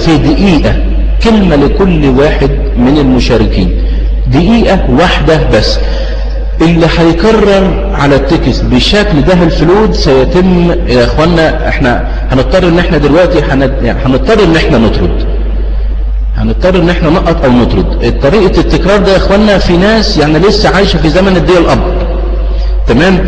في دقيقة كلمة لكل واحد من المشاركين، دقيقة واحدة بس. اللي هيكرر على التكست بالشكل ده الفلود سيتم يا اخوانا. احنا هنضطر ان احنا دلوقتي هنضطر ان احنا نقط او نطرد. طريقة التكرار ده يا اخوانا في ناس يعني لسه عايشة في زمن الدي الاب، تمام.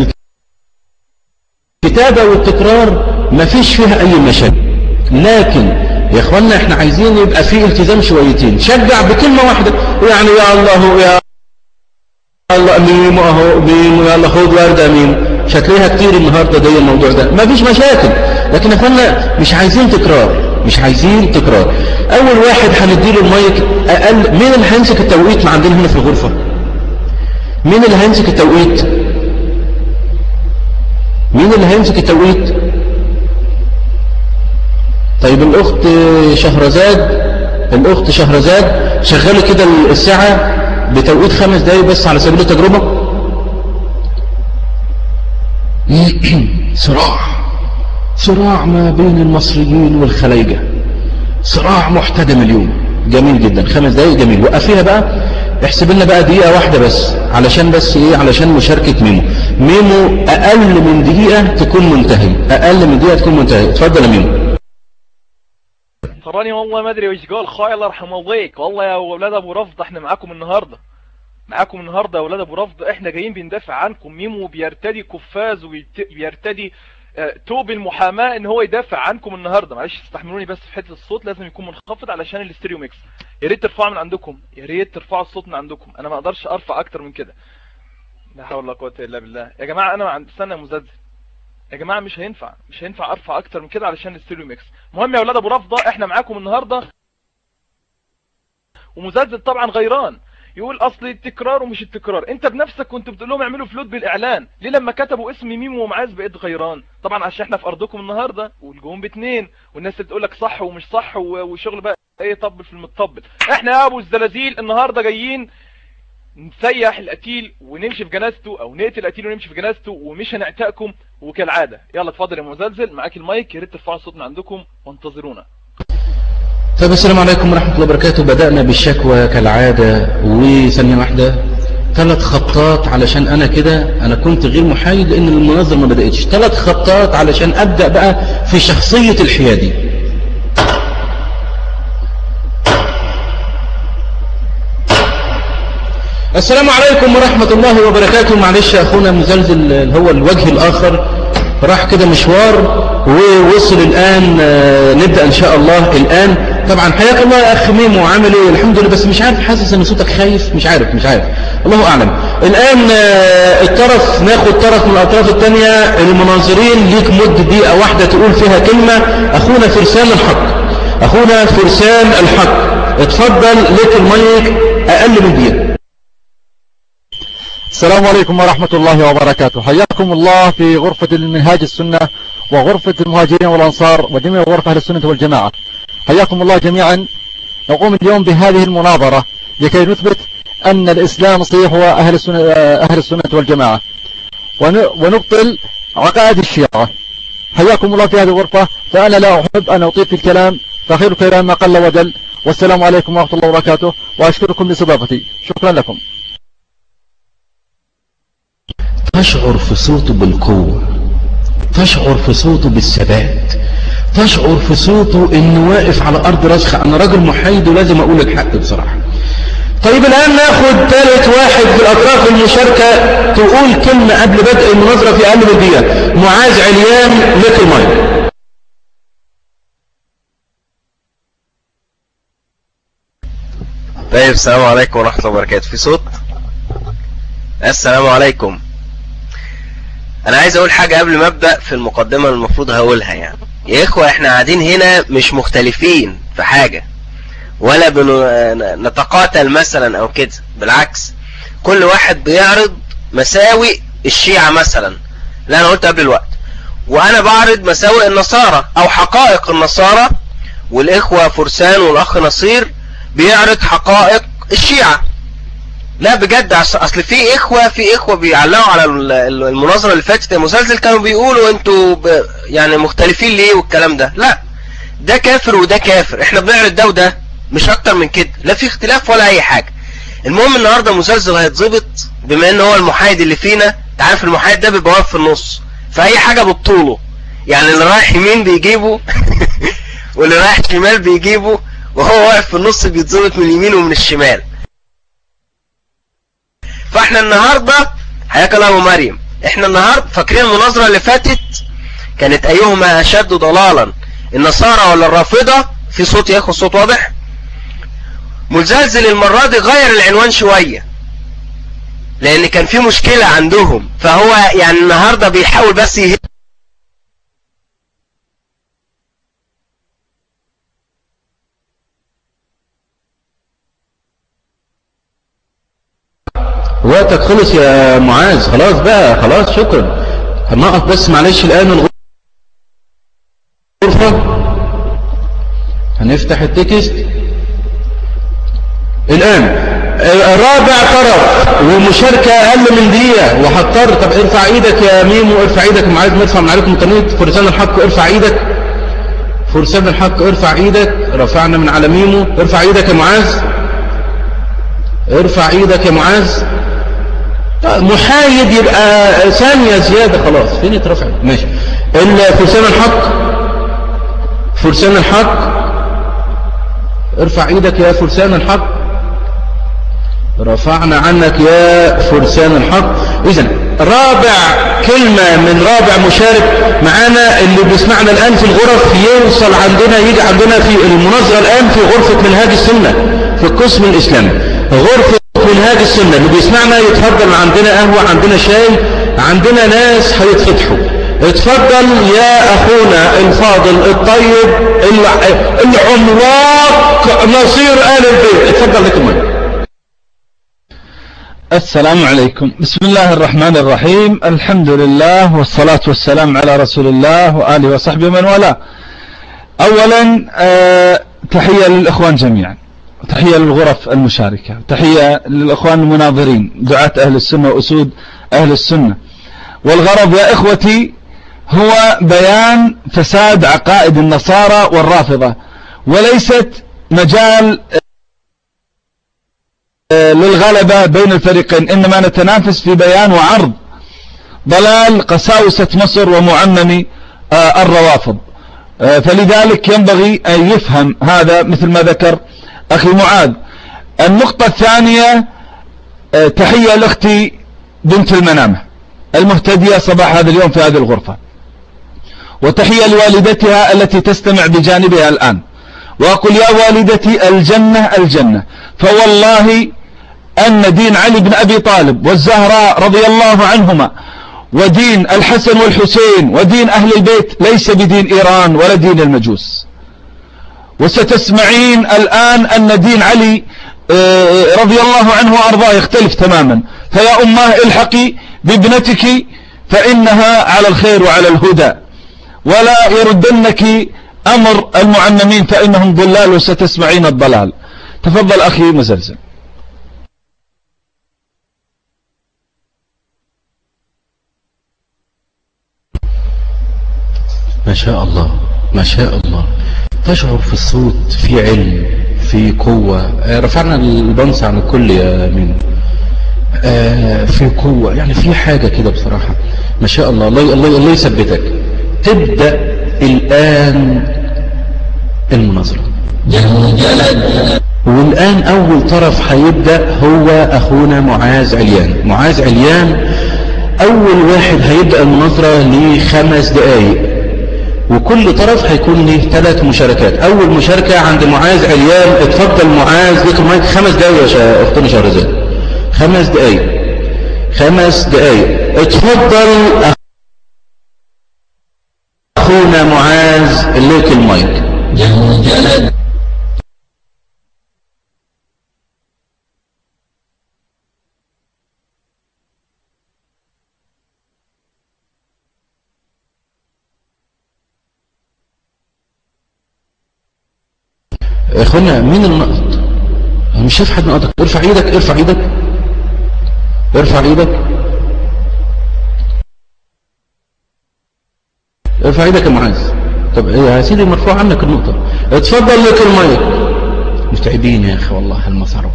الكتابة والتكرار ما فيش فيها اي مشاكل، لكن يا اخوانا احنا عايزين يبقى فيه التزام شويتين. شجع بكلمة واحدة، يعني يا الله يا الله ميم اهو ميم، يلا خد وردة ميم. مش هتلاقيها كتير النهاردة دي الموضوع ده، ما فيش مشاكل، لكن يا اخوانا مش عايزين تكرار. اول واحد هنديله المايك اقل. مين اللي هيمسك التوقيت مع عندنا هنا في الغرفة؟ مين اللي هيمسك التوقيت؟ طيب الاخت شهرزاد شغلوا كده الساعة بتوقيت 5 دقايق بس على سبيل التجربة. صراع ما بين المصريين والخلايجة، صراع محتدم اليوم. جميل جدا، 5 دقايق جميل. وقفيها بقى، احسب لنا بقى دقيقة واحدة بس علشان مشاركة ميمو اقل من دقيقة تكون منتهي. اتفضل يا ميمو. تراني والله ما ادري وش قال خاي الله يرحم ابويك. والله يا اولاد ابو رفض احنا معاكم النهارده يا اولاد ابو رفض. احنا جايين بندافع عنكم. ميمو بيرتدي قفاز وبيرتدي توب المحاماة ان هو يدافع عنكم النهارده. معلش استحملوني بس في حته الصوت لازم يكون منخفض علشان الاستيريو ميكس. يا ريت ترفعوا من عندكم، يا ريت ترفعوا الصوت من عندكم. انا ما اقدرش ارفع اكتر من كده. لا حول ولا قوه الا بالله. يا جماعه انا عند سنه مزلزل يا جماعه، مش هينفع ارفع اكتر من كده علشان الاستيريو ميكس. المهم يا اولاد ابو رفضه احنا معاكم النهارده. ومزلزل طبعا غيران يقول اصل التكرار ومش التكرار. انت بنفسك كنت بتقول لهم اعملوا فلوت بالاعلان، ليه لما كتبوا اسم ميمو ومعاذ بقيت غيران؟ طبعا عشان احنا في ارضكم النهارده والجون ب2، والناس اللي تقول لك صح ومش صح وشغل بقى ايه طبل في المطبل. احنا يا ابو الزلازيل النهارده جايين نسيح القتيل ونمشي في جنازته، او نقتل القتيل ونمشي في جنازته، ومش هنعتقكم وكالعاده. يلا اتفضل يا مزلزل، معاك المايك. يا ريت ترفعوا الصوت من عندكم وانتظرونا. طيب السلام عليكم ورحمة الله وبركاته. بدأنا بالشكوى كالعادة، وثانية واحدة 3 خطات علشان أنا كنت غير محايد لأن المناظر ما بدأتش. 3 خطات علشان أبدأ بقى في شخصية الحيادي. السلام عليكم ورحمة الله وبركاته. معلش أخونا مزلزل هو الوجه الآخر راح كده مشوار ووصل الآن. نبدأ إن شاء الله الآن. طبعا حياك الله يا أخ ميمو، عامل إيه؟ الحمد لله، بس مش عارف، حاسس إن صوتك خايف، مش عارف الله أعلم. الآن ناخد طرف من الأطراف الثانية. المناظرين ليك مدة دقيقة واحدة تقول فيها كلمة. أخونا فرسان الحق اتفضل، لك المايك أقل من دقيقة. السلام عليكم ورحمة الله وبركاته. حياكم الله في غرفة المنهاج السنة وغرفة المهاجرين والأنصار وجميع غرف أهل السنة والجماعة. حياكم الله جميعا. نقوم اليوم بهذه المناظرة لكي نثبت أن الإسلام صحيح هو أهل السنة والجماعة، ونبطل عقائد الشيعة. حياكم الله في هذه الغرفة. فأنا لا أحب أن أطيل في الكلام، فخير الكلام ما قل ودل. والسلام عليكم ورحمة الله وبركاته، وأشكركم لاستضافتي. شكرا لكم. تشعر في صوته بالقوة، تشعر في صوته بالثبات، تشعر في صوته انه واقف على ارض راسخة. انا راجل محايد ولازم اقول الحق بصراحة. طيب الان ناخد ثالث واحد في الاطراف المشاركة تقول كلمة قبل بدء المناظرة في اقل من دقيقة. معاذ عليان، لك المايك. طيب السلام عليكم ورحمة الله وبركاته. في صوت؟ السلام عليكم. انا عايز اقول حاجة قبل ما ابدأ في المقدمة المفروض هقولها. يعني يا اخوة احنا قاعدين هنا مش مختلفين في حاجة ولا نتقاتل مثلا او كده، بالعكس كل واحد بيعرض مساوئ الشيعة مثلا. لا انا قلت قبل الوقت، وانا بعرض مساوئ النصارى او حقائق النصارى، والاخوة فرسان والاخ نصير بيعرض حقائق الشيعة. لا بجد، اصل في اخوة بيعلقوا على المناظرة اللي فاتت يا مسلسل، كانوا بيقولوا انتوا يعني مختلفين ليه والكلام ده. لا ده كافر وده كافر، احنا بنعرض ده وده، مش اكتر من كده، لا في اختلاف ولا اي حاجة. المهم النهاردة مسلسل هيتظبط، بما ان هو المحايد اللي فينا، تعرف المحايد ده بيبقى واقف في النص، فاي حاجة بطوله، يعني اللي رايح يمين بيجيبه واللي رايح شمال بيجيبه، وهو واقف في النص بيتظبط من اليمين ومن الشمال. فاحنا النهاردة حياك الله ابو مريم، احنا النهاردة فاكرين المناظرة اللي فاتت كانت ايهما اشد ضلالا، النصارى ولا الرافضة؟ في صوت يا اخو، الصوت واضح؟ مزلزل المرة دي غير العنوان شوية لان كان في مشكلة عندهم، فهو يعني النهاردة بيحاول بس وقتك خلص يا معاذ، خلاص بقى، خلاص شكرا. هنقف بس معلش الآن الغرفة، هنفتح التكست الآن. رابع طرف ومشاركة أقل من دقيقة وهضطر. طب ارفع ايدك يا ميمو، ارفع ايدك يا معاذ، نرفع من عليكم القنيط. فرسان الحق ارفع ايدك، فرسان الحق ارفع ايدك، رفعنا من على ميمو. ارفع ايدك يا معاذ، ارفع ايدك يا معاذ. محايد يبقى ثانية زيادة، خلاص فين اترفع؟ ماشي. فرسان الحق، فرسان الحق ارفع ايدك يا فرسان الحق. رفعنا عنك يا فرسان الحق. اذن رابع كلمة من رابع مشارك معانا اللي بيسمعنا الان في الغرف يوصل عندنا، يجي عندنا في المناظرة الان في غرفة منهاج السنة في القسم الاسلامي، غرفة منهاج السنة. اللي بيسمعنا يتفضل، عندنا قهوة، عندنا شاي، عندنا ناس هيتفتحوا. اتفضل يا اخونا الفاضل الطيب العملاق نصير آل البيت، اتفضل لكم. السلام عليكم. بسم الله الرحمن الرحيم، الحمد لله والصلاة والسلام على رسول الله وآله وصحبه من والاه. أولا تحية للإخوان جميعا، تحية للغرف المشاركة، تحية للإخوان المناظرين دعاة أهل السنة وأسود أهل السنة. والغرض يا إخوتي هو بيان فساد عقائد النصارى والرافضة، وليست مجال للغلبة بين الفريقين، إنما نتنافس في بيان وعرض ضلال قساوسة مصر ومعمم الروافض. فلذلك ينبغي أن يفهم هذا مثل ما ذكر أخي معاذ. النقطة الثانية تحية لأختي بنت المنامة المهتدية صباح هذا اليوم في هذه الغرفة، وتحية لوالدتها التي تستمع بجانبها الآن. وأقول يا والدتي الجنة الجنة، فوالله أن دين علي بن أبي طالب والزهراء رضي الله عنهما ودين الحسن والحسين ودين أهل البيت ليس بدين إيران ولا دين المجوس. وستسمعين الآن أن دين علي رضي الله عنه وأرضاه يختلف تماما. فيا أماه الحقي بابنتك فإنها على الخير وعلى الهدى، ولا يردنك أمر المعممين فإنهم ضلال وستسمعين الضلال. تفضل أخي مزلزل. ما شاء الله ما شاء الله، تشعر في الصوت في علم في قوة. رفعنا البنص عن الكل يا مين، في قوة، يعني في حاجة كده بصراحة ما شاء الله. الله يثبتك. تبدأ الآن المناظرة، والآن أول طرف هيبدأ هو أخونا معاذ عليان. معاذ عليان أول واحد هيبدأ المناظرة ل5 دقائق، وكل طرف هيكون له 3 مشاركات. أول مشاركة عند معاذ عليان. اتفضل معاذ، لك المايك 5 دقائق يا أختنا شهرزاد، 5 دقائق 5 دقائق. اتفضل أخونا معاذ، لك المايك. يا اخوانا مين النقط؟ انا مش شايف حد نقطك. ارفع ايدك، ارفع ايدك، ارفع ايدك، ارفع ايدك يا معاذ. طب يا سيدي مرفوع عنك النقطة. اتفضل لك المايك. متعبين يا أخي والله المسار.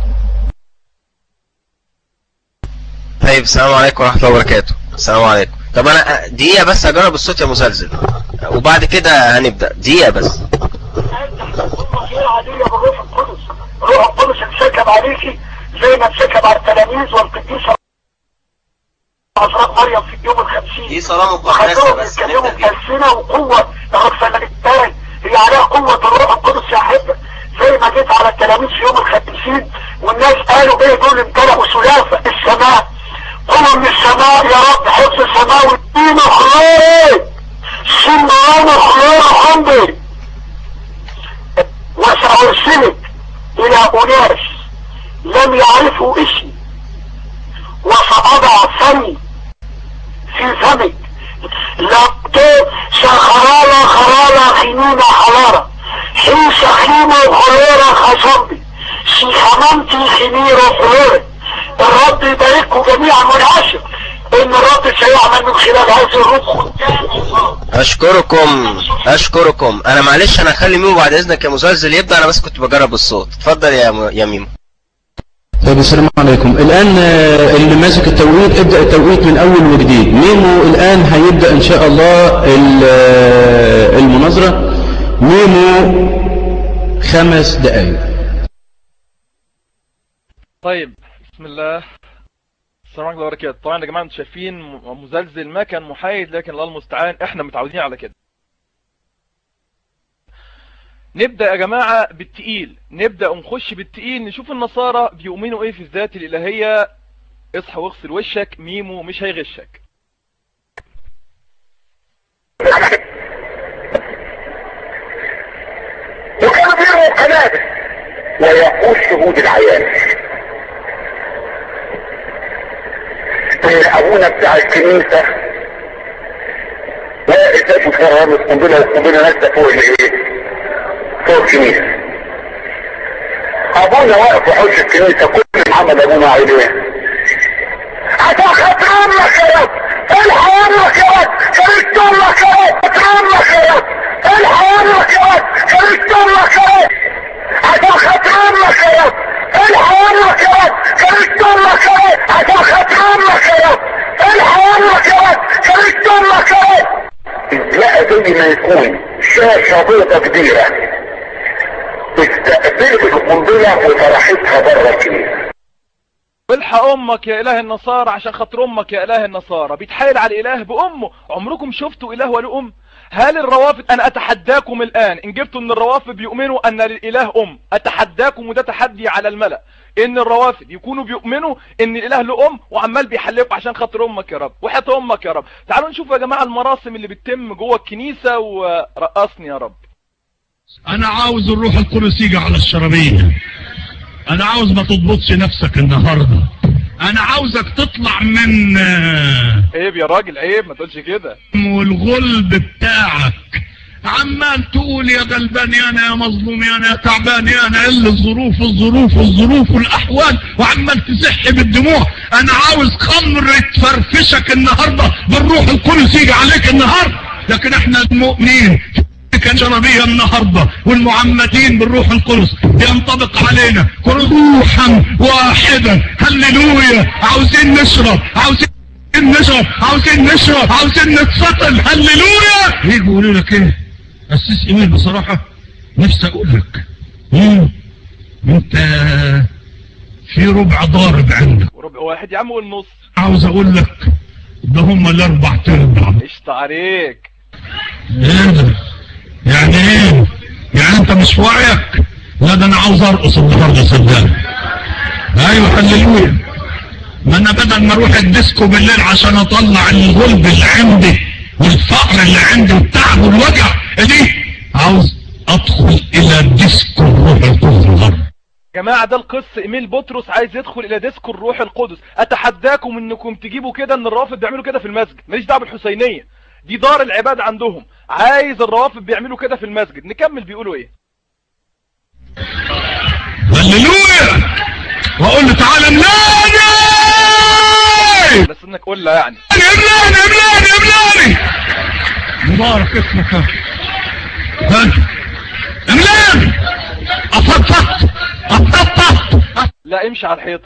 طيب السلام عليكم ورحمة الله وبركاته. السلام عليكم. طب أنا دقيقة بس أجرب الصوت يا مسلسل وبعد كده هنبدأ. دقيقة بس. روح القدس اتسكب عليكي زي ما اتسكب على التلاميذ والقديسة عذراء مريم في اليوم ال50. دي صلاة مقدسة بس يوم السنة وقوة الرسالة الثاني هي عليها قوة الروح القدس يا حبة، زي ما جيت على التلاميذ في يوم ال50 والناس قالوا ايه دول امتلأوا سلافة السماء، قوة من السماء يا رب، حفظ السماء والدين خلال سمعان خلال حمدي، وسأرسلك إلى أناس لم يعرفوا اسمي وسأضع فمي في فمك لقيت شخرالة خرالة خنينة حرارة حيث خيمة خلورة خصبي شيخمنتي خنيرة خلورة. الرب يبارككم جميعا والعشر ان الرب سيعمل من خلال هذه الروح. اشكركم. انا معلش انا هخلي ميمو بعد اذنك يا مسلسل يبدأ، انا بس كنت بجرب الصوت. اتفضل يا ميمو. طيب السلام عليكم. الآن اللي ماسك التوقيت ابدأ التوقيت من أول وجديد. ميمو الآن هيبدأ إن شاء الله المناظرة. ميمو 5 دقائق. طيب بسم الله. السلام عليكم ورحمة الله وبركاته. طبعا يا جماعة انتم شايفين مزلزل ما كان محايد، لكن الله المستعان احنا متعودين على كده. نبدأ يا جماعة بالتقيل، نبدأ ونخش بالتقيل، نشوف النصارى بيؤمنوا ايه في الذات الالهية. اصحى واغسل وشك، ميمو مش هيغشك. وكانوا بيرموا قنابل ويقول شهود العيان ان ابونا بتاع الكنيسة واقف في فرار القنبلة والقنبلة نازلة فوق الايه؟ فوق الكنيسة. ابونا واقف في حوش الكنيسة، كل محمد ابونا عليه عشان خاطر امك يا رب، الحق امك يا رب، شريك امك يا رب، امك يا رب، الحق امك يا رب، شريك امك يا رب، عشان خاطر امك يا رب، الحق امك يا رب، شريك امك يا رب، عشان خاطر امك يا رب، الحق امك يا رب، شريك امك يا رب. لا زي ما يكون شاشة بيضة كبيرة استقبلت القنبلة وطرحتها بره الكنيسة. والحق امك يا اله النصارى، عشان خاطر امك يا اله النصارى. بيتحايل على الاله بامه. عمركم شفتوا اله وله ام؟ هل الروافد، انا اتحداكم الان ان جبتوا ان الروافد بيؤمنوا ان للاله ام، اتحداكم وده تحدي على الملأ، ان الروافد يكونوا بيؤمنوا ان الاله له ام وعمال بيحلفوا عشان خاطر امك يا رب وحياة امك يا رب. تعالوا نشوف يا جماعة المراسم اللي بتتم جوه الكنيسة، ورقصني يا رب. انا عاوز الروح القدس يجي على الشرابية. انا عاوز ما تضبطش نفسك النهاردة. انا عاوزك تطلع من عيب يا راجل، عيب ما تقولش كده. والغلب بتاعك عمال تقول يا غلبان يا انا يا مظلوم يا انا يا تعبان يا انا، الا الظروف والاحوال، وعمال تزح بالدموع. انا عاوز خمر تفرفشك النهارده بالروح القدس يجي عليك النهارده. لكن احنا المؤمنين كان شرابية النهارده والمعمدين بالروح القدس ينطبق علينا روحا واحدا. هللويا. عاوزين نشرب، عاوزين نتسطل. هللويا. يجوا يقولوا لك ايه؟ أسيس إيميل بصراحة نفسي أقول لك أنت في ربع ضارب عندك. ربع واحد يا عم والنص. عاوز أقول لك ده هم الأربع تربع. قشطة عليك. إيه ده؟ يعني إيه؟ يعني أنت مش واعيك؟ لا ده أنا عاوز أرقص النهارده صدقني. أيوه هللويا. ما أنا بدل ما أروح الديسكو بالليل عشان أطلع الغلب اللي عندي والفقر اللي عندي والتعب والوجع دي، عاوز ادخل الى ديسكو الروح القدس النهارده. يا جماعه ده القس ايميل بطرس عايز يدخل الى ديسكو الروح القدس. اتحداكم انكم تجيبوا كده ان الروافد بيعملوا كده في المسجد. ماليش دعوه بالحسينيه، دي دار العباد عندهم. عايز الروافد بيعملوا كده في المسجد. نكمل بيقولوا ايه. هللويا. واقول له تعالى املاني، بس انك قول له يعني املاني مبارك اسمك. املان افضفض لا امشي على الحيطة.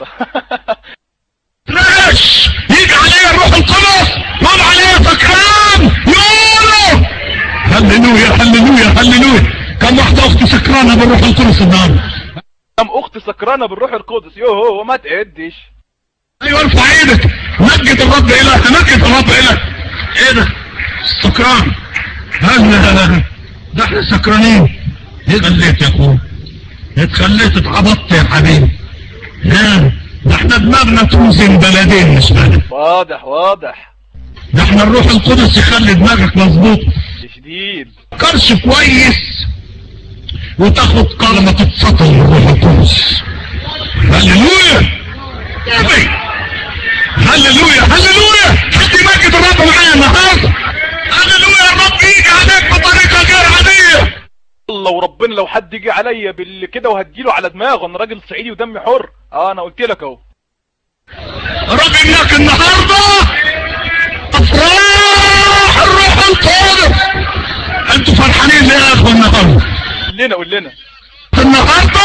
ترش يجي عليا الروح القدس يقول عليا سكران يقولوا هللويا هللويا هللويا. كم واحدة اختي سكرانة بالروح القدس النهارده؟ كم اختي سكرانة بالروح القدس؟ يوهو ما تعدش. ايوه ارفع ايدك مجد الرب الهك مجد الرب الهك. ايه ده سكران؟ ده احنا سكرانين. ايه غليت يا اخويا؟ اتخليت اتعبطت يا حبيبي. ده احنا دماغنا توزن بلدين مش بلد. واضح واضح. ده احنا الروح القدس يخلي دماغك مظبوط شديد. كرش كويس وتاخد كلمة تتسطل الروح القدس. هللويا هللويا هللويا. حد يمجد الرب معايا النهارده. هللويا الرب يجي عليك بطريقة غير عادية. الله وربنا لو حد يجي عليا بالكده وهديله على دماغه. انا راجل صعيدي ودمي حر. انا قلت لك اهو. الرب يجيلك النهارده افراح الروح القدس. انتوا فرحانين ليه يا اخوة النهارده؟ قول لنا النهارده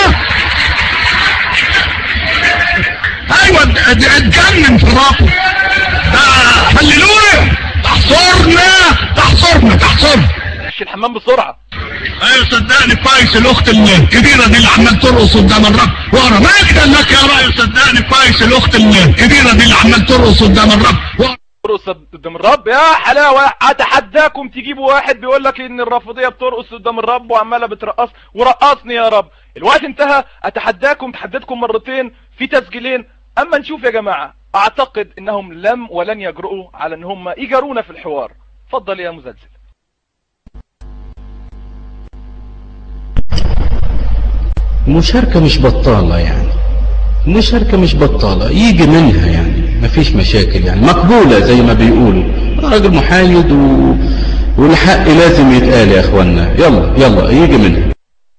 ايوه اتجنن في ربه. هللويا. تحصرنا مش الحمام بسرعة. ايوه صدقني كويس الاخت الكبيرة دي اللي عمال ترقص قدام الرب ورا. مجدا لك يا رب. صدقني كويس الاخت الكبيرة دي اللي عمال ترقص قدام الرب ترقص قدام الرب يا حلاوة. اتحداكم تجيبوا واحد بيقول لك ان الرافضية بترقص قدام الرب وعمالة بترقص ورقصني يا رب. الوقت انتهى. اتحداكم تحددكم مرتين في تسجيلين. اما نشوف يا جماعة اعتقد انهم لم ولن يجرؤوا على ان هم يجرونا في الحوار. اتفضل يا مزلزل. مشاركة مش بطالة يعني. مشاركة مش بطالة يجي منها يعني مفيش مشاكل يعني مقبولة زي ما بيقولوا. راجل محايد والحق لازم يتقال يا اخوانا. يلا يجي منها.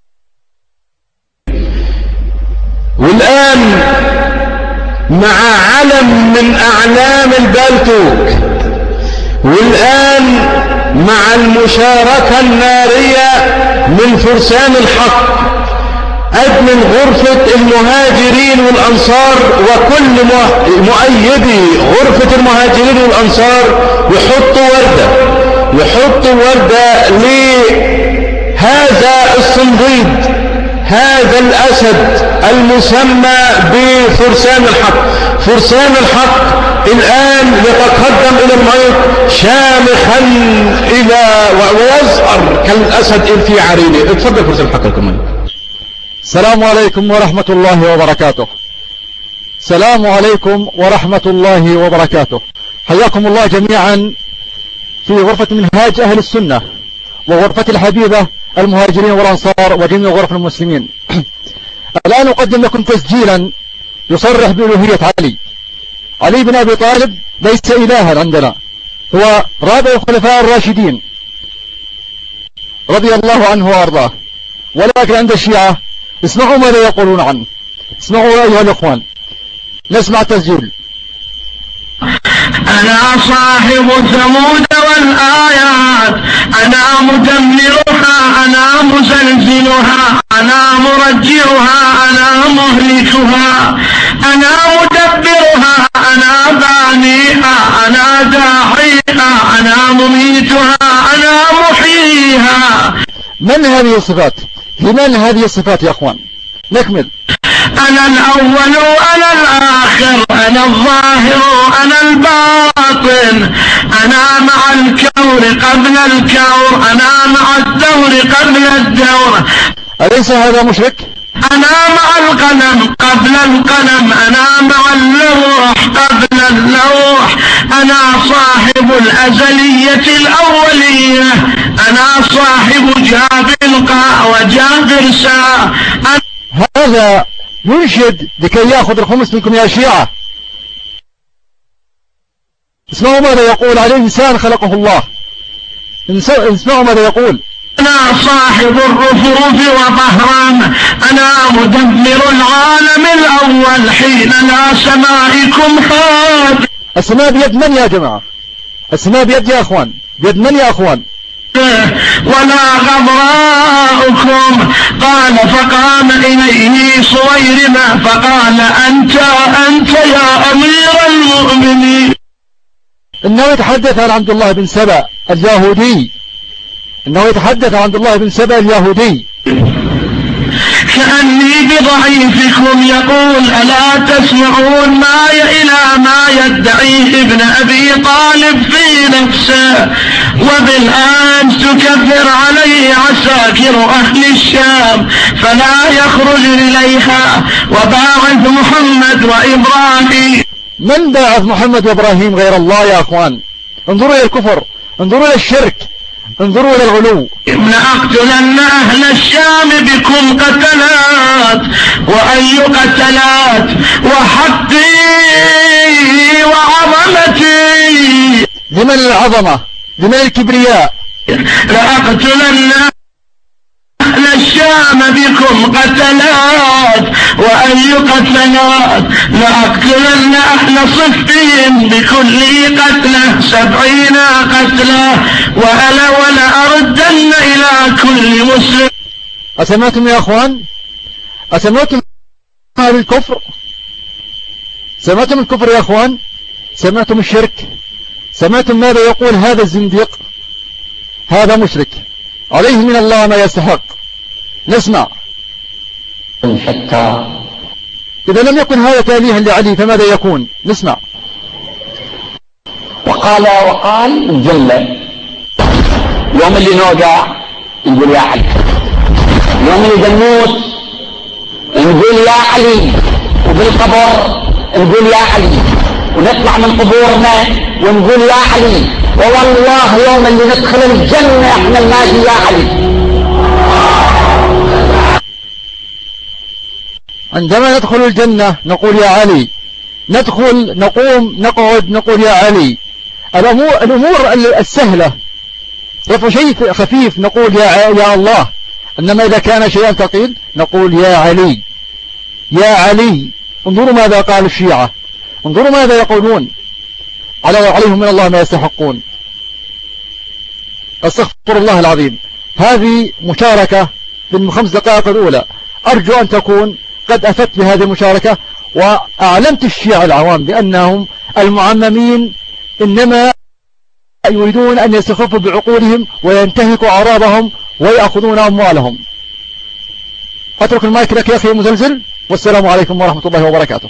والآن مع علم من أعلام البلتوك والآن مع المشاركة النارية من فرسان الحق أدمن غرفة المهاجرين والأنصار وكل مؤيدي غرفة المهاجرين والأنصار يحطوا وردة لهذا الصنديد هذا الأسد المسمى بفرسان الحق. فرسان الحق الآن يتقدم إلى المايك شامخا ويزهر كالأسد في عرينه. اتفضل فرسان الحق الكمال. السلام عليكم ورحمة الله وبركاته. السلام عليكم ورحمة الله وبركاته. حياكم الله جميعا في غرفة منهاج أهل السنة وغرفة الحبيبة المهاجرين والأنصار وجميع غرف المسلمين. الآن أقدم لكم تسجيلا يصرح بألوهية علي بن أبي طالب ليس إلها عندنا، هو رابع الخلفاء الراشدين رضي الله عنه وأرضاه. ولكن عند الشيعة اسمعوا ماذا يقولون عنه. اسمعوا أيها الأخوان. نسمع التسجيل. أنا صاحب ثمود والآيات، أنا مدمرها، أنا مزلزلها، أنا مرجعها، أنا مهلكها، أنا مدبرها، أنا بانيها، أنا داعيها، أنا مميتها، أنا محييها. من هذه الصفات؟ لمن هذه الصفات يا أخوان؟ نكمل. أنا الأول أنا الآخر، أنا الظاهر أنا الباطن، أنا مع الكون قبل الكون، أنا مع الدور قبل الدور. أليس هذا مشرك؟ أنا مع القلم قبل القلم، أنا مع اللوح قبل اللوح، أنا صاحب الأزلية الأولية، أنا صاحب جاب القاء وجاب الساء. هذا ينشد لكي يأخذ الخمس منكم يا شيعة. اسمعوا ماذا يقول عليه إنسان خلقه الله. اسمعوا ماذا يقول. أنا صاحب الرفرف وطهران، أنا مدمر العالم الأول حين لا سمائكم حاج. السماء بيد من يا جماعة؟ السماء بيد يا أخوان، بيد من يا أخوان؟ ولا غضراؤكم. قال فقام إليه صويرمة فقال أنت يا أمير المؤمنين. إنه يتحدث عن عبد الله بن سبأ اليهودي، إنه يتحدث عن عبد الله بن سبأ اليهودي. كأني بضعيفكم يقول ألا تسمعون إلى ما يدعيه ابن أبي طالب في نفسه، وبالآن تكثر عليه عساكر أهل الشام فلا يخرج إليها، وباعث محمد وإبراهيم. من باعث محمد وإبراهيم غير الله يا أخوان؟ انظروا إلى الكفر، انظروا إلى الشرك، انظروا إلى الغلو. لأقتلن أهل الشام بكم قتلات، وأي قتلات، وحقي وعظمتي. لمن العظمة؟ لمن الكبرياء؟ لأقتلن أهل الشام بكم قتلات، وأي قتلات، لأقتلن أهل صفين بكل قتلة 70 قتلة، ولأردن إلى كل مسلم. أسمعتم يا أخوان؟ أسمعتم هذا الكفر؟ سمعتم الكفر يا أخوان؟ سمعتم الشرك؟ سمعتم ماذا يقول هذا الزنديق؟ هذا مشرك عليه من الله ما يستحق. نسمع. إذا لم يكن هذا تاليها لعلي فماذا يكون؟ نسمع. وقال الجلة يوم اللي نوقع نقول يا علي، يوم اللي دنوس نقول يا علي، وبالقبر نقول يا علي، ونطلع من قبورنا ونقول يا علي، ووالله يوم اللي ندخل الجنة احنا ننادي يا علي. عندما ندخل الجنة نقول يا علي، ندخل نقوم نقعد نقول يا علي. الأمور السهلة رفع شيء خفيف نقول يا الله، إنما إذا كان شيئا ثقيل نقول يا علي يا علي. انظروا ماذا قال الشيعة، انظروا ماذا يقولون عليهم من الله ما يستحقون. استغفر الله العظيم. هذه مشاركة في ال5 دقائق الأولى، أرجو أن تكون قد أفدت بهذه المشاركة وأعلمت الشيعة العوام بأنهم المعممين إنما يريدون أن يستخفوا بعقولهم وينتهكوا أعراضهم ويأخذون أموالهم. أترك المايك لك يا أخي مزلزل، والسلام عليكم ورحمة الله وبركاته.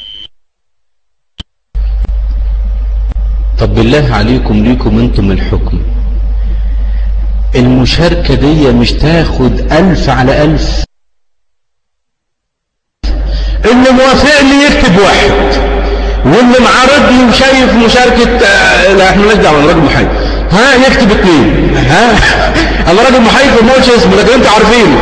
طب بالله عليكم ليكم انتم الحكم، المشاركة دي مش تاخد 1000 على 1000؟ اللي موافق لي يكتب 1، واللي معارض لي وشايف مشاركة لا احنا مالناش دعوه، انا راجل محايد، يكتب 2. انا راجل محايد وما قلتش اسمه لكن انتوا عارفين.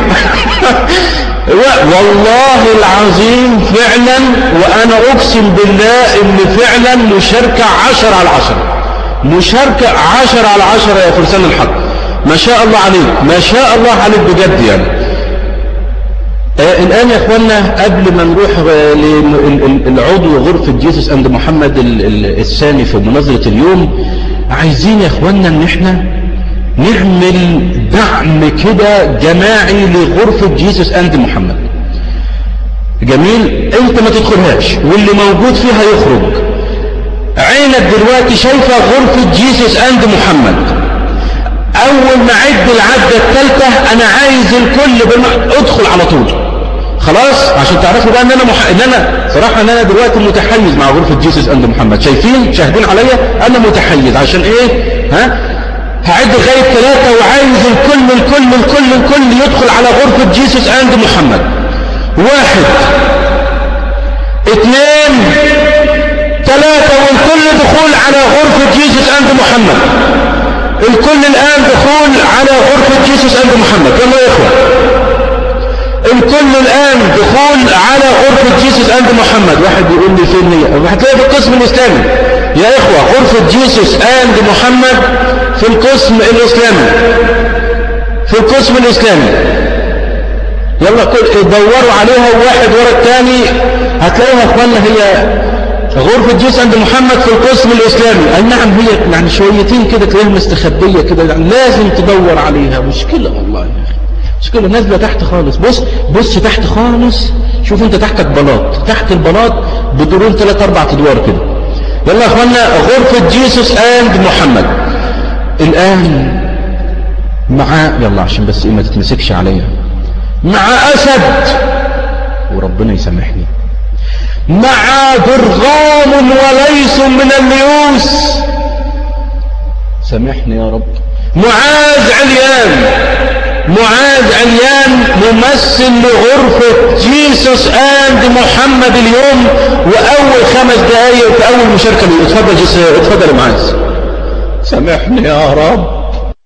والله العظيم فعلا، وانا اقسم بالله ان فعلا مشاركة 10 على 10، مشاركة 10 على 10 يا فرسان الحق. ما شاء الله عليك، ما شاء الله عليك بجد يعني. الآن يا اخوانا قبل ما نروح للعضو غرفة جيسوس اند محمد الثاني في مناظرة اليوم، عايزين يا اخوانا ان احنا نعمل دعم كده جماعي لغرفة جيسوس اند محمد. جميل، انت ما تدخلهاش واللي موجود فيها يخرج. عينك دلوقتي شايفة غرفة جيسوس اند محمد. اول ما عد العدة الثالثة انا عايز الكل ادخل على طول خلاص، عشان تعرفوا بقى ان انا صراحة ان انا دلوقتي متحيز مع غرفة جيسوس اند محمد. شاهدين عليا انا متحيز عشان ايه؟ هعد لغاية 3 وعايز الكل يدخل على غرفة جيسوس اند محمد. 1 2 3 والكل دخول على غرفة جيسوس اند محمد. الكل الآن دخول على غرفة جيسوس اند محمد. يلا يا اخوة، الكل الآن دخول على غرفة جيسوس اند محمد. واحد بيقول لي فين هي؟ هتلاقي في القسم الإسلامي يا اخوة، غرفة جيسوس اند محمد في القسم الإسلامي، في القسم الإسلامي. يلا دوروا عليها واحد ورا الثاني، هتلاقيها اخوانا هي غرفة جيش عند محمد في القسم الإسلامي. أي نعم، هي يعني شويتين كده تلاقيها مستخبية كده، يعني لازم تدور عليها. مشكلة والله يا أخي، مشكلة. نازلة تحت خالص. بص تحت خالص. شوف انت تحتك بلاط، تحت البلاط بدورين 3-4 ادوار كده. يلا يا اخوانا، غرفة جيسوس اند محمد الآن مع، يلا عشان بس ما تتمسكش عليا، مع أسد، وربنا يسامحني، مع درغام وليس من الليوس، سامحني يا رب، معاذ عليان ممثل لغرفة جيسوس اند محمد اليوم، وأول 5 دقايق في أول مشاركة لي. اتفضل يا معاذ. سامحني يا رب.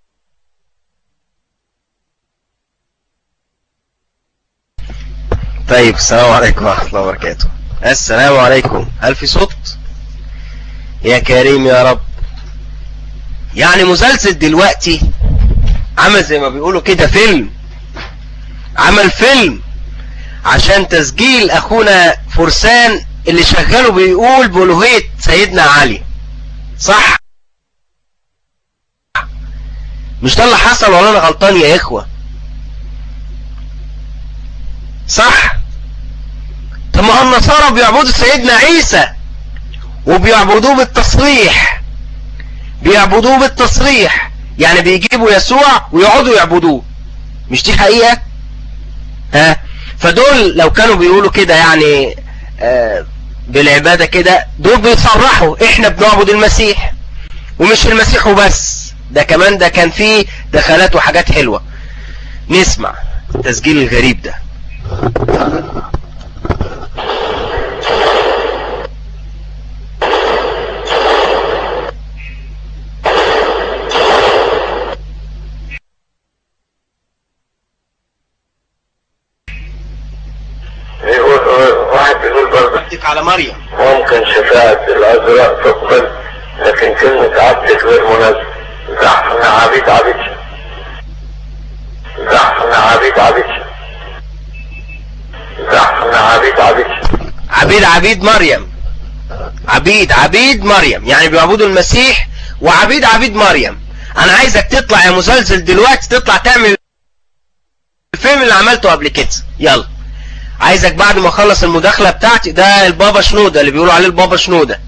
طيب، السلام عليكم ورحمة الله وبركاته. السلام عليكم. هل في صوت؟ يا كريم يا رب. يعني مسلسل دلوقتي عمل زي ما بيقولوا كده عمل فيلم عشان تسجيل اخونا فرسان اللي شغاله بيقول بألوهية سيدنا علي، صح؟ مش ده اللي حصل ولا انا غلطان يا اخوة؟ صح؟ طب ما النصارى بيعبدوا سيدنا عيسى وبيعبدوه بالتصريح، يعني بيجيبوا يسوع ويقعدوا يعبدوه. مش دي حقيقة؟ فدول لو كانوا بيقولوا كده يعني بالعبادة كده، دول بيتصرحوا احنا بنعبد المسيح، ومش المسيح وبس، ده كمان ده كان فيه دخلات وحاجات حلوة. نسمع التسجيل الغريب ده. واحد بيقول برضه على مريم ممكن شفاعة الأزرق تقبل، لكن كلمة عبدك غير مناسبة. زحفنا عبيد عبيد مريم، يعني بيعبدوا المسيح وعبيد مريم. انا عايزك تطلع يا مسلسل دلوقتي، تطلع تعمل الفيلم اللي عملته قبل كده. يلا، عايزك بعد ما اخلص المداخلة بتاعتي، ده البابا شنودة اللي بيقولوا عليه البابا شنودة،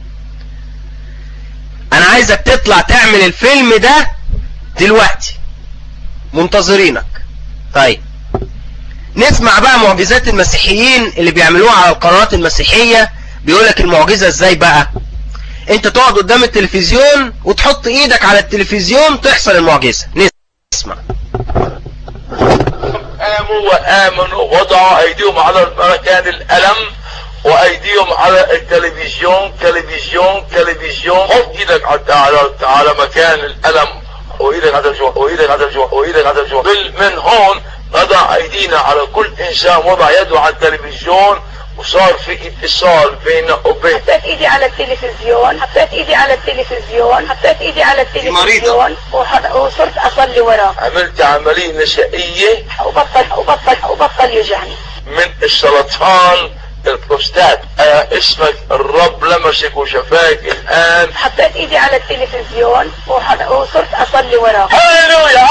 انا عايزك تطلع تعمل الفيلم ده دلوقتي، منتظرينك. طيب، نسمع بقى معجزات المسيحيين اللي بيعملوها على القنوات المسيحية. بيقولك المعجزة ازاي بقى؟ انت تقعد قدام التلفزيون وتحط ايدك على التلفزيون تحصل المعجزة. نسمع. قاموا وآمنوا، وضعوا أيديهم على مكان الألم وأيديهم على التلفزيون. حط إيدك على مكان الألم، وإيدك على الجوع. من هون نضع أيدينا على كل إنسان وضع يده على التلفزيون، وصار في اتصال بيننا وبين. حطيت ايدي على التلفزيون وصرت اصلي وراه. عملت عملية نسائية وبطل يوجعني من السرطان البروستات. اسمك الرب لمسك وشفاك الآن. حطيت ايدي على التلفزيون وصرت اصلي وراه. هللويا.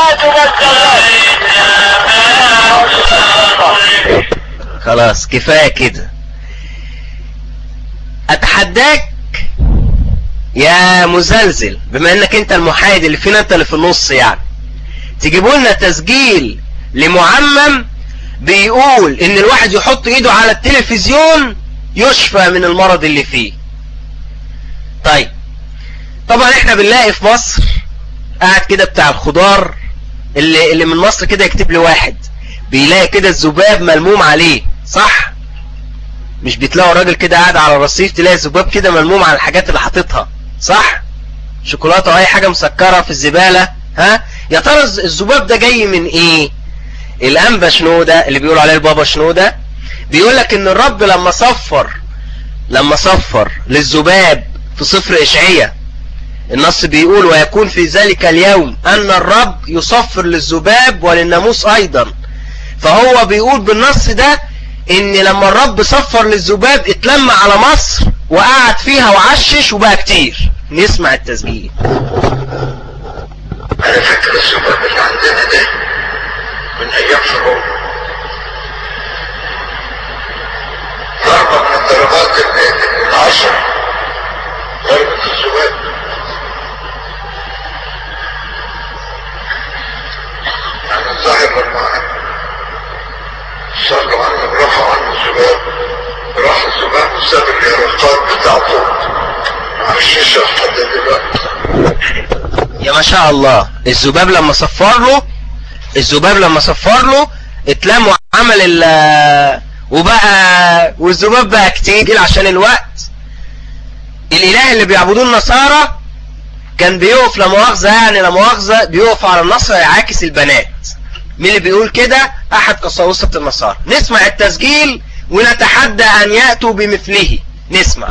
خلاص كفاية كده. اتحداك يا مزلزل، بما انك انت المحايد اللي فينا، انت اللي في النص، يعني تجيبوا لنا تسجيل لمعمم بيقول ان الواحد يحط ايده على التلفزيون يشفى من المرض اللي فيه. طيب، طبعا احنا بنلاقي في مصر قاعد كده بتاع الخضار اللي من مصر كده، يكتب لي واحد بيلاقي كده الذباب ملموم عليه، صح؟ مش بتلاقوا راجل كده قاعد على الرصيف تلاقي الذباب كده ملموم على الحاجات اللي حاططها، صح؟ شوكولاته او اي حاجه مسكره في الزباله. يا ترى الذباب ده جاي من ايه؟ الانبا شنودة اللي بيقولوا عليه البابا شنودة بيقول لك ان الرب لما صفر للذباب في سفر اشعياء، النص بيقول ويكون في ذلك اليوم ان الرب يصفر للذباب وللناموس ايضا. فهو بيقول بالنص ده ان لما الرب صفر للذباب اتلم على مصر وقعد فيها وعشش وبقى كتير. نسمع التسجيل. انا فاكر الذباب اللي عندنا ده من ايام فرعون، ضربة من الضربات العشر، ضربة الذباب. يعني الظاهر لما صلوا عنه رفعوا عنه الذباب، راح الذباب وساب اليرقات بتاعته على الشيشة لحد دلوقتي. يا ما شاء الله. الذباب لما صفر له اتلم وعمل والذباب بقى كتير عشان الوقت. الاله اللي بيعبدوه النصارى كان بيقف لا مؤاخذة بيقف على النصر يعاكس البنات. مين اللي بيقول كده؟ احد قساوسة النصارى. نسمع التسجيل ونتحدى ان يأتوا بمثله. نسمع.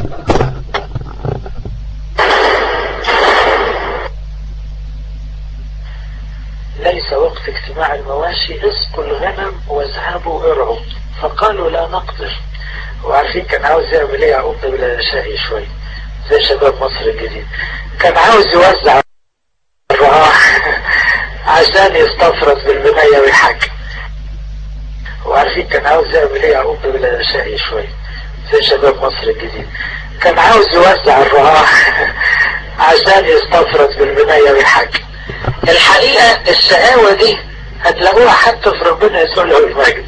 ليس وقت اجتماع المواشي، اسقوا الغنم واذهبوا ارعوا. فقالوا لا نقدر. وعارفين كان عاوز يعمل ايه يعقوب ده بلا شقي شويه زي شباب مصر الجديد؟ كان عاوز يوزع الرعاح عشان يستفرد بالبنية ويحكم. وعارفين كان عاوز يعمل ايه يعقوب ده بلا شقي شويه زي شباب مصر الجديد؟ كان عاوز يوزع الرعاح عشان يستفرد بالبنية ويحكم. الحقيقة الشقاوة دي هتلاقوها حتى في ربنا يسوع له المجد.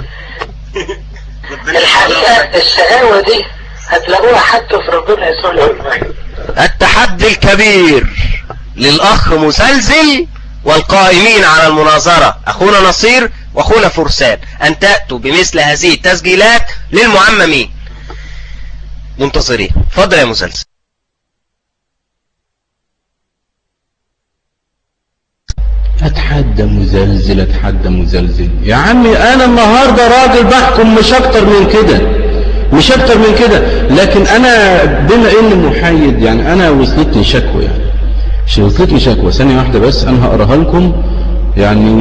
التحدي الكبير للأخ مسلسل والقائمين على المناظرة أخونا نصير وأخونا فرسان أن تأتوا بمثل هذه التسجيلات للمعممين. منتظرين. اتفضل يا مسلسل. اتحدى مزلزل يا عمي. انا النهاردة راجل بحكم مش اكتر من كده، لكن انا بما اني محايد يعني انا وصلتني شكوى ثانية واحدة بس انا هقراها لكم يعني،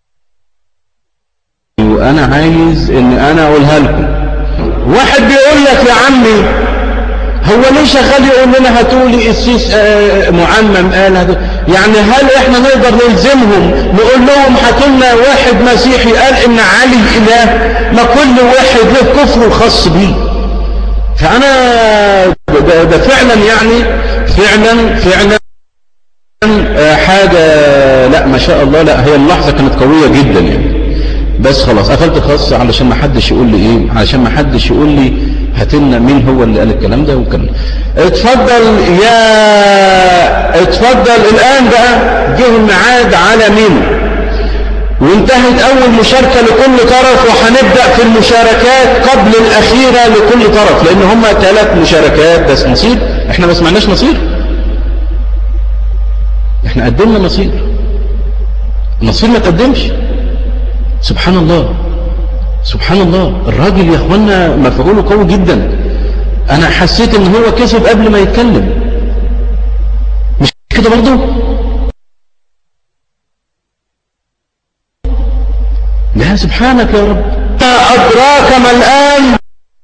وانا عايز ان انا اقولها لكم. واحد بيقول لك يا عمي هو ليه شغال يقول لنا هاتولي السيس معمم قال يعني هل احنا نقدر نلزمهم نقول لهم هاتولنا واحد مسيحي قال ان علي اله؟ ما كل واحد له كفره الخاص بيه. فانا ده فعلا يعني فعلا حاجة لا ما شاء الله. لا هي اللحظة كانت قوية جدا يعني. بس خلاص قفلت الخاص علشان ما حدش يقول لي ايه، علشان ما حدش يقول لي هاتلنا مين هو اللي قال الكلام ده وكلام. اتفضل الان بقى جه الميعاد على مين، وانتهت اول مشاركة لكل طرف، وهنبدأ في المشاركات قبل الاخيرة لكل طرف، لان هم 3 مشاركات بس. نصير احنا ما سمعناش نصير، احنا قدمنا نصير ما تقدمش. سبحان الله. الراجل يا اخوانا مفعوله قوي جدا. انا حسيت ان هو كسب قبل ما يتكلم، مش كده برضو؟ لا سبحانك يا رب. أدراك ما الآن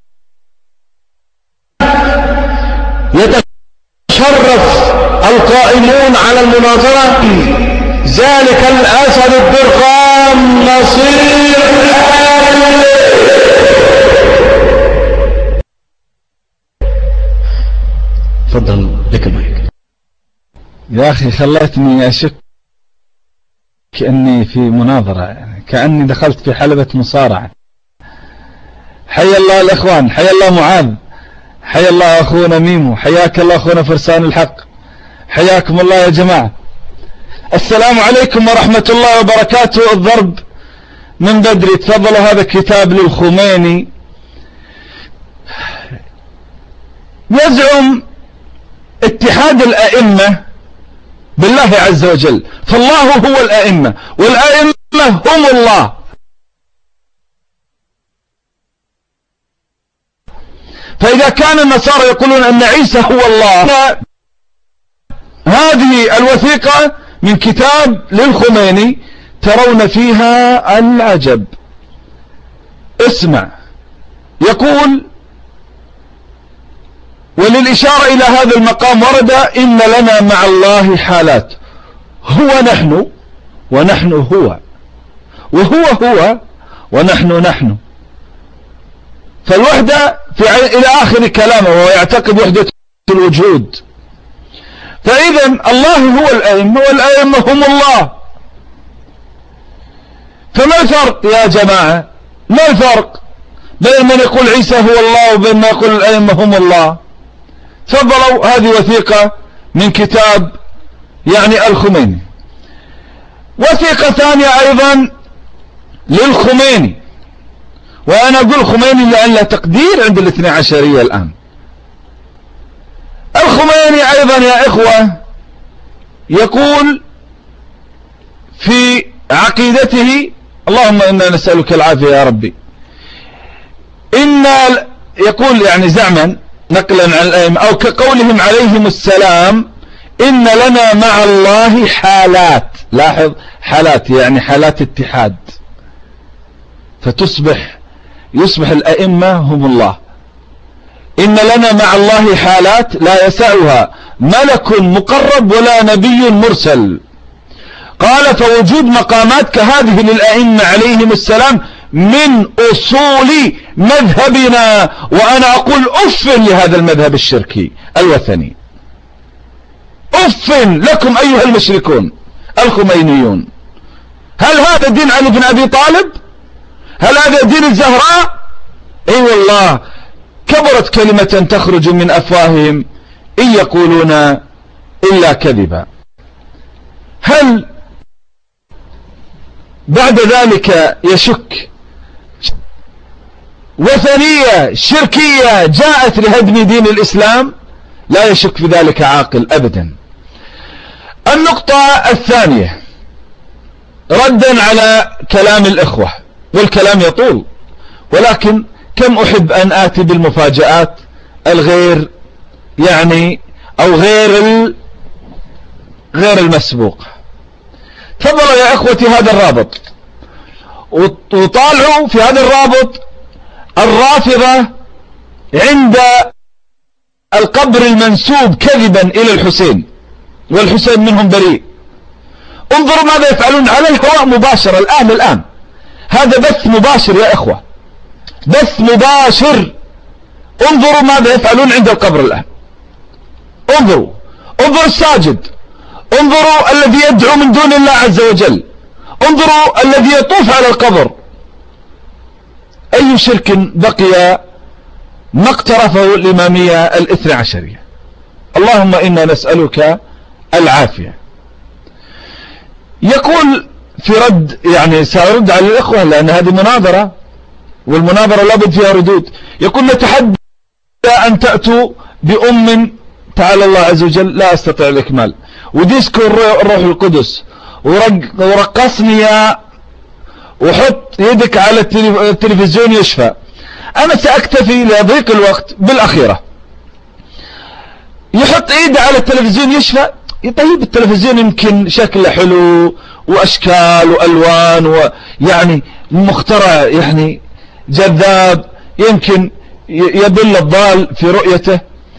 يتشرف القائمون على المناظرة ذلك الأسد الدرقام نصير تفضل لك المايك. يا أخي خلتني أشك كأني في مناظرة، كأني دخلت في حلبة مصارعة. حيا الله الأخوان، حيا الله معاذ، حيا الله أخونا ميمو، حياك الله أخونا فرسان الحق، حياكم الله يا جماعة. السلام عليكم ورحمة الله وبركاته. الضرب من بدري. تفضلوا، هذا كتاب للخميني. يزعم اتحاد الأئمة بالله عز وجل، فالله هو الأئمة والأئمة هم الله. فإذا كان النصارى يقولون أن عيسى هو الله، هذه الوثيقة من كتاب للخميني ترون فيها العجب. اسمع، يقول وللإشارة إلى هذا المقام ورد إن لنا مع الله حالات، هو نحن ونحن هو، وهو هو ونحن نحن. فالوحدة إلى آخر كلامه، وهو يعتقد وحدة الوجود. فإذا الله هو الأئمة والأئمة هم الله. فما الفرق يا جماعة؟ ما الفرق بين من يقول عيسى هو الله وبين من يقول الأئمة هم الله؟ تفضلوا، هذه وثيقة من كتاب يعني الخميني. وثيقة ثانية أيضا للخميني، وأنا أقول خميني لأن له تقدير عند الاثنى عشرية الآن. الخميني أيضا يا إخوة يقول في عقيدته، اللهم إنا نسألك العافية يا ربي، يقول يعني زعما نقلا عن الأئمة أو كقولهم عليهم السلام: إن لنا مع الله حالات. لاحظ، حالات يعني حالات اتحاد، يصبح الأئمة هم الله. إن لنا مع الله حالات لا يسعها ملك مقرب ولا نبي مرسل. قال: فوجود مقامات كهذه للأئمة عليهم السلام من أصول مذهبنا، وأنا أقول أف لهذا المذهب الشركي الوثني، أف لكم أيها المشركون الخمينيون. هل هذا دين علي بن أبي طالب؟ هل هذا دين الزهراء؟ اي والله، كبرت كلمة تخرج من أفواههم إن يقولون إلا كذبا. هل بعد ذلك يشك وثنية شركية جاءت لهدم دين الإسلام؟ لا يشك في ذلك عاقل أبدا. النقطة الثانية ردا على كلام الإخوة، والكلام يطول، ولكن كم أحب أن آتي بالمفاجآت الغير يعني أو غير المسبوق. تفضلوا يا إخوتي هذا الرابط، وطالعوا في هذا الرابط الرافضة عند القبر المنسوب كذبا إلى الحسين، والحسين منهم بريء. انظروا ماذا يفعلون على الهواء مباشرة الآن. هذا بث مباشر يا إخوة، بث مباشر. انظروا ماذا يفعلون عند القبر الآن. انظروا الساجد، انظروا الذي يدعو من دون الله عز وجل، انظروا الذي يطوف على القبر. أي شرك بقي ما اقترفه الإمامية الاثنى عشرية؟ اللهم إنا نسألك العافية. يقول في رد، يعني سأرد على الإخوة لأن هذه مناظرة، والمناظرة لابد فيها ردود. يقول: نتحدى أن تأتوا بأم تعالى الله عز وجل لا أستطيع الإكمال، وديسكو الروح القدس، ورقصني يا، وحط يدك على التلفزيون يشفى. أنا سأكتفي لضيق الوقت بالأخيرة. يحط ايده على التلفزيون يشفى. طيب التلفزيون يمكن شكله حلو وأشكال وألوان ويعني مخترع، يعني جذاب، يمكن يضل الضال في رؤيته،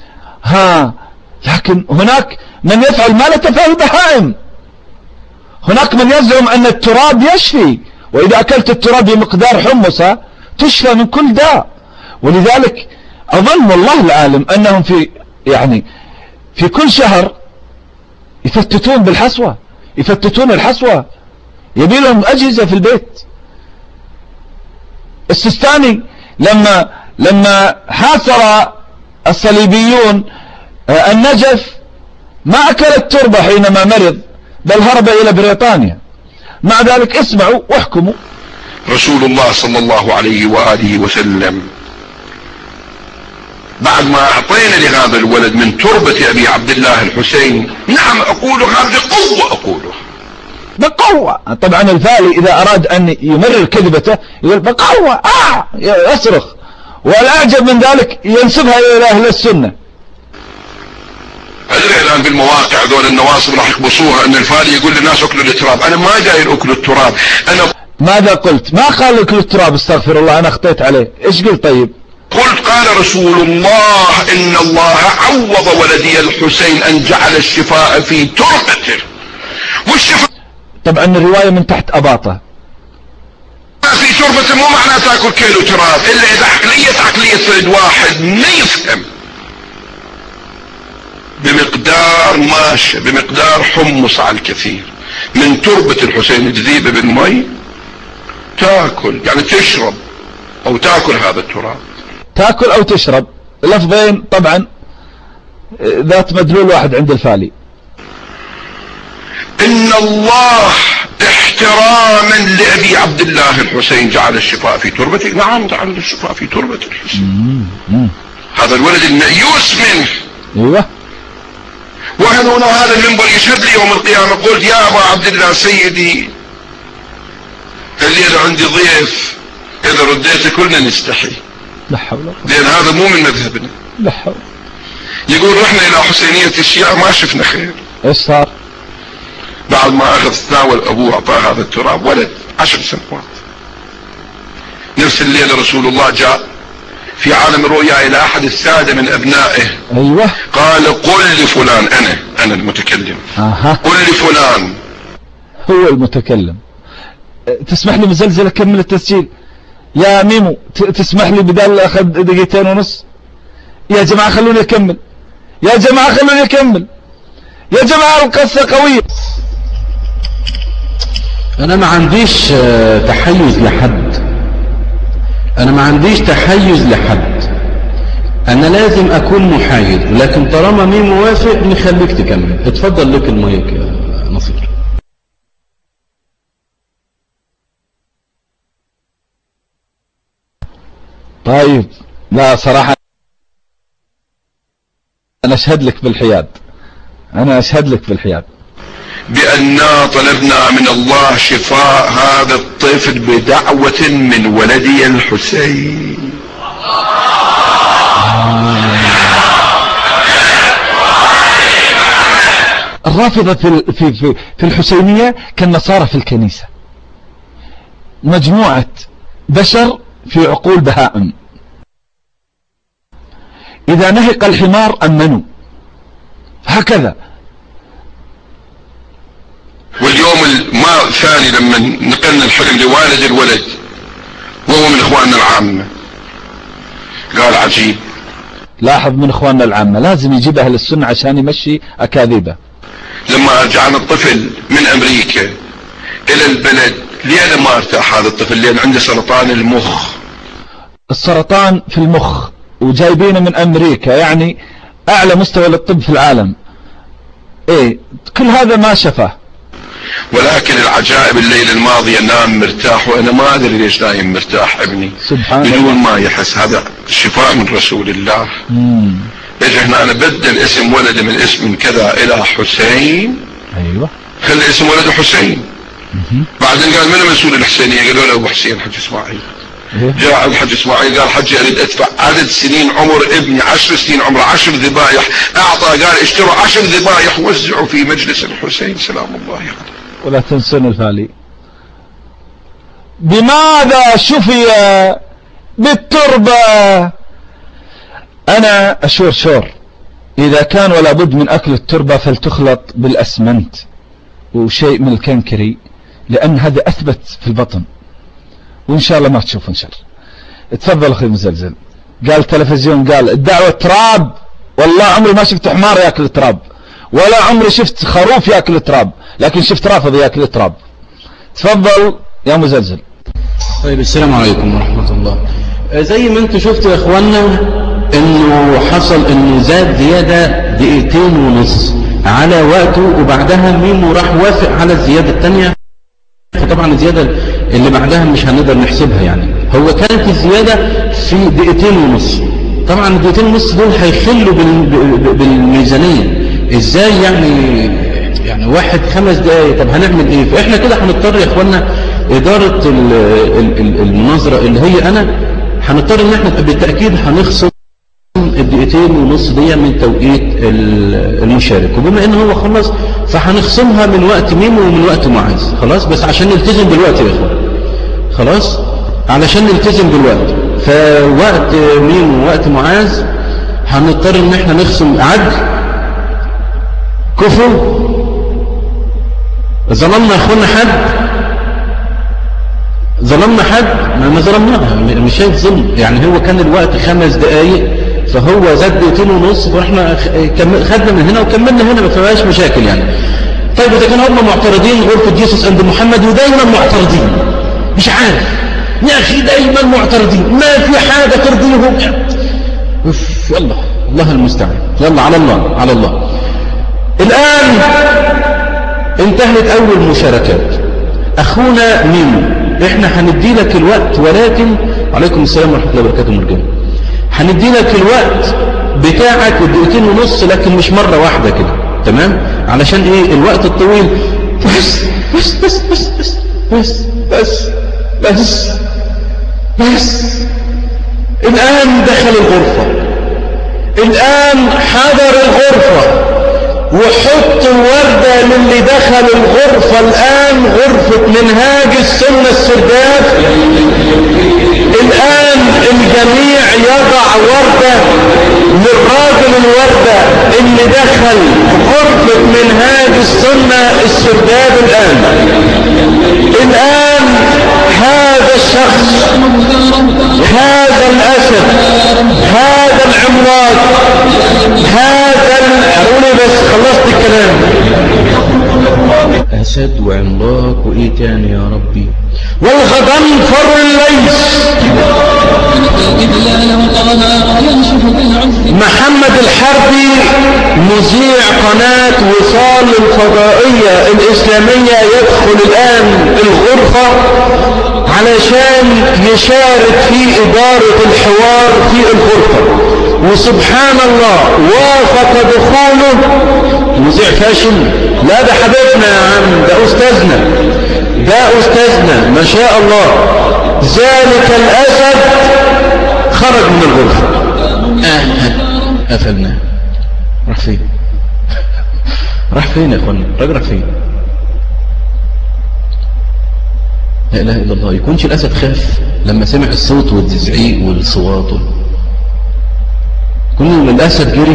لكن هناك من يفعل ما لا تفعل البهائم. هناك من يزعم أن التراب يشفي، وإذا أكلت التراب بمقدار حمصة تشفى من كل داء. ولذلك أظن والله العالم أنهم في كل شهر يفتتون بالحصوة، يفتتون الحصوة، يبي لهم أجهزة في البيت. السيستاني لما حاصر الصليبيون النجف ما أكل التربة حينما مرض، بل هرب إلى بريطانيا. مع ذلك اسمعوا واحكموا. رسول الله صلى الله عليه وآله وسلم بعد ما أعطينا لهذا الولد من تربة أبي عبد الله الحسين، نعم أقول هذا بقوة، بقوة. طبعا الفالي إذا أراد أن يمرر كذبته يقول بقوة، يصرخ. والأعجب من ذلك ينسبها إلى أهل السنة. أدري الآن بالمواقع ذول النواصب راح يقبصوها أن الفالي يقول للناس أكلوا التراب. أنا ما جاي أكل التراب. أنا ماذا قلت؟ ما قال أكلوا التراب، استغفر الله، أنا أخطيت عليه. إيش قلت؟ طيب قلت قال رسول الله إن الله عوض ولدي الحسين أن جعل الشفاء في تربته. والشفاء طبعا الرواية من تحت أباطة. في تربته مو معناه تاكل كيلو تراب، إلا إذا عقلية فرد واحد ما يفهم. بمقدار ماشي، بمقدار حمص على الكثير من تربة الحسين تذيب بالمي تاكل، يعني تشرب او تاكل هذا التراب. تاكل او تشرب، لفظين طبعا ذات مدلول واحد عند الفالي. ان الله احتراما لابي عبد الله الحسين جعل الشفاء في تربته. نعم جعل الشفاء في تربة الحسين. هذا الولد المأيوس منه. ايوه. وهذا المنبر يشهد لي يوم القيامة. قلت يا ابا عبد الله سيدي الليلة عندي ضيف، اذا رديته كلنا نستحي. لا حول ولا قوة. لان هذا مو من مذهبنا. لا حول. يقول رحنا الى حسينية الشيعة ما شفنا خير. ايش صار؟ بعد ما اخذ تناول ابوه اعطاه هذا التراب، ولد 10 سنوات. نفس الليلة رسول الله جاء في عالم الرؤيا الى احد السادة من ابنائه. ايوه. قال قل لفلان، انا المتكلم. قل لفلان. هو المتكلم. تسمح لي مزلزل اكمل التسجيل يا ميمو؟ تسمح لي بدل اخذ 2.5 دقيقة؟ يا جماعة خلوني اكمل، يا جماعة خلوني اكمل، يا جماعة القصة قوية. انا ما عنديش تحيز لحد، انا ما عنديش تحيز لحد، انا لازم اكون محايد، لكن طالما مين موافق نخليك تكمل. اتفضل لك المايك يا نصير. طيب لا صراحة انا اشهد لك بالحياد، انا اشهد لك بالحياد بأننا طلبنا من الله شفاء هذا الطفل بدعوة من ولدي الحسين. الرافضة في الحسينية كالنصارى في الكنيسة، مجموعة بشر في عقول بهائم. إذا نهق الحمار أمنوا، هكذا. واليوم ما ثاني لما نقلنا الحلم لوالد الولد وهو من اخواننا العامة، قال عجيب. لاحظ من اخواننا العامة لازم يجيب اهل السنة عشان يمشي اكاذيبه. لما رجعنا الطفل من امريكا الى البلد، ليه ما ارتاح هذا الطفل؟ لان عنده سرطان المخ. السرطان في المخ وجايبينه من امريكا، يعني اعلى مستوى للطب في العالم. ايه كل هذا ما شفاه. ولكن العجائب الليلة الماضية نام مرتاح، وانا ما ادري ليش نايم مرتاح ابني سبحان بدون الله. ما يحس. هذا شفاء من رسول الله. ليش احنا انا بدل اسم ولدي من اسم كذا الى حسين. ايوه خلي اسم ولده حسين. بعدين قال من مسؤول الحسينية؟ قالوا له ابو حسين حج اسماعيل. جاء الحج اسماعيل قال حجي اريد ادفع عدد سنين عمر ابني، 10 سنين عمره، 10 ذبايح. اعطى قال اشتروا 10 ذبايح وزعوا في مجلس الحسين سلام الله عليه. ولا تنسون الفالي. بماذا شفي بالتربة؟ انا اشور اذا كان ولا بد من اكل التربة فلتخلط بالاسمنت وشيء من الكنكري، لان هذا اثبت في البطن، وان شاء الله ما تشوفون شر. اتفضل اخي مزلزل. قال تلفزيون، قال الدعوة تراب. والله عمري ما شفت حمار ياكل تراب، ولا عمري شفت خروف ياكل تراب، لكن شفت رافض ياكل تراب. تفضل يا مزلزل. طيب السلام عليكم ورحمة الله. زي ما انتم شفتوا يا اخوانا انه حصل انه زاد زيادة 2.5 دقيقة على وقته، وبعدها ميمو راح وافق على الزيادة الثانية. فطبعا الزيادة اللي بعدها مش هنقدر نحسبها، يعني هو كانت الزيادة في 2.5 دقيقة. طبعا 2.5 دقيقة دول هيخلوا بالميزانية. ازاي يعني واحد 5 دقايق؟ طب هنعمل ايه؟ فاحنا كده هنضطر يا اخوانا ادارة المناظرة اللي هي انا هنضطر ان احنا بالتأكيد هنخصم 2.5 دقيقة من توقيت المشارك، وبما ان هو خلص فهنخصمها من وقت ميمو ومن وقت معاذ. خلاص بس عشان نلتزم بالوقت يا اخوان، خلاص علشان نلتزم بالوقت. فوقت مين ووقت معاذ هنضطر ان احنا نخصم عدل كفر ظلمنا اخونا حد ظلمنا حد ما ظلمناه مش شايف ظلم يعني هو كان الوقت 5 دقايق فهو زاد 2:30 واحنا خدنا من هنا وكملنا هنا ما فيهاش مشاكل يعني. طيب اذا كانوا هم معترضين غرفة جيسوس عند محمد ودايما معترضين مش عارف يا اخي دايما معترضين ما في حاجة ترضيهم يلا الله المستعان يلا على الله على الله. الان انتهت اول مشاركات اخونا مين احنا هندي لك الوقت ولكن عليكم السلام ورحمة الله وبركاته مرجان هندي لك الوقت بتاعك 2:30 لكن مش مرة واحدة كده تمام علشان ايه الوقت الطويل بس بس بس بس بس بس بس بس بس الآن دخل الغرفة الآن حضر الغرفة وحط وردة للي دخل الغرفة الآن غرفة منهاج السنة السرداب الآن الجميع يضع وردة للراجل الوردة اللي دخل غرفة منهاج السنة السرداب الآن هذا الشخص هذا الأسد هذا العملاق هذا قولي بس خلصت الكلام أسد وعملاق وإيه تاني يا ربي والغضنفر الليث محمد الحربي مذيع قناة وصال الفضائية الإسلامية يدخل الآن الغرفة علشان يشارك في إدارة الحوار في الغرفة وسبحان الله وافق دخوله مذيع فاشل لا ده حبيبنا يا عم ده أستاذنا ما شاء الله ذلك الأسد خرج من الغرفة قفلناه راح فين راح فين يا اخوانا الراجل راح فين لا اله الا الله يكونش الاسد خاف لما سمع الصوت والزعيق والصوات كل الاسد جري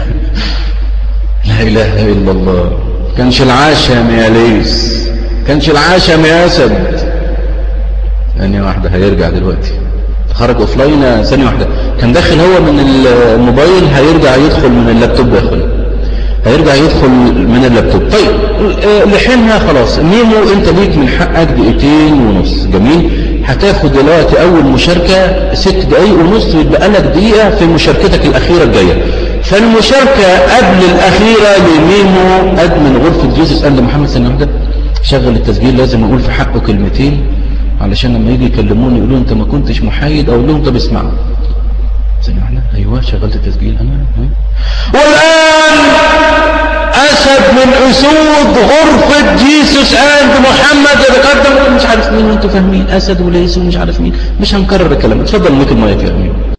لا اله الا الله كانش العاشم يا ليس كانش العاشم يا اسد ثانية واحدة هيرجع دلوقتي خرج اوفلاين ثانية واحدة كان داخل هو من الموبايل هيرجع يدخل من اللابتوب يا اخوان هيرجع يدخل من اللابتوب. طيب لحينها خلاص ميمو انت ليك من حقك 2:30 دقيقة جميل هتاخد دلوقتي اول مشاركة 6 دقايق ونص ويبقى لك دقيقة في مشاركتك الاخيرة الجاية. فالمشاركة قبل الاخيرة لميمو ادمن غرفة جيسوس اند محمد ثانية واحدة شغل التسجيل لازم اقول في حقه كلمتين علشان لما يجي يكلموني يقولوا انت ما كنتش محايد او لهم طب اسمعوا سمعنا ايوه شغلت التسجيل انا والان اسد من اسود غرفة جيسوس اند محمد يتقدم مش عارف مين وانتوا فاهمين اسد وليس ومش عارف مين مش هنكرر الكلام اتفضل ميك المايك يا امين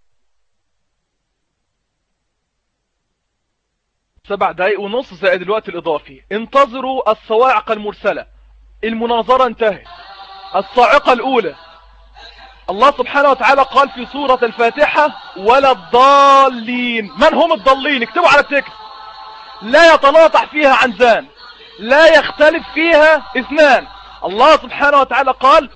7 دقايق ونص زائد الوقت الاضافي. انتظروا الصواعق المرسلة. المناظرة انتهت. الصاعقة الاولى الله سبحانه وتعالى قال في سورة الفاتحة ولا الضالين. من هم الضالين؟ اكتبوا على التكست. لا يتناطح فيها عنزان لا يختلف فيها اثنان. الله سبحانه وتعالى قال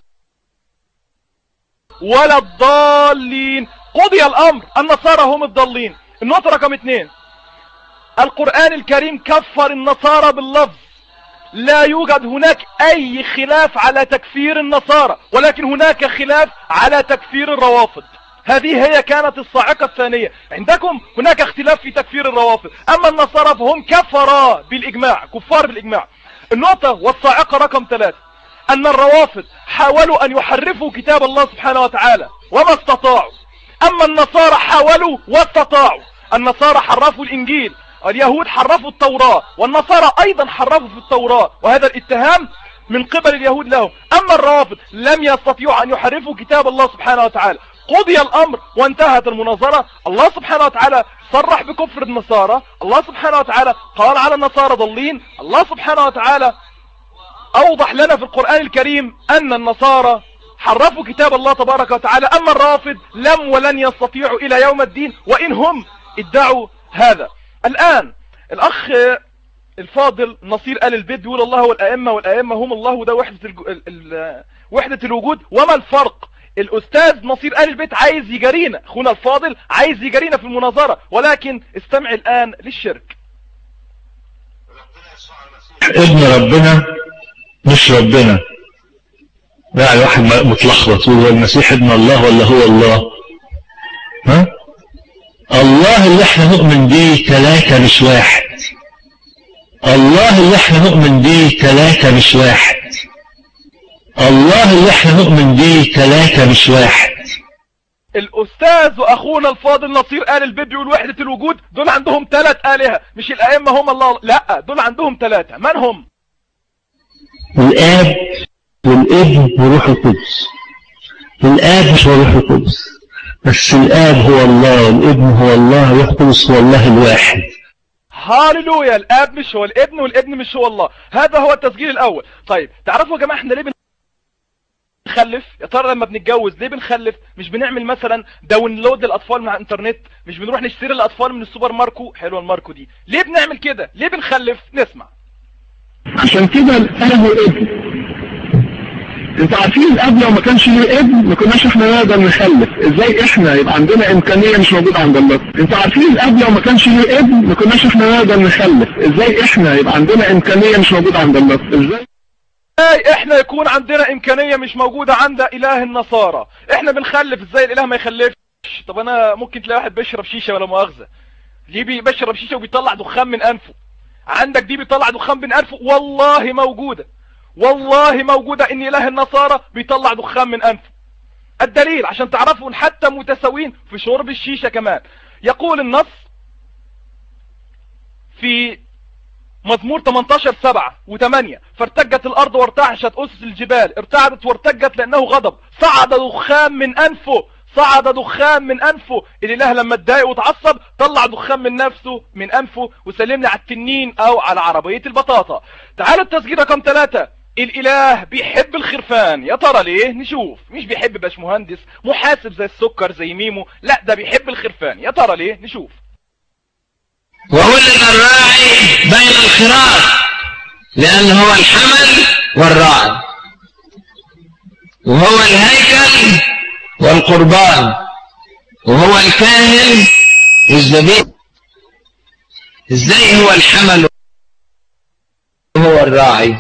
ولا الضالين. قضي الامر النصارى هم الضالين. النقطة رقم 2 القرآن الكريم كفر النصارى باللفظ. لا يوجد هناك اي خلاف على تكفير النصارى ولكن هناك خلاف على تكفير الروافض. هذه هي كانت الصاعقة الثانية. عندكم هناك اختلاف في تكفير الروافض اما النصارى فهم كفرا بالاجماع كفار بالاجماع. النقطة والصاعقة رقم 3 ان الروافض حاولوا ان يحرفوا كتاب الله سبحانه وتعالى وما استطاعوا اما النصارى حاولوا واستطاعوا. النصارى حرفوا الانجيل اليهود حرفوا التوراة والنصارى ايضا حرفوا في التوراة وهذا الاتهام من قبل اليهود لهم. اما الروافض لم يستطيعوا ان يحرفوا كتاب الله سبحانه وتعالى. قضي الامر وانتهت المناظرة. الله سبحانه وتعالى صرح بكفر النصارى. الله سبحانه وتعالى قال على النصارى ضالين. الله سبحانه وتعالى اوضح لنا في القرآن الكريم ان النصارى حرفوا كتاب الله تبارك وتعالى. أما الرافض لم ولن يستطيعوا إلى يوم الدين وإن هم ادعوا هذا. الآن الأخ الفاضل نصير آل البيت بيقول الله هو الأئمة والأئمة هم الله، وده وحدة الوجود. وما الفرق؟ الأستاذ نصير آل البيت عايز يجارينا، أخونا الفاضل عايز يجارينا في المناظرة، ولكن استمع الآن للشرك. ابن ربنا مش ربنا، يعني واحد متلخبط يقول هو المسيح ابن الله ولا هو الله؟ ها؟ الله اللي احنا نؤمن بيه ثلاثة مش واحد. الله اللي احنا نؤمن بيه ثلاثة مش واحد. الله اللي احنا نؤمن بيه ثلاثة مش واحد. الأستاذ وأخونا الفاضل نصير آل البيت بيقول وحدة الوجود، دول عندهم 3 آلهة، مش الأئمة هم الله، لا دول عندهم 3. من هم؟ الآب والابن وروح القدس. الآب مش هو روح القدس، بس الآب هو الله والابن هو الله وروح القدس هو الله الواحد. هاللويا. الآب مش هو الابن والابن مش هو الله. هذا هو التسجيل الأول. طيب تعرفوا يا جماعة احنا ليه بنخلف؟ يا ترى لما بنتجوز ليه بنخلف؟ مش بنعمل مثلا داونلود للأطفال من على الانترنت؟ مش بنروح نشتري للأطفال من السوبر ماركو؟ حلوة الماركو دي. ليه بنعمل كده؟ ليه بنخلف؟ نسمع. عشان كده الآب والابن. انتوا عارفين الاب لو ما كانش له ابن ما كناش احنا نقدر نخلف. ازاي احنا يبقى عندنا امكانيه مش موجوده عند الله؟ انتوا عارفين الاب لو ما كانش له ابن ما كناش احنا نقدر نخلف. ازاي احنا يبقى عندنا امكانيه مش موجوده عند الله؟ ازاي احنا يكون عندنا امكانيه مش موجوده عند اله النصارى؟ احنا بنخلف، ازاي الاله ما يخلفش؟ طب انا ممكن تلاقي واحد بيشرب شيشه ولا مؤاخذه، ليه بيشرب شيشه وبيطلع دخان من انفه؟ عندك دي بيطلع دخان من انفه؟ والله موجوده، والله موجودة ان اله النصارى بيطلع دخان من انفه. الدليل عشان تعرفوا ان حتى متساويين في شرب الشيشة كمان. يقول النص في مزمور 18:7 و8: فارتجت الارض وارتعشت اسس الجبال، ارتعدت وارتجت لانه غضب، صعد دخان من انفه، صعد دخان من انفه. الاله لما اتضايق وتعصب طلع دخان من نفسه من انفه وسلمني على التنين او على عربية البطاطا. تعالوا التسجيل رقم 3. الاله بيحب الخرفان. يا ترى ليه؟ نشوف. مش بيحب باشمهندس محاسب زي السكر زي ميمو، لا ده بيحب الخرفان. يا ترى ليه؟ نشوف. وولد الراعي بين الخراف لأنه هو الحمل والراعي، وهو الهيكل والقربان، وهو الكاهن والذبيح. ازاي هو الحمل وهو الراعي؟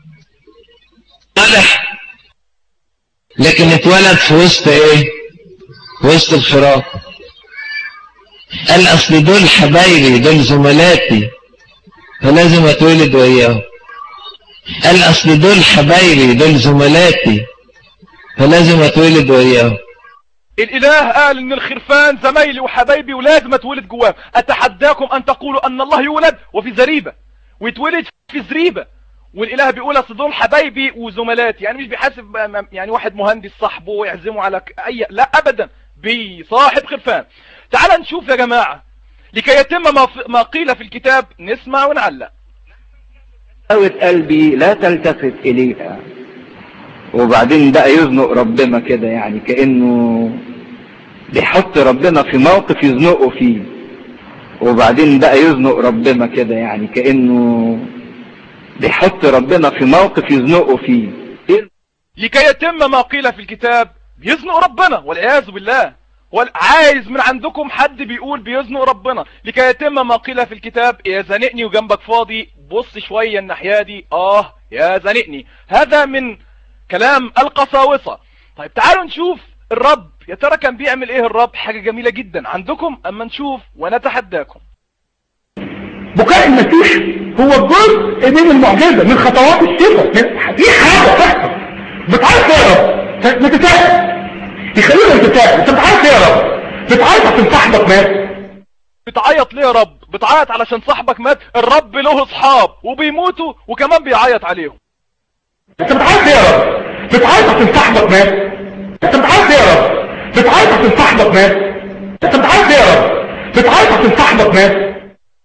واضح، لكن اتولد في وسط ايه؟ في وسط الخراف. قال اصل دول حبايبي، دول زملاتي، فلازم اتولد وياهم. قال اصل دول حبايبي، دول زملاتي، فلازم اتولد وياهم. الاله قال ان الخرفان زمايلي وحبايبي ولازم اتولد جواهم. اتحداكم ان تقولوا ان الله يولد وفي زريبة ويتولد في زريبة، والاله بيقول اصل دول حبايبي وزملاتي. يعني مش بيحاسب يعني واحد مهندس صاحبه ويعزمه على اي، لا ابدا، بصاحب خرفان. تعال نشوف يا جماعة لكي يتم ما قيل في الكتاب. نسمع ونعلق. قوة قلبي لا تلتفت إليها. وبعدين بقى يزنق ربنا كده، يعني كأنه بيحط ربنا في موقف يزنقه فيه. وبعدين بقى يزنق ربنا كده، يعني كأنه بيحط ربنا في موقف يزنقه فيه. لكي يتم ما قيل في الكتاب بيزنق ربنا والعياذ بالله. عايز من عندكم حد بيقول بيزنق ربنا. لكي يتم ما قيل في الكتاب يا زنقني وجنبك فاضي، بص شوية الناحية دي، يا زنقني. هذا من كلام القساوسة. طيب تعالوا نشوف الرب. يا ترى كان بيعمل ايه الرب؟ حاجة جميلة جدا عندكم، اما نشوف ونتحداكم. بكاء المسيح هو جزء من المعجزة، من خطوات الشفاء. دي حاجة تحصل بتعرف يا رب نتفاهم، يخلينا نتفاهم. انت بتعرف يا رب بتعيط عشان صاحبك مات. بتعيط ليه يا رب؟ بتعيط علشان صاحبك مات. الرب له اصحاب وبيموتوا وكمان بيعيط عليهم. انت بتعرف يا رب بتعيط عشان صاحبك مات. انت بتعرف يا رب بتعيط عشان صاحبك مات. انت بتعرف يا رب بتعيط عشان صاحبك مات.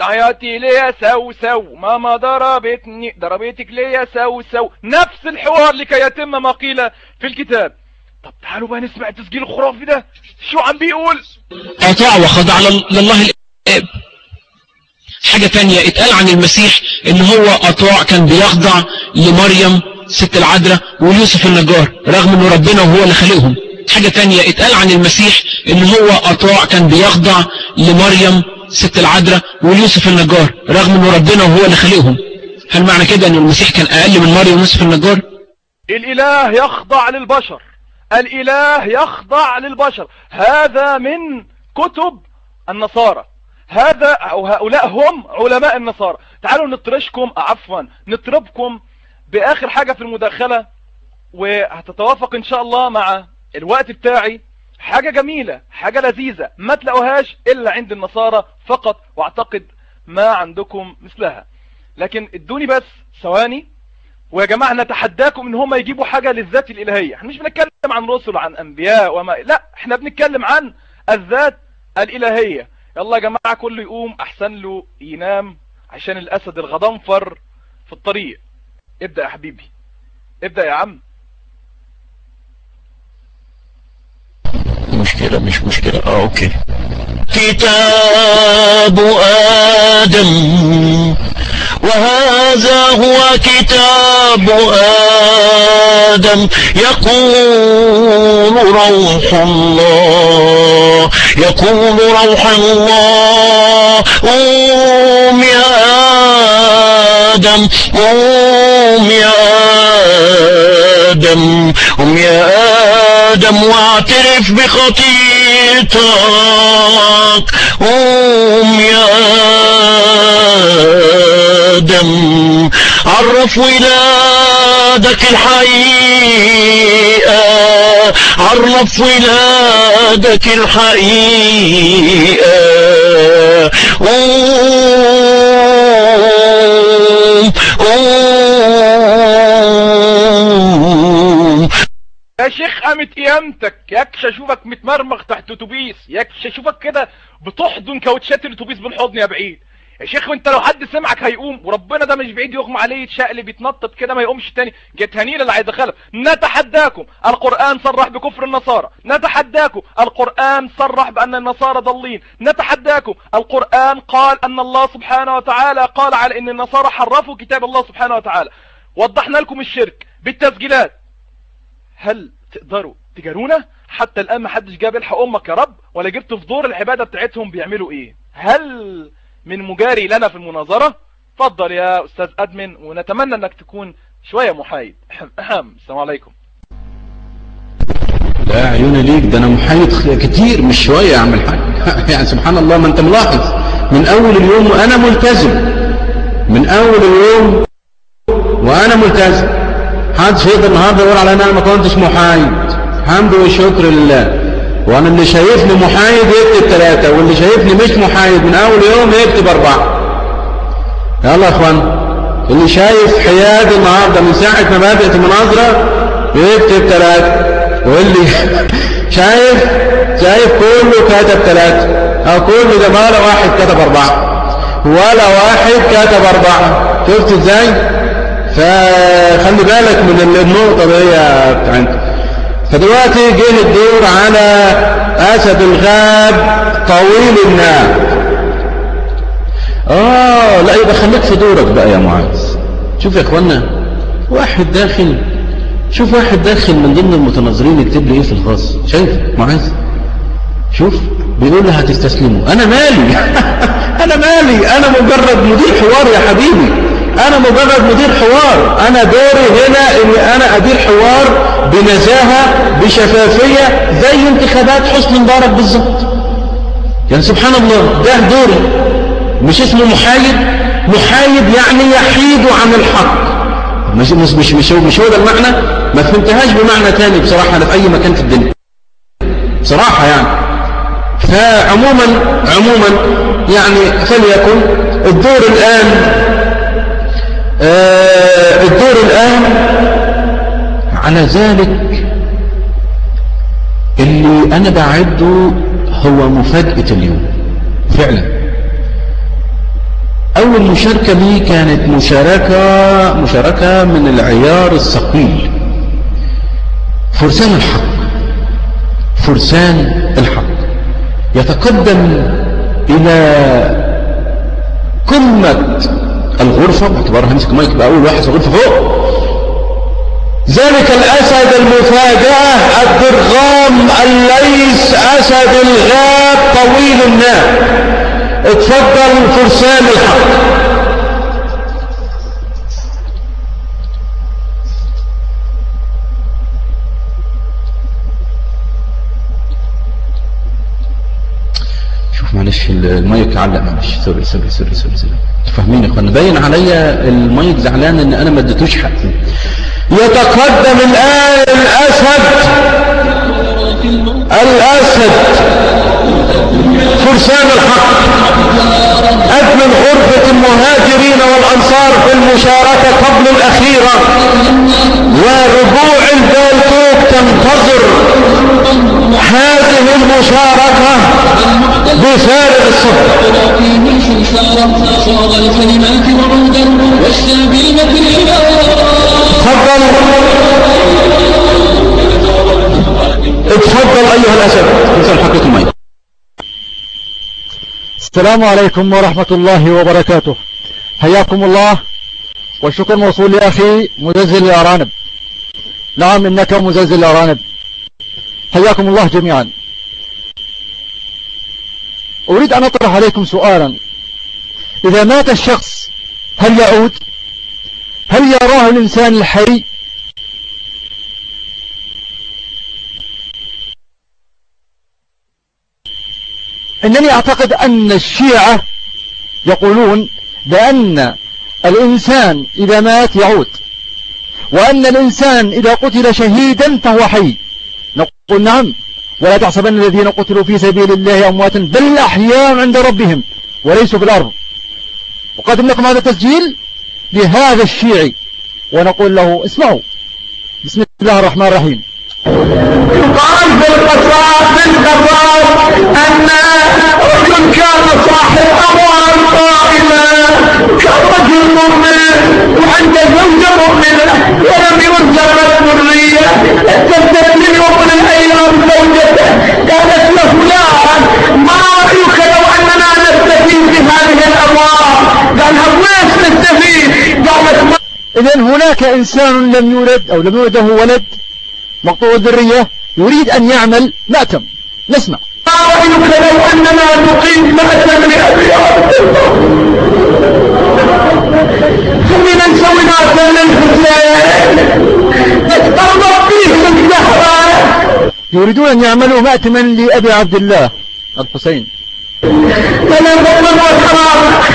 بتعيطي ليه يا سوسو؟ ماما ضربتك ليه يا سوسو؟ نفس الحوار لكي يتم ما قيل في الكتاب. طب تعالوا بقى نسمع التسجيل الخرافي ده، شو عم بيقول؟ أطاع وخضع لله الآب. حاجة تانية اتقال عن المسيح ان هو أطاع، كان بيخضع لمريم ست العذراء ويوسف النجار رغم انه ربنا وهو اللي خلقهم. حاجة تانية اتقال عن المسيح ان هو أطاع، كان بيخضع لمريم ست العذراء ويوسف النجار رغم انه ربنا وهو اللي خلقهم. هل معنى كده ان المسيح كان اقل من مريم ويوسف النجار؟ الاله يخضع للبشر، الاله يخضع للبشر. هذا من كتب النصارى، هذا او هؤلاء هم علماء النصارى. تعالوا نطربكم باخر حاجة في المداخلة، وهتتوافق ان شاء الله مع الوقت بتاعي. حاجة جميلة، حاجة لذيذة، ما تلاقوهاش الا عند النصارى فقط، واعتقد ما عندكم مثلها. لكن ادوني بس ثواني، ويا جماعة نتحداكم ان هم يجيبوا حاجة للذات الالهية. احنا مش بنتكلم عن رسل وعن انبياء وما، لا، احنا بنتكلم عن الذات الالهية. يلا يا جماعة كله يقوم، احسن له ينام عشان الاسد الغضنفر في الطريق. ابدأ يا حبيبي، ابدأ يا عم. مش مشكلة. اوكي. كتاب آدم، وهذا هو كتاب آدم، يقول روح الله، يقول روح الله قوم يا آدم، قوم يا آدم، قوم يا آدم واعترف بخطيئتك، قوم يا آدم، عرف ولادك الحقيقة، عرف ولادك الحقيقة، يا شيخ قامت قيامتك، يكش اشوفك متمرمغ تحت اتوبيس، يكش اشوفك كده بتحضن كاوتشات الاتوبيس بالحضن يا بعيد. يا شيخ وانت لو حد سمعك هيقوم، وربنا ده مش بعيد يغمى عليه يتشقلب يتنطط كده ما يقومش تاني. جت هنيل اللي هيدخلك. نتحداكم، القرآن صرح بكفر النصارى. نتحداكم، القرآن صرح بأن النصارى ضالين. نتحداكم، القرآن قال أن الله سبحانه وتعالى قال على أن النصارى حرفوا كتاب الله سبحانه وتعالى. وضحنا لكم الشرك بالتسجيلات. هل تقدروا تجارونا؟ حتى الآن ما حدش جاب الحق أمك يا رب، ولا جبت في دور العبادة بتاعتهم بيعملوا إيه. هل من مجاري لنا في المناظرة؟ اتفضل يا أستاذ أدمن، ونتمنى أنك تكون شوية محايد. السلام عليكم. لا عيوني ليك، ده أنا محايد كتير مش شوية يا عم الحاج. يعني سبحان الله، ما أنت ملاحظ من أول اليوم وأنا ملتزم، من أول اليوم وأنا ملتزم. حدش يقدر النهارده يقول على أنا ما كنتش محايد. الحمد والشكر لله. وانا اللي شايفني محايد يكتب 3، واللي شايفني مش محايد من اول يوم يكتب 4. يلا يا اخوان، اللي شايف حياد النهارده من ساعة ما بدأت المناظرة يكتب 3، واللي شايف كله كتب 3، او كله ده ولا واحد كتب 4، ولا واحد كتب 4. شفت ازاي؟ فخلي بالك من النقطة دي بتاعتك. فدلوقتي جه الدور على أسد الغاب طويل الناب. لا يبقى خليك في دورك بقى يا معاذ. شوف يا اخوانا، واحد داخل، شوف واحد داخل من ضمن المتناظرين يكتب لي ايه في الخاص. شايف معاذ؟ شوف بيقول لي هتستسلموا. انا مالي انا مالي، انا مجرد مدير حوار يا حبيبي، انا مجرد مدير حوار. انا دوري هنا ان انا ادير حوار بنزاهة بشفافية زي انتخابات حسني مبارك بالظبط. يعني سبحان الله، ده دوري. مش اسمه محايد. محايد يعني يحيد عن الحق. مش هو ده المعنى. ما فهمتهاش بمعنى تاني بصراحة انا في اي مكان في الدنيا بصراحة يعني. فعموما يعني فليكن الدور الآن على ذلك اللي أنا بعده هو مفاجأة اليوم فعلا. أول مشاركة لي كانت مشاركة من العيار الثقيل، فرسان الحق يتقدم إلى قمة الغرفة، باعتبارها همسك مايك بقى أول واحد في الغرفة فوق، ذلك الأسد المفاجأة الضرغام الليث أسد الغاب طويل الناب، اتفضل فرسان الحق. شوف معلش المايك علق، معلش سوري تفهمين يا اخوانا، باين عليا المايك زعلان ان انا ما اديتوش حقي. يتقدم الآن الأسد فرسان الحق أدمن غرفة المهاجرين والأنصار في المشاركة قبل الأخيرة، وربوع البالتوك تنتظر هذه المشاركة بفارغ الصبر. اتفضل ايها الاسد فرسان الحق المايك. السلام عليكم ورحمة الله وبركاته، حياكم الله، والشكر موصول لأخي مزلزل الأرانب. نعم إنك مزلزل الأرانب، حياكم الله جميعا. أريد أن أطرح عليكم سؤالا، إذا مات الشخص هل يعود؟ هل يراه الإنسان الحي؟ إنني أعتقد أن الشيعة يقولون بأن الإنسان إذا مات يعود، وأن الإنسان إذا قتل شهيدا فهو حي. نقول نعم، ولا تحسبن الذين قتلوا في سبيل الله أمواتا بل أحياء عند ربهم وليسوا في الأرض. وقدم لكم هذا التسجيل لهذا الشيعي ونقول له اسمعوا. بسم الله الرحمن الرحيم. يقال في القصائد أن رجل كان صاحب أموال طائلة، كان رجل مؤمن وعنده زوجة مؤمنة ولم يرزق الذرية، استبدت من يوم من الأيام زوجته قالت له فلان ما رأيك لو أننا نستفيد بهذه الأموال؟ قالها ويش نستفيد؟ قالت إذن هناك إنسان لم يولد أو لم يولده ولد مقطوع الذرية يريد أن يعمل مأتم. نسمع. ما رأيك لو أننا نقيم مأتم لأبيات خلينا نسوي مأتم للحسين نتقرب فيه الزهرة. يريدون أن يعملوا مأتما لأبي عبد الله الحسين. فلا نظلم والحرام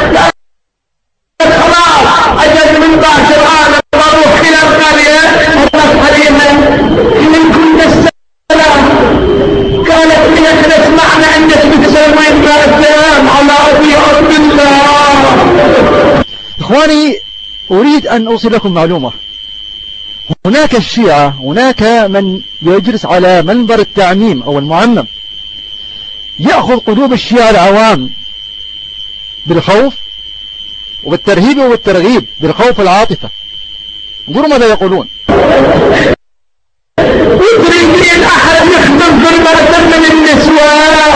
خلاص أجل من باش الآن وروح إلى القرية ورفع عليها من كل السلام. قالت لي اخلص معنا انك بتسوي مأتم على أبي عبد الله. إخواني أريد أن أوصل لكم معلومة. هناك الشيعة، هناك من يجلس على منبر التعميم أو المعمم يأخذ قلوب الشيعة العوام بالخوف وبالترهيب وبالترغيب، بالخوف والعاطفة. انظروا ماذا يقولون. يريد أحد يخدم في المأتم من النسوان.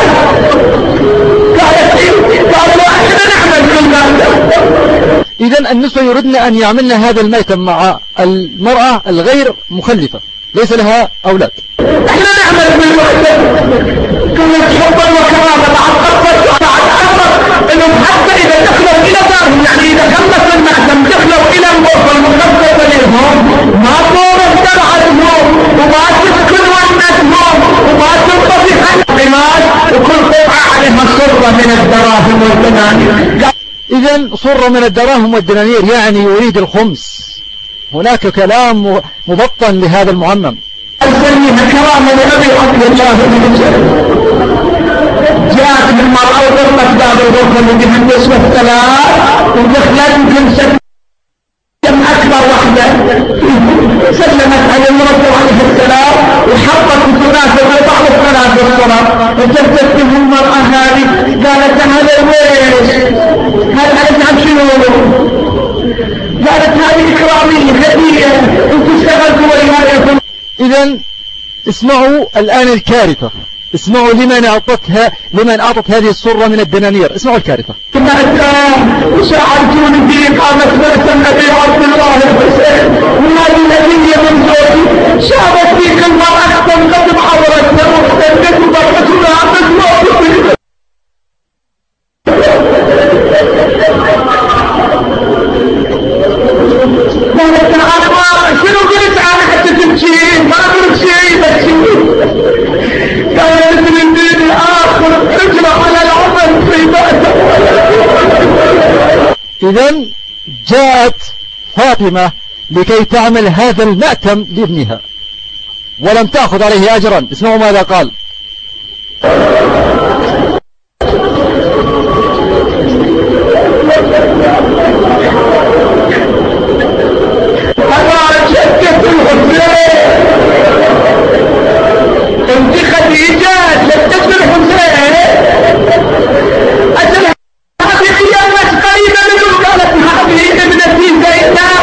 قالوا احنا نعمل في المأتم. إذن النسوة يردن أن يعملن هذا المأتم مع المرأة الغير مخلفة ليس لها أولاد. احنا نعمل في المأتم. قالت حبا وكرامة بعد قصة بعد أمر انهم حتى إذا دخلوا إلى دارهم، يعني إذا خلص المأتم دخلوا إلى الغرفة المخصصة لهم ما تورث درعتهم وما تسكن ونتهم وما تنطفي القماش وكل قطعة عليها صرة من الدراهم والدنانير. إذن صرة من الدراهم والدنانير يعني يريد الخمس. هناك كلام مبطن لهذا المعمم. أسميها كرامة لأبي عبد الله بن مسعود. جاءت المرأة وضربت باب الغرفة من جهة النسوة الثلاث ودخلت يمكن أكبر واحدة سلمت على المرأة عليه السلام وحطت تناسب بعض الثلاث الصلاة وجدت به المرأة هذه قالت هذا ويش؟ هل أجعل شنو إذا اسمعوا الآن الكارثة، اسمعوا لمن أعطت هذه الصرة من الدنانير. اسمعوا الكارثة. وساعدتوني في إقامة بيت النبي عبد الله الحسين وهذه الهدية من زوجي. شابت فيك المرأة تنقدم حضرتنا واختلت وضربتنا عبد الله. شنو قلت انا حتى تمشي؟ ما قلت شيء بس قالت من ديني اخر اجرى على العمل في بأسه. اذا جاءت فاطمة لكي تعمل هذا المأتم لابنها ولم تأخذ عليه اجرا. اسمعوا ماذا قال. انت خديجة جدت الحسين اجل هذه قيامة قريبة منه. قالت هذه ابنتي زينب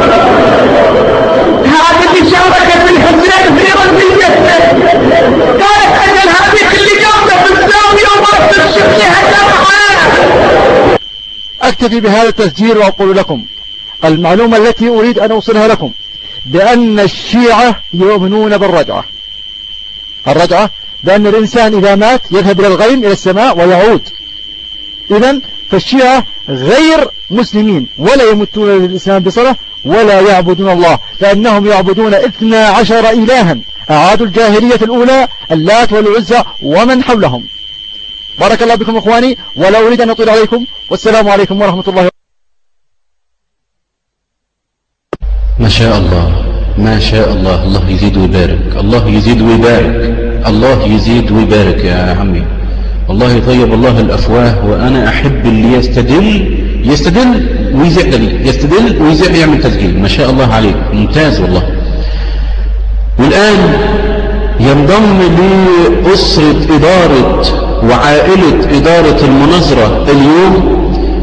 هذه شاركت الحسين في رزيته. قالت اجل هذه اللي قامت في الزاوية وما تشوف لها معاه. اكتفي بهذا التسجيل واقول لكم المعلومة التي اريد ان اوصلها لكم، بأن الشيعة يؤمنون بالرجعة. الرجعة بأن الإنسان إذا مات يذهب إلى الغيم إلى السماء ويعود. إذن فالشيعة غير مسلمين ولا يمتون للإسلام بصلة ولا يعبدون الله، لأنهم يعبدون 12 إلها أعادوا الجاهلية الأولى اللات والعزى ومن حولهم. بارك الله بكم إخواني، ولا أريد أن أطيل عليكم، والسلام عليكم ورحمة الله. ما شاء الله ما شاء الله. الله يزيد ويبارك، الله يزيد ويبارك، الله يزيد ويبارك يا عمي. والله يطيب الله الأفواه. وأنا أحب اللي يستدل ويزع دليل، يستدل ويزع يعمل تسجيل. ما شاء الله عليك، ممتاز والله. والآن ينضم لأسرة إدارة وعائلة إدارة المناظرة اليوم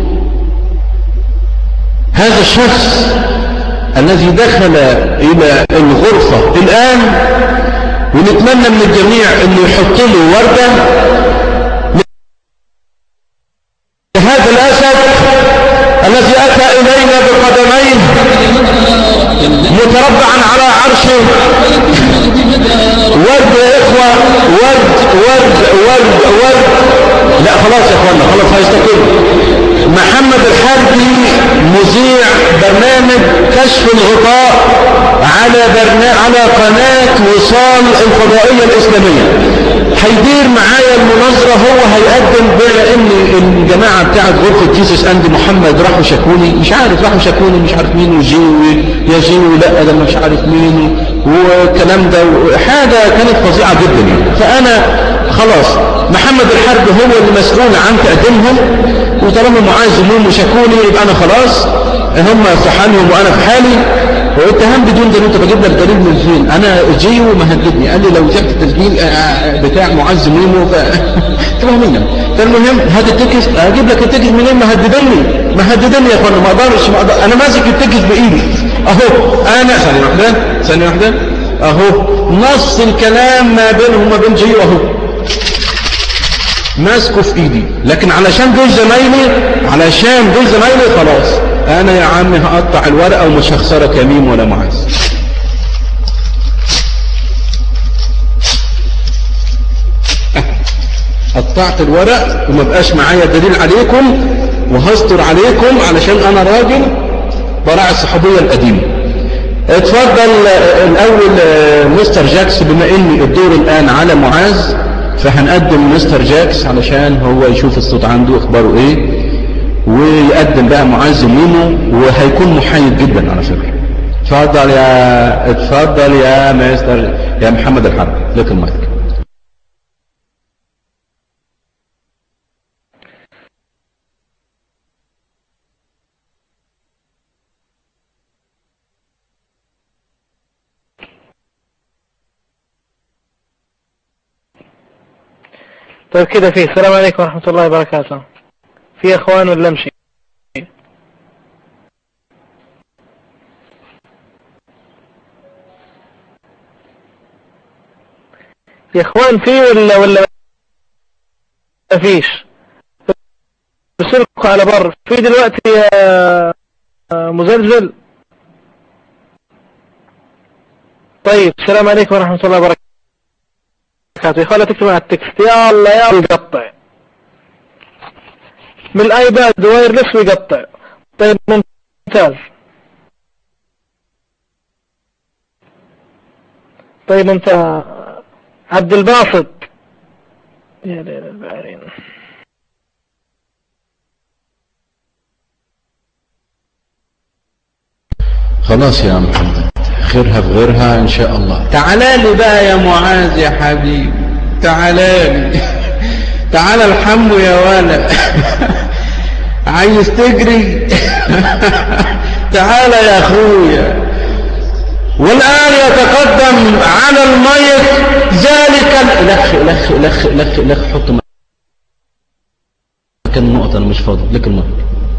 هذا الشخص الذي دخل إلى الغرفة الآن، ونتمنى من الجميع أنه يحط له وردة لهذا الأسد الذي أتى إلينا بقدميه متربعا على عرشه. ورد يا إخوة، ورد ورد ورد ورد. لا خلاص يا إخوانا، خلاص هيستقل. محمد الحربي مذيع برنامج كشف الغطاء على قناة وصال الفضائية الإسلامية. هيدير معايا المناظرة. هو هيقدم بما ان الجماعة بتاعت غرفة جيسس اند محمد راحوا شكوني، مش عارف راحوا شكوني، مش عارف مين وجيوي يا جيوي لا ده مش عارف مين والكلام ده، حاجة كانت فظيعة جدا يعني. فانا خلاص محمد الحرب هو المسؤول عن تقديمهم، وطالما معاذ زموم وشكوني يبقى انا خلاص هم في حالهم وانا في حالي. واتهام بدون دليل. انت بجيب لك دليل من فين؟ انا جيو مهددني قال لي لو جبت التسجيل بتاع معز ميمو تفهمينا. فالمهم هذا التكست اجيب لك التكست منين؟ مهددني يا اخوانا. ما اقدرش انا ماسك التكست بايدي اهو. انا ثانيه واحده اهو نص الكلام ما بينهم وما بين جيو اهو ماسكه في ايدي. لكن علشان دول زمايلي خلاص انا يا عمي هقطع الورقة ومش هخسرك يا ميم ولا معاذ. قطعت الورق وما بقاش معايا دليل عليكم وهستر عليكم علشان انا راجل براعي الصحوبية القديمة. اتفضل الاول مستر جاكس، بما اني الدور الان على معاذ فهنقدم مستر جاكس علشان هو يشوف الصوت عنده اخباره ايه، ويقدم بقى معاذ ميمو وهيكون محايد جدا على فكرة. اتفضل يا مستر يا محمد الحرب، لك المايك. طيب كده فيه. السلام عليكم ورحمة الله وبركاته. في اخوان ولا امشي؟ يا اخوان في ولا مفيش؟ ارسلكم على بر في دلوقتي يا مزلزل. طيب السلام عليكم ورحمة الله وبركاته. يا اخوان تكتب على التكست يا الله يا الله يقطع بالايباد وايرلس ويقطع. طيب ممتاز. طيب ممتاز. عبد الباسط يا ليل البارين. خلاص يا محمد خيرها في غيرها ان شاء الله. تعالى لي بقى يا معاذ يا حبيبي، تعالى لي تعالى الحمو يا ولد عايز تجري تعالى يا اخويا. والآن يتقدم على الميت ذلك الأخ حط مكان النقطة، أنا مش فاضي لك الميت.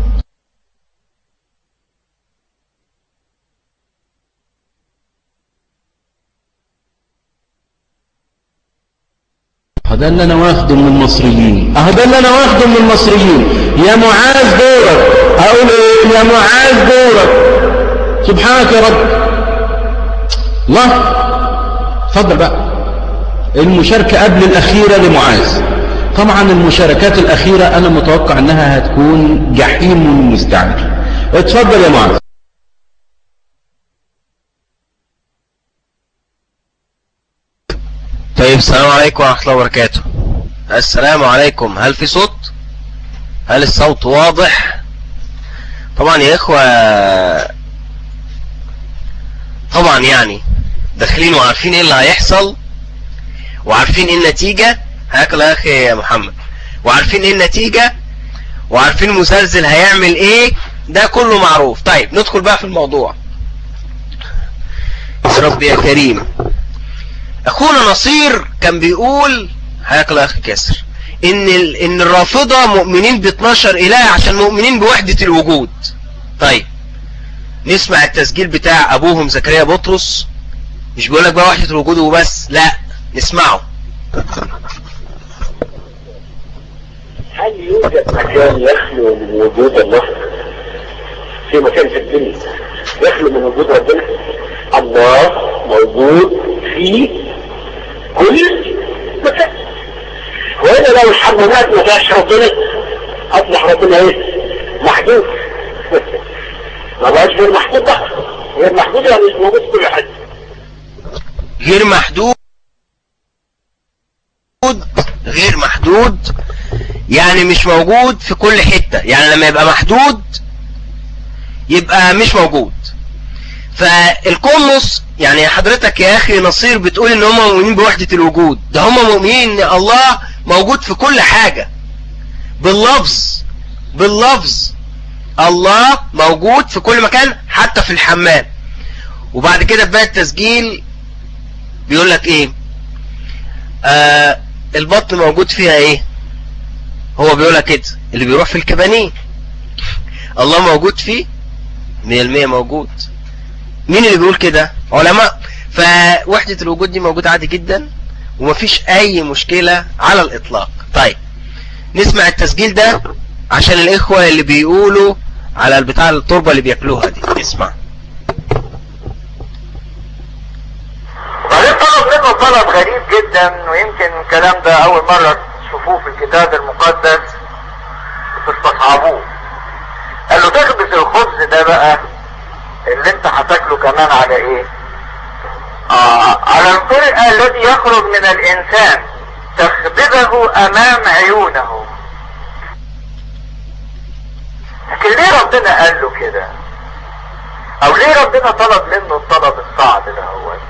هذا اللي أنا واخده من المصريين، هذا اللي أنا واخده من المصريين. يا معاذ دورك، أقول إيه؟ يا معاذ دورك. سبحانك يا رب. الله اتفضل بقى. المشاركة قبل الأخيرة لمعاذ. طبعا المشاركات الأخيرة أنا متوقع أنها هتكون جحيم مستعجل. اتفضل يا معاذ. طيب السلام عليكم ورحمة الله وبركاته. السلام عليكم. هل في صوت؟ هل الصوت واضح؟ طبعا يا إخوة طبعا يعني داخلين وعارفين ايه اللي هيحصل وعارفين ايه النتيجة. هكذا يا اخي يا محمد، وعارفين ايه النتيجة وعارفين المسلسل هيعمل ايه، ده كله معروف. طيب ندخل بقى في الموضوع. ربي يا كريم. اخونا نصير كان بيقول هكذا يا اخي كسر ان الرافضة مؤمنين ب 12 اله عشان مؤمنين بوحدة الوجود. طيب نسمع التسجيل بتاع ابوهم زكريا بطرس، مش بيقولك بقى وحدة الوجود وبس، لا نسمعه. هل يوجد مكان يخلو من وجود الله؟ في مكان في الدنيا يخلو من وجود ربنا؟ الله موجود في كل مكان. وإذا لو الحمامات ما فيهاش ربنا أصبح ربنا ايه؟ محدود. ما بقاش غير محدود بقى. غير محدود يعني مش موجود في كل حد. غير محدود، غير محدود يعني مش موجود في كل حتة. يعني لما يبقى محدود يبقى مش موجود. فالقمص يعني حضرتك يا اخي نصير بتقول ان هم مؤمنين بوحدة الوجود، ده هم مؤمنين ان الله موجود في كل حاجة باللفظ. باللفظ الله موجود في كل مكان حتى في الحمام. وبعد كده بقى التسجيل بيقول لك ايه؟ البطن موجود فيها ايه؟ هو بيقول لك كده اللي بيروح في الكبانيه. الله موجود فيه 100% موجود. مين اللي بيقول كده؟ علماء. فوحدة الوجود دي موجودة عادي جدا ومفيش اي مشكلة على الاطلاق. طيب نسمع التسجيل ده عشان الاخوة اللي بيقولوا على البتاع التربة اللي بياكلوها دي. نسمع. بعدين طلب منه طلب غريب جدا، ويمكن الكلام ده اول مرة تشوفوه في الكتاب المقدس وتستصعبوه. قال له تخبز الخبز ده بقى اللي انت هتاكله كمان على ايه؟ على الطريقة الذي يخرج من الانسان تخبزه امام عيونه. لكن ليه ربنا قال له كده؟ او ليه ربنا طلب منه الطلب الصعب ده؟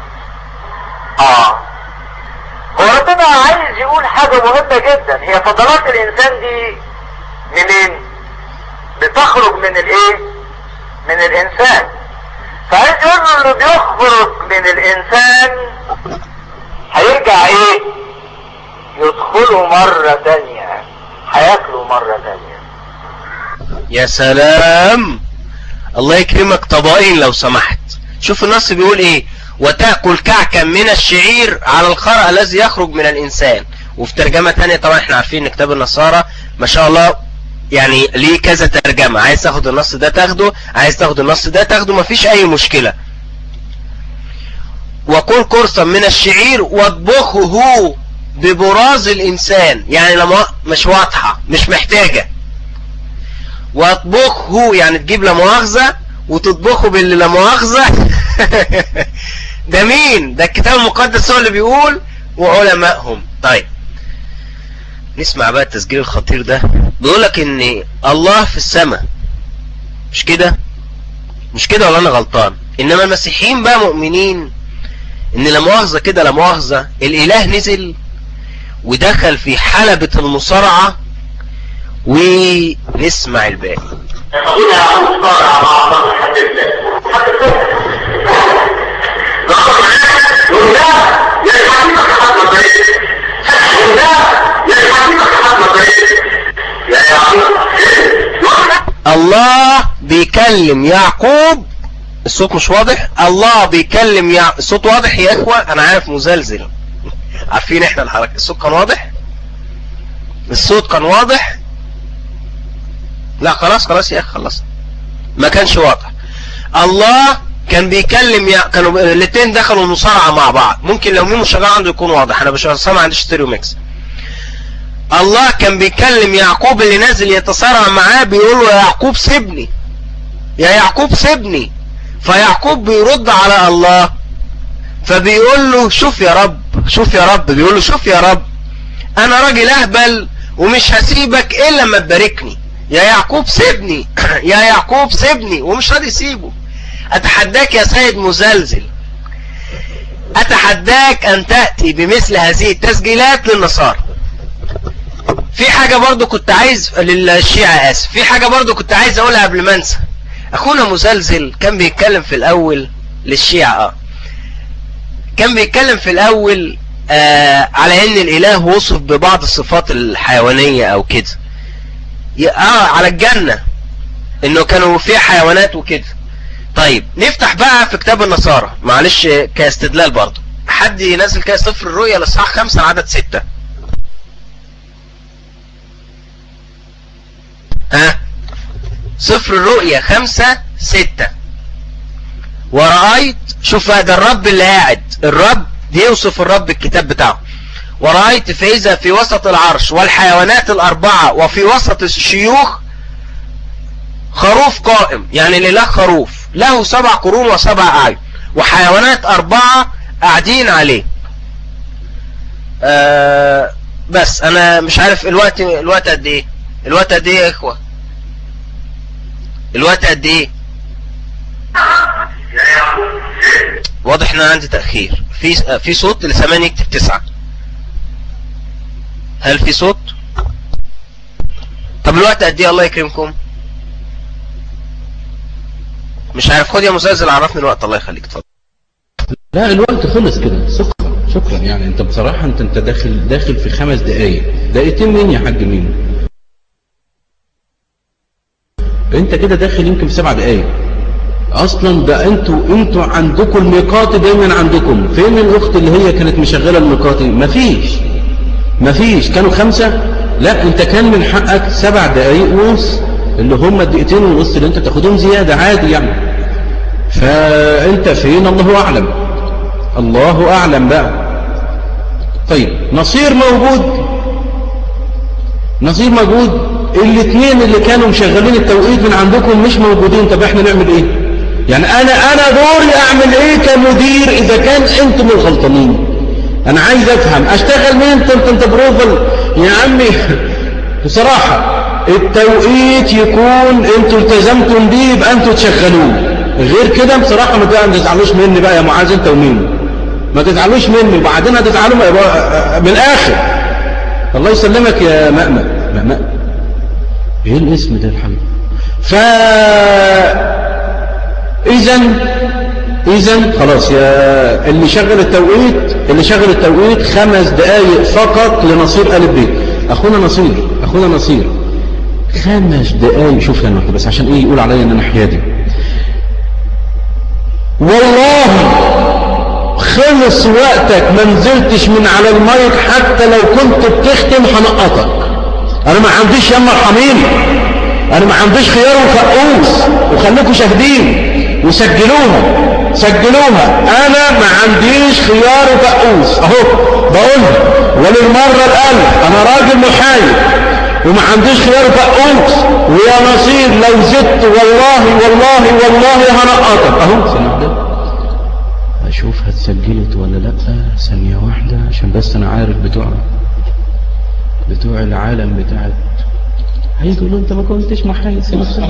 هو ربنا عايز يقول حاجة مهمة جدا. هي فضلات الانسان دي منين؟ بتخرج من الايه؟ من الانسان. فعايز يقول له اللي بيخرج من الانسان هيرجع ايه؟ يدخله مرة تانية، هياكله مرة تانية. يا سلام، الله يكرمك. طبقين لو سمحت. شوف النص بيقول ايه؟ وتأكل كعكا من الشعير على الخرق الذي يخرج من الإنسان. وفي ترجمة تانية طبعا احنا عارفين ان كتاب النصارى ما شاء الله يعني ليه كذا ترجمة، عايز تاخد النص ده تاخده، عايز تاخد النص ده تاخده، مفيش اي مشكلة. وكل قرصا من الشعير واطبخه ببراز الإنسان، يعني لما مش واضحة مش محتاجة. واطبخه يعني تجيب لمؤاخذة وتطبخه باللي لمؤاخذة. ده مين؟ ده الكتاب المقدس هو اللي بيقول وعلمائهم. طيب نسمع بقى التسجيل الخطير ده. بيقولك ان الله في السماء، مش كده؟ مش كده ولا انا غلطان؟ انما المسيحيين بقى مؤمنين ان لمؤاخذة كده لمؤاخذة الاله نزل ودخل في حلبة المصارعة. ونسمع الباقي. الله بيكلم يعقوب. الصوت مش واضح؟ الله بيكلم الصوت واضح يا اخوة؟ انا عارف مزلزل. عارفين احنا الحركة. الصوت كان واضح؟ الصوت كان واضح؟ لا خلاص يا اخي خلصت. ما كانش واضح. الله كان بيكلم كانوا الاثنين دخلوا المصارعة مع بعض. ممكن لو مين مشغل عنده يكون واضح، انا مش سامع، عندي ستيريو ميكس. الله كان بيكلم يعقوب اللي نازل يتصارع معاه، بيقول له يا يعقوب سيبني، يا يعقوب سيبني. فيعقوب بيرد على الله فبيقول له شوف يا رب، شوف يا رب، بيقول له شوف يا رب انا راجل اهبل ومش هسيبك الا لما تباركني. يا يعقوب سيبني، يا يعقوب سيبني، ومش راضي يسيبه. اتحداك يا سيد مزلزل، اتحداك ان تأتي بمثل هذه التسجيلات للنصارى. في حاجة برضو كنت عايز للشيعة، اسف، في حاجة برضو كنت عايز اقولها قبل ما انسى. اخونا مزلزل كان بيتكلم في الاول للشيعة كان بيتكلم في الاول على ان الاله وصف ببعض الصفات الحيوانية او كده، على الجنة انه كانوا فيها حيوانات وكده. طيب نفتح بقى في كتاب النصارى معلش كاستدلال برضو. حد ينزل كده سفر الرؤيا لصحاح 5 عدد 6. سفر الرؤيا 5:6. ورأيت، شوف ده الرب اللي قاعد، الرب يوصف الرب الكتاب بتاعه. ورأيت فإذا في وسط العرش والحيوانات الأربعة وفي وسط الشيوخ خروف قائم، يعني الإله خروف له 7 قرون و7 أعين، وحيوانات 4 قاعدين عليه. بس أنا مش عارف الوقت قد إيه؟ الوقت قد إيه يا إخوة؟ الوقت قد إيه؟ واضح ان انا عندي تأخير. في صوت اللي سامعني يكتب 9. هل في صوت؟ طب الوقت قد ايه الله يكرمكم؟ مش عارف. خد يا مزلزل عرفني الوقت الله يخليك. اتفضل. لا الوقت خلص كده. شكرا يعني انت بصراحة انت داخل في 5 دقايق. دقيقتين مين يا حاج مين؟ انت كده داخل يمكن في 7 دقايق. اصلا ده انتوا عندكم الميقاتي دايما عندكم. فين الاخت اللي هي كانت مشغله الميقاتي؟ مفيش. كانوا 5. لا انت كان من حقك 7 دقايق ونص اللي هم 2.5 دقيقة اللي انت تاخدهم زياده عادي يعني. فانت فين؟ الله اعلم بقى. طيب نصير موجود. الاثنين اللي كانوا مشغلين التوقيت من عندكم مش موجودين. طب احنا نعمل ايه يعني؟ انا دوري اعمل ايه كمدير اذا كان انتم الغلطانين؟ انا عايز افهم اشتغل مين؟ انت بروفل يا عمي. بصراحة التوقيت يكون انتوا التزمتم بيه يبقى انتوا تشغلوه. غير كده بصراحة ما تزعلوش مني بقى يا معاذ انت ومين، ما تزعلوش مني وبعدين هتزعلوا من الاخر. الله يسلمك يا مأمأ. ايه الاسم ده الحمد؟ اذا خلاص يا اللي شغل التوقيت 5 دقايق فقط لنصير ألف بيت. اخونا نصير 5 دقايق. شوف يا نحن بس عشان ايه يقول عليا ان انا حيادي. والله خلص وقتك ما نزلتش من على المايك، حتى لو كنت بتختم هنقطك. انا ما عنديش يا مرحمين، انا ما عنديش خيار وفقوس، وخليكم شاهدين وسجلوها. انا ما عنديش خيار وفقوس اهو بقولها وللمرة الألف، انا راجل محايد وما عنديش خيار وفقوس، ويا نصير لو زدت والله والله والله هنقطك اهو. اشوفها اتسجلت ولا لا، ثانية واحدة عشان بس انا عارف بتوع العالم بتاعت هيقولوا انت ما كنتش محايد.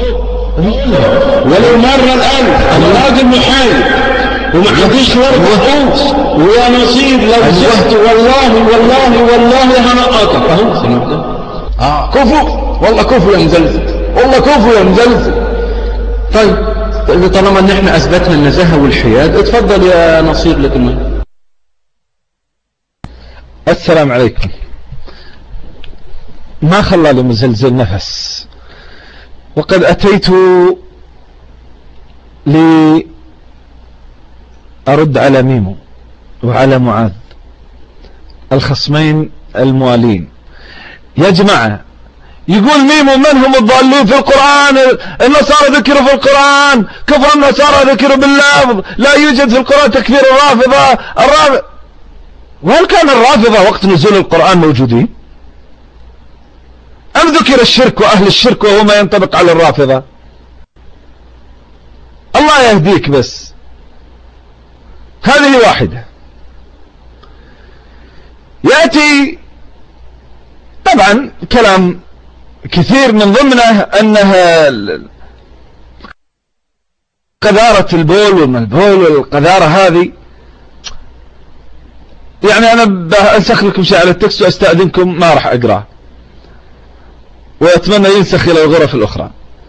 وللمرة الألف انا راجل محايد وما عنديش خيار وفقوس، ويا نصير لو زدت والله والله والله هنقطك اهو. ثانية واحدة. كفو والله، كفو يا مزلزل، والله كفو يا مزلزل. طيب طالما ان احنا اثبتنا النزاهة والحياد، اتفضل يا نصير لك الماء. السلام عليكم. ما خلى لي مزلزل نفس، وقد اتيت لأرد على ميمو وعلى معاذ الخصمين الموالين. يا جماعة، يقول ميمو من هم الضالين في القرآن؟ النصارى ذكروا في القرآن، كفر النصارى ذكروا باللفظ، لا يوجد في القرآن تكفير الرافضة. وهل كان الرافضة وقت نزول القرآن موجودين؟ أم ذكر الشرك وأهل الشرك وهو ما ينطبق على الرافضة؟ الله يهديك. بس هذه واحدة. يأتي طبعا كلام كثير من ضمنه أنها قذارة البول والملبول والقذارة هذه. يعني أنا بأنسخ لكم شيء على التكست وأستأذنكم ما راح أقرأه، وأتمنى ينسخ إلى الغرف الأخرى.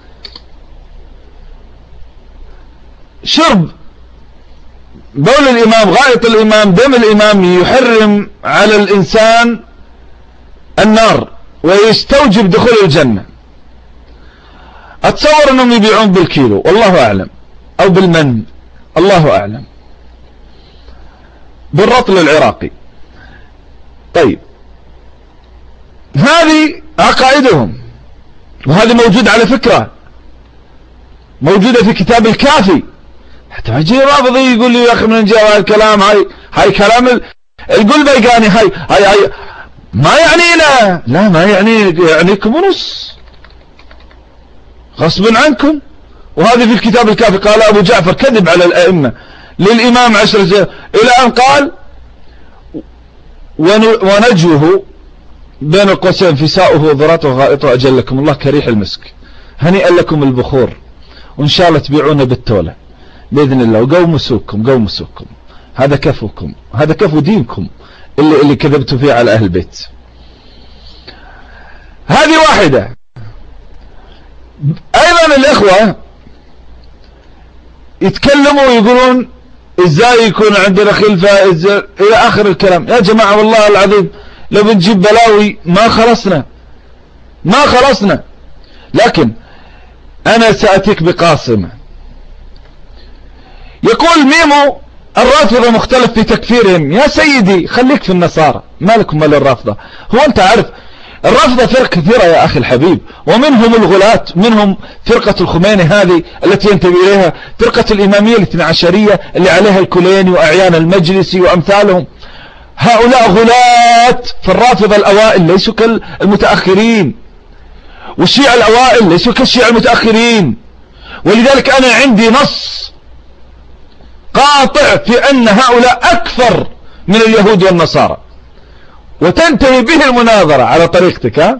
شرب بول الإمام، غائط الإمام، دم الإمام يحرم على الإنسان النار ويستوجب دخول الجنة. أتصور أنهم يبيعون بالكيلو، والله أعلم، أو بالمن، الله أعلم، بالرطل العراقي. طيب هذه عقائدهم، وهذه موجود على فكرة، موجودة في كتاب الكافي. حتى يجي رافضي يقول لي يا أخي من جاء الكلام، هاي كلام القلبيقاني، هاي ما يعنينا. لا ما يعنيكم ونص، غصب عنكم. وهذه في الكتاب الكافي. قال أبو جعفر كذب على الأئمة للإمام 10 سنين، إلى أن قال ونجوه بين القوسين فساؤه وضراته وغائطه أجل لكم الله كريح المسك. هنيئا لكم البخور، وإن شاء الله تبيعونه بالتولة بإذن الله، وقوموا سوقكم. هذا كفوكم، هذا كفو دينكم اللي كذبتوا فيه على أهل البيت. هذه واحدة. أيضا الإخوة يتكلموا ويقولون إزاي يكون عندنا خلفة، إلى آخر الكلام. يا جماعة والله العظيم لو بنجيب بلاوي ما خلصنا. لكن أنا سأتيك بقاصمة. يقول ميمو الرافضة مختلف في تكفيرهم. يا سيدي خليك في النصارى، مالكم مال الرافضة. هو أنت عارف الرافضة فرق كثيرة يا أخي الحبيب، ومنهم الغلاة، منهم فرقة الخميني هذه التي ينتمي إليها، فرقة الإمامية الاثنى عشرية اللي عليها الكليني وأعيان المجلسي وأمثالهم. هؤلاء غلاة في الرافضة الأوائل، ليسوا كالمتأخرين، والشيعة الأوائل ليسوا كالشيعة المتأخرين. ولذلك أنا عندي نص قاطع في أن هؤلاء أكثر من اليهود والنصارى، وتنتهي به المناظرة على طريقتك.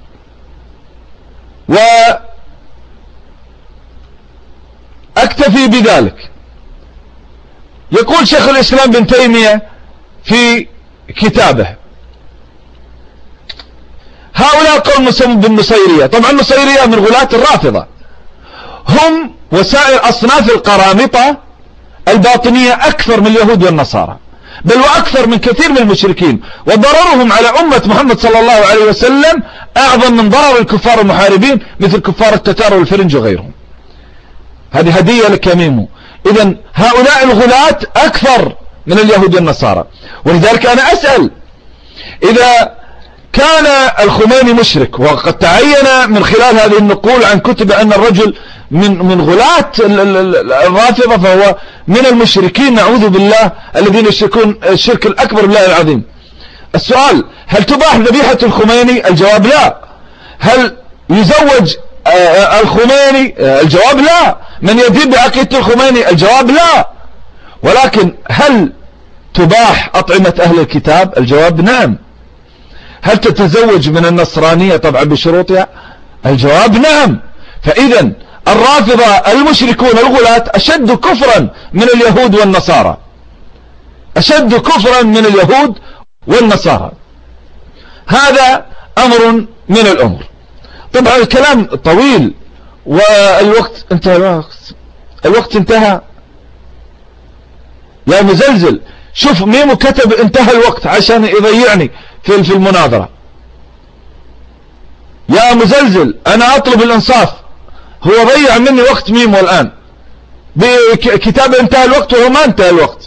وأكتفي بذلك. يقول شيخ الإسلام بن تيمية في كتابه هؤلاء قوم مسمون بالنصيرية. طبعا النصيرية من غلاة الرافضة، هم وسائر أصناف القرامطة الباطنية أكثر من اليهود والنصارى، بل وأكثر من كثير من المشركين. وضررهم على أمة محمد صلى الله عليه وسلم أعظم من ضرر الكفار المحاربين مثل كفار التتار والفرنج وغيرهم. هذه هدية لك يا ميمو. إذن هؤلاء الغلاة أكثر من اليهود والنصارى. ولذلك أنا أسأل، إذا كان الخميني مشرك وقد تعين من خلال هذه النقول عن كتب أن الرجل من غلاة الرافضة فهو من المشركين نعوذ بالله الذين يشركون الشرك الأكبر بالله العظيم. السؤال: هل تباح ذبيحة الخميني؟ الجواب لا. هل يزوج الخميني؟ الجواب لا. من يدين بعقيدة الخميني؟ الجواب لا. ولكن هل تباح أطعمة أهل الكتاب؟ الجواب نعم. هل تتزوج من النصرانية طبعا بشروطها؟ الجواب نعم. فإذا الرافضة المشركون الغلاة أشد كفرا من اليهود والنصارى، أشد كفرا من اليهود والنصارى. هذا أمر من الأمور. طبعا الكلام طويل والوقت انتهى. الوقت انتهى يا مزلزل. شوف ميمو كتب انتهى الوقت عشان يضيعني في المناظرة. يا مزلزل أنا أطلب الإنصاف. هو ضيع مني وقت ميمو الآن بكتاب انتهى الوقت وهو ما انتهى الوقت.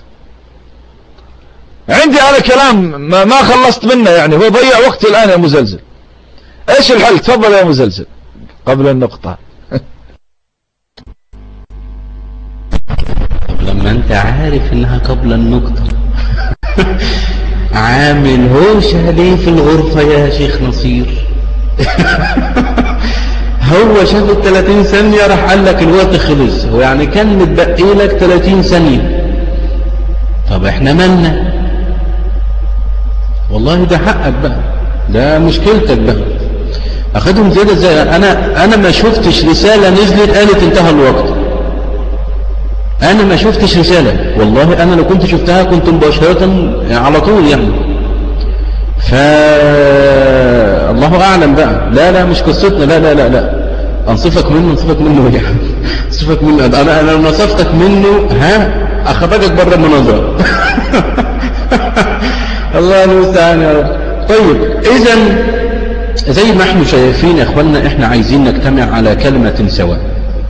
عندي أنا كلام ما خلصت منه، يعني هو ضيع وقتي الآن يا مزلزل. ايش الحل؟ تفضل يا مزلزل قبل النقطة. طب لما انت عارف انها قبل النقطة عامل هوشة ليه في الغرفة يا شيخ نصير؟ هو شاف 30 ثانية راح قال لك الوقت خلص، هو يعني كان متبقي لك 30 ثانية. طب احنا مالنا؟ والله ده حقك بقى، ده مشكلتك بقى. اخدهم زيادة ازاي؟ انا ما شفتش رسالة نزلت قالت انتهى الوقت. انا ما شفتش رسالة والله. انا لو كنت شفتها كنت مباشرة على طول يعني. الله اعلم بقى. لا مش قصتنا. لا انصفك منه يعني. انصفك منه. انا لو نصفتك منه اخرجك بره المناظرة. الله المستعان يا رب. طيب اذا زي ما احنا شايفين يا اخوانا، احنا عايزين نجتمع على كلمة سواء.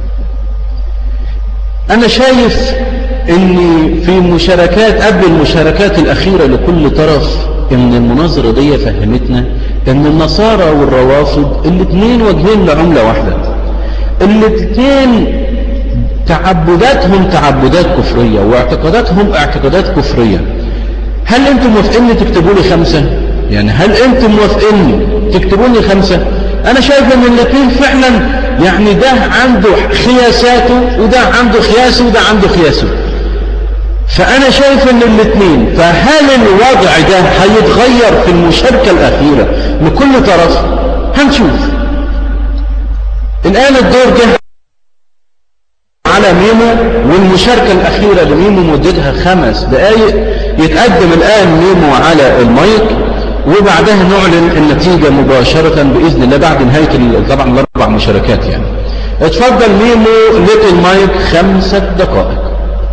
انا شايف ان في مشاركات قبل المشاركات الاخيرة لكل طرف ان المناظرة دي فهمتنا ان النصارى والروافض الاثنين وجهين لعملة واحدة. الاثنين تعبداتهم تعبدات كفرية واعتقاداتهم اعتقادات كفرية. هل انتم موافقين تكتبوا لي 5؟ يعني هل انتم موافقين تكتبوا لي 5؟ انا شايف ان الاثنين فعلا يعني ده عنده خياساته وده عنده خياسه وده عنده خياسه. فانا شايف ان الاثنين، فهل الوضع ده هيتغير في المشاركة الاخيرة لكل طرف؟ هنشوف. الان الدور جه على ميمو، والمشاركة الاخيرة لميمو مدتها 5 دقائق. يتقدم الان ميمو على المايك وبعدها نعلن النتيجة مباشرة بإذن الله بعد نهاية طبعا الأربع مشاركات يعني. اتفضل ميمو لك المايك 5 دقائق.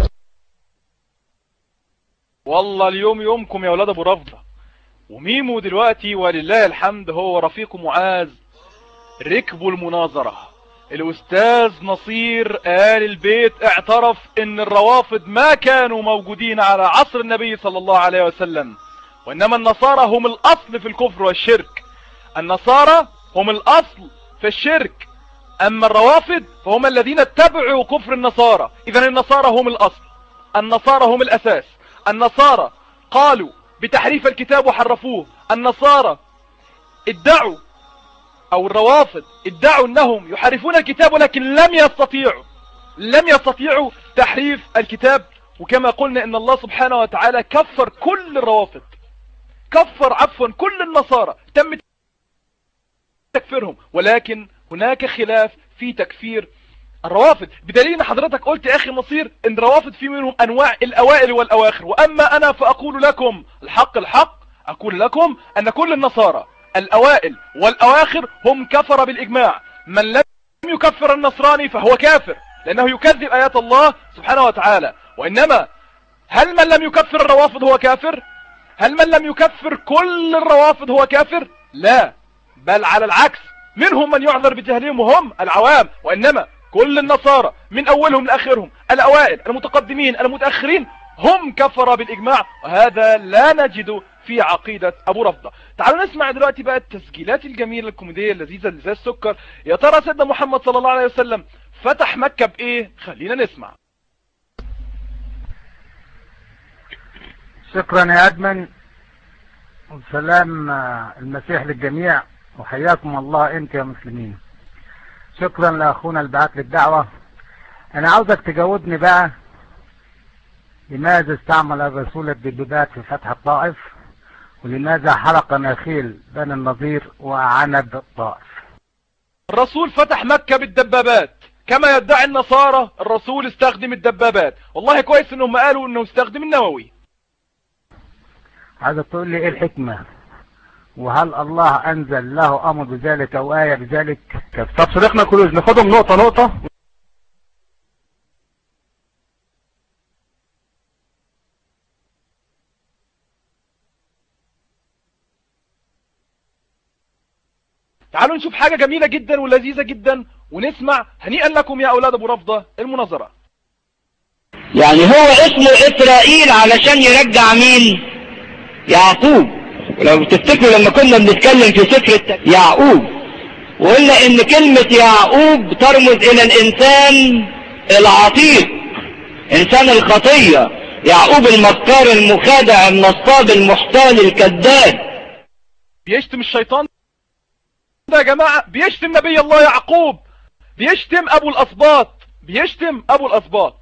والله اليوم يومكم يا ولاد ابو رفضة. وميمو دلوقتي ولله الحمد هو رفيق معاذ ركبوا المناظرة. الأستاذ نصير آل البيت اعترف ان الروافض ما كانوا موجودين على عصر النبي صلى الله عليه وسلم، وإنما النصارى هم الأصل في الكفر والشرك. النصارى هم الأصل في الشرك، أما الروافض فهم الذين اتبعوا كفر النصارى. إذن النصارى هم الأصل، النصارى هم الأساس. النصارى قالوا بتحريف الكتاب وحرفوه. النصارى ادعوا، أو الروافض ادعوا أنهم يحرفون الكتاب ولكن لم يستطيعوا تحريف الكتاب. وكما قلنا أن الله سبحانه وتعالى كفر كل الروافض، كفر كل النصارى، تم تكفيرهم، ولكن هناك خلاف في تكفير الروافض. بدليل حضرتك قلت يا أخي نصير ان الروافض في منهم أنواع الأوائل والأواخر. وأما أنا فأقول لكم الحق أقول لكم أن كل النصارى الأوائل والأواخر هم كفر بالإجماع. من لم يكفر النصراني فهو كافر لأنه يكذب آيات الله سبحانه وتعالى. وإنما هل من لم يكفر الروافض هو كافر؟ هل من لم يكفر كل الروافض هو كافر؟ لا، بل على العكس، منهم من يعذر بجهلهم وهم العوام. وإنما كل النصارى من أولهم لآخرهم، الأوائل المتقدمين المتأخرين، هم كفر بالإجماع، وهذا لا نجده في عقيدة أبو رفضة. تعالوا نسمع دلوقتي بقى التسجيلات الجميلة الكوميدية اللذيذة اللي زي السكر. يا ترى سيدنا محمد صلى الله عليه وسلم فتح مكة بإيه؟ خلينا نسمع. شكرا يا أدمن، وسلام المسيح للجميع، وحياكم الله انت يا مسلمين. شكرا لأخونا اللي بعت لي الدعوة. أنا عاوزك تجاوبني بقى، لماذا استعمل الرسول الدبابات في فتح الطائف؟ ولماذا حرق نخيل بني النضير وعنب الطائف؟ الرسول فتح مكة بالدبابات كما يدعي النصارى. الرسول استخدم الدبابات. والله كويس انهم قالوا انه استخدم النووي. عايزك تقول لي ايه الحكمة، وهل الله انزل له امر بذلك او آية بذلك؟ طب صديقنا كلوز ناخدهم نقطة نقطة. تعالوا نشوف حاجة جميلة جدا ولذيذة جدا ونسمع. هنيئا لكم يا أولاد أبو رفضة المناظرة. يعني هو اسمه إسرائيل علشان يرجع مين؟ يعقوب. لو تفتكروا لما كنا بنتكلم في سفر يعقوب وقلنا ان كلمة يعقوب ترمز الى الانسان العتيق، انسان الخطية، يعقوب المكار المخادع النصاب المحتال الكذاب. بيشتم الشيطان ده يا جماعة، بيشتم نبي الله يعقوب، بيشتم ابو الاسباط، بيشتم ابو الاسباط.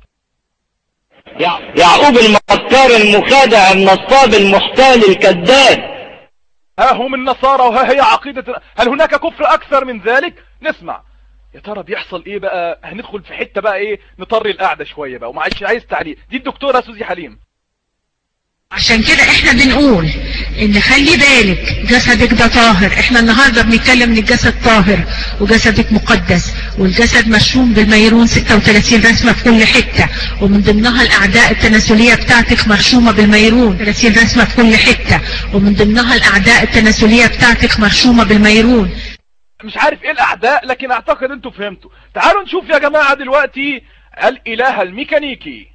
يعقوب المكار المخادع النصاب المحتال الكذاب. ها هم النصارى وها هي عقيدة. هل هناك كفر اكثر من ذلك؟ نسمع يا ترى بيحصل ايه بقى. هندخل في حتة بقى ايه، نطري القعدة شوية بقى، ومعلش عايز تعليق. دي الدكتورة سوزي حليم. عشان كده احنا بنقول ان خلي بالك جسدك ده طاهر. احنا النهاردة بنتكلم ان الجسد طاهر وجسدك مقدس، والجسد مشحون بالميرون 36 رسمة في كل حتة، ومن ضمنها الاعداء التناسلية بتاعتك مرشومة بالميرون 30 رسمة في كل حتة، ومن ضمنها الاعداء التناسلية بتاعتك مرشومة بالميرون. مش عارف ايه الاعداء، لكن اعتقد انتوا فهمتوا. تعالوا نشوف يا جماعة دلوقتي الاله الميكانيكي.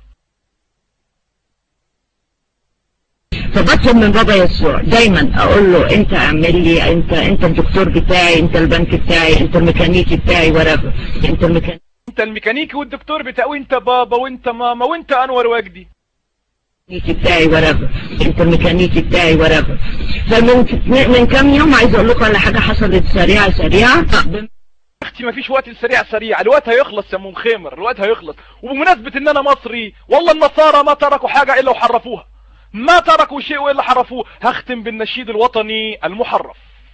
فبطلب من بابا يسوع دايما اقول له انت اعمل لي، انت الدكتور بتاعي، انت البنك بتاعي، انت الميكانيكي بتاعي ورقه، انت الميكانيكي والدكتور بتاعي، وانت بابا وانت ماما وانت انور وجدي. بتاعي ورقه، انت الميكانيكي بتاعي ورقه. فمن كام يوم عايز اقول لكم على حاجه حصلت سريعه. اختي ما فيش وقت السريع، الوقت هيخلص يا ام خيمر، الوقت هيخلص. وبمناسبه ان انا مصري، والله النصارى ما تركوا حاجه الا وحرفوها، ما تركوا شيء إلا حرفوه. هختم بالنشيد الوطني المحرف.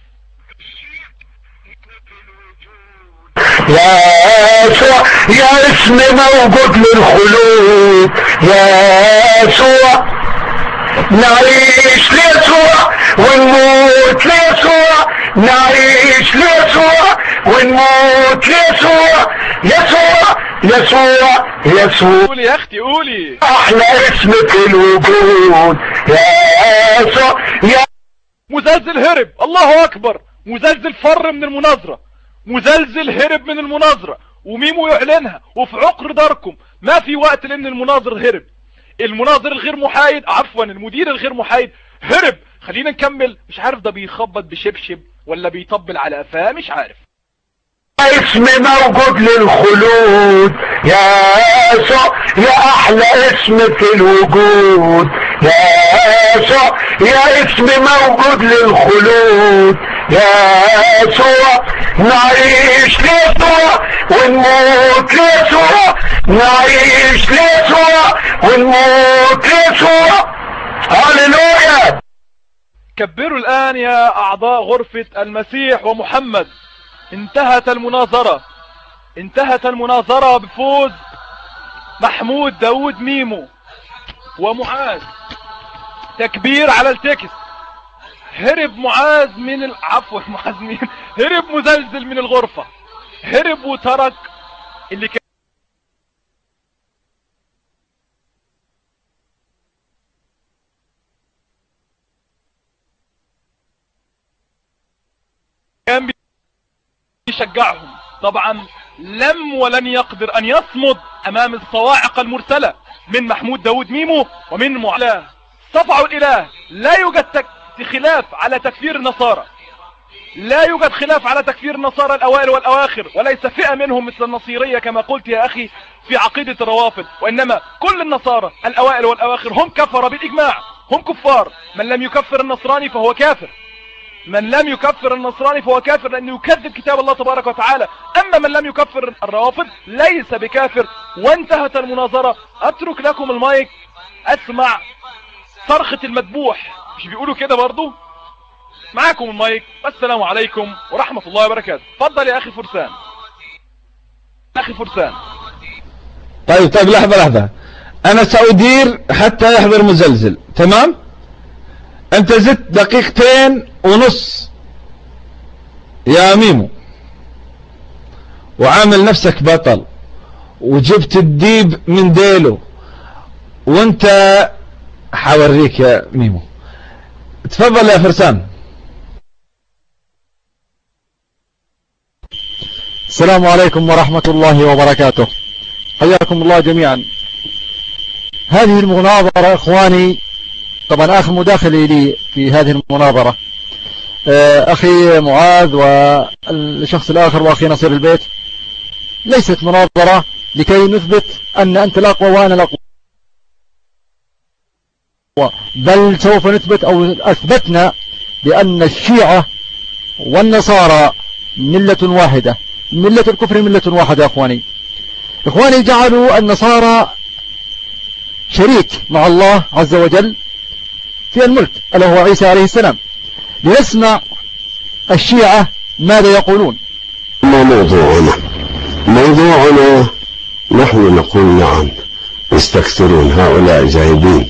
يا يسوع يا اسم موجود للخلود، يا يسوع نعيش ليسوع ونموت ليسوع، نعيش ليسوع ونموت ليسوع، يسوع يسوع يسوع. قولي يا اختي قولي. احلى اسم في الوجود يا يسوع. يا مزلزل هرب، الله اكبر. مزلزل فر من المناظرة، مزلزل هرب من المناظرة، وميمو يعلنها وفي عقر داركم. ما في وقت لان المناظر هرب. المناظر الغير محايد، عفوا المدير الغير محايد هرب. خلينا نكمل. مش عارف ده بيخبط بشبشب ولا بيطبل على قفاه، مش عارف. اسم موجود للخلود يا يسوع، يا احلى اسم في الوجود يا يسوع، يا اسم موجود للخلود يا يسوع. نعيش ليسوع ونموت ليسوع، نعيش ليسوع ونموت ليسوع. هاليلويا. كبروا الآن يا أعضاء غرفة المسيح ومحمد. انتهت المناظرة، انتهت المناظرة بفوز محمود داود ميمو ومعاذ. تكبير على التكس. هرب معاذ من عفوا معاذ مين؟ هرب مزلزل من الغرفة، هرب وترك اللي كان بيشجعهم. طبعا لم ولن يقدر أن يصمد أمام الصواعق المرسلة من محمود داود ميمو ومن معلاه صفعوا الإله. لا يوجد خلاف على تكفير النصارى، لا يوجد خلاف على تكفير النصارى الأوائل والأواخر، وليس فئة منهم مثل النصيرية كما قلت يا أخي في عقيدة الروافض، وإنما كل النصارى الأوائل والأواخر هم كفر بالإجماع، هم كفار. من لم يكفر النصراني فهو كافر، من لم يكفر النصراني فهو كافر لأنه يكذب كتاب الله تبارك وتعالى. أما من لم يكفر الروافض ليس بكافر. وانتهت المناظرة. أترك لكم المايك أسمع صرخة المذبوح، مش بيقولوا كده برضو؟ معاكم المايك، والسلام عليكم ورحمة الله وبركاته. اتفضل يا أخي فرسان. أخي فرسان. طيب لحظة، أنا سأدير حتى يحضر مزلزل، تمام؟ أنت زدت 2.5 يا ميمو، وعامل نفسك بطل، وجبت الديب من ديله، وانت حوريك يا ميمو. تفضل يا فرسان. السلام عليكم ورحمة الله وبركاته، حياكم الله جميعا. هذه المناظرة إخواني، طبعا آخر مداخلي لي في هذه المناظرة أخي معاذ والشخص الآخر وأخي نصير البيت، ليست مناظرة لكي نثبت أن أنت الأقوى وأنا الأقوى، بل سوف نثبت أو أثبتنا بأن الشيعة والنصارى ملة واحدة، ملة الكفر ملة واحدة. إخواني جعلوا النصارى شريك مع الله عز وجل في الملك، ألا هو عيسى عليه السلام. لنسمع الشيعة ماذا يقولون. موضوعنا نحن نقول نعم يستكثرون، هؤلاء جايبين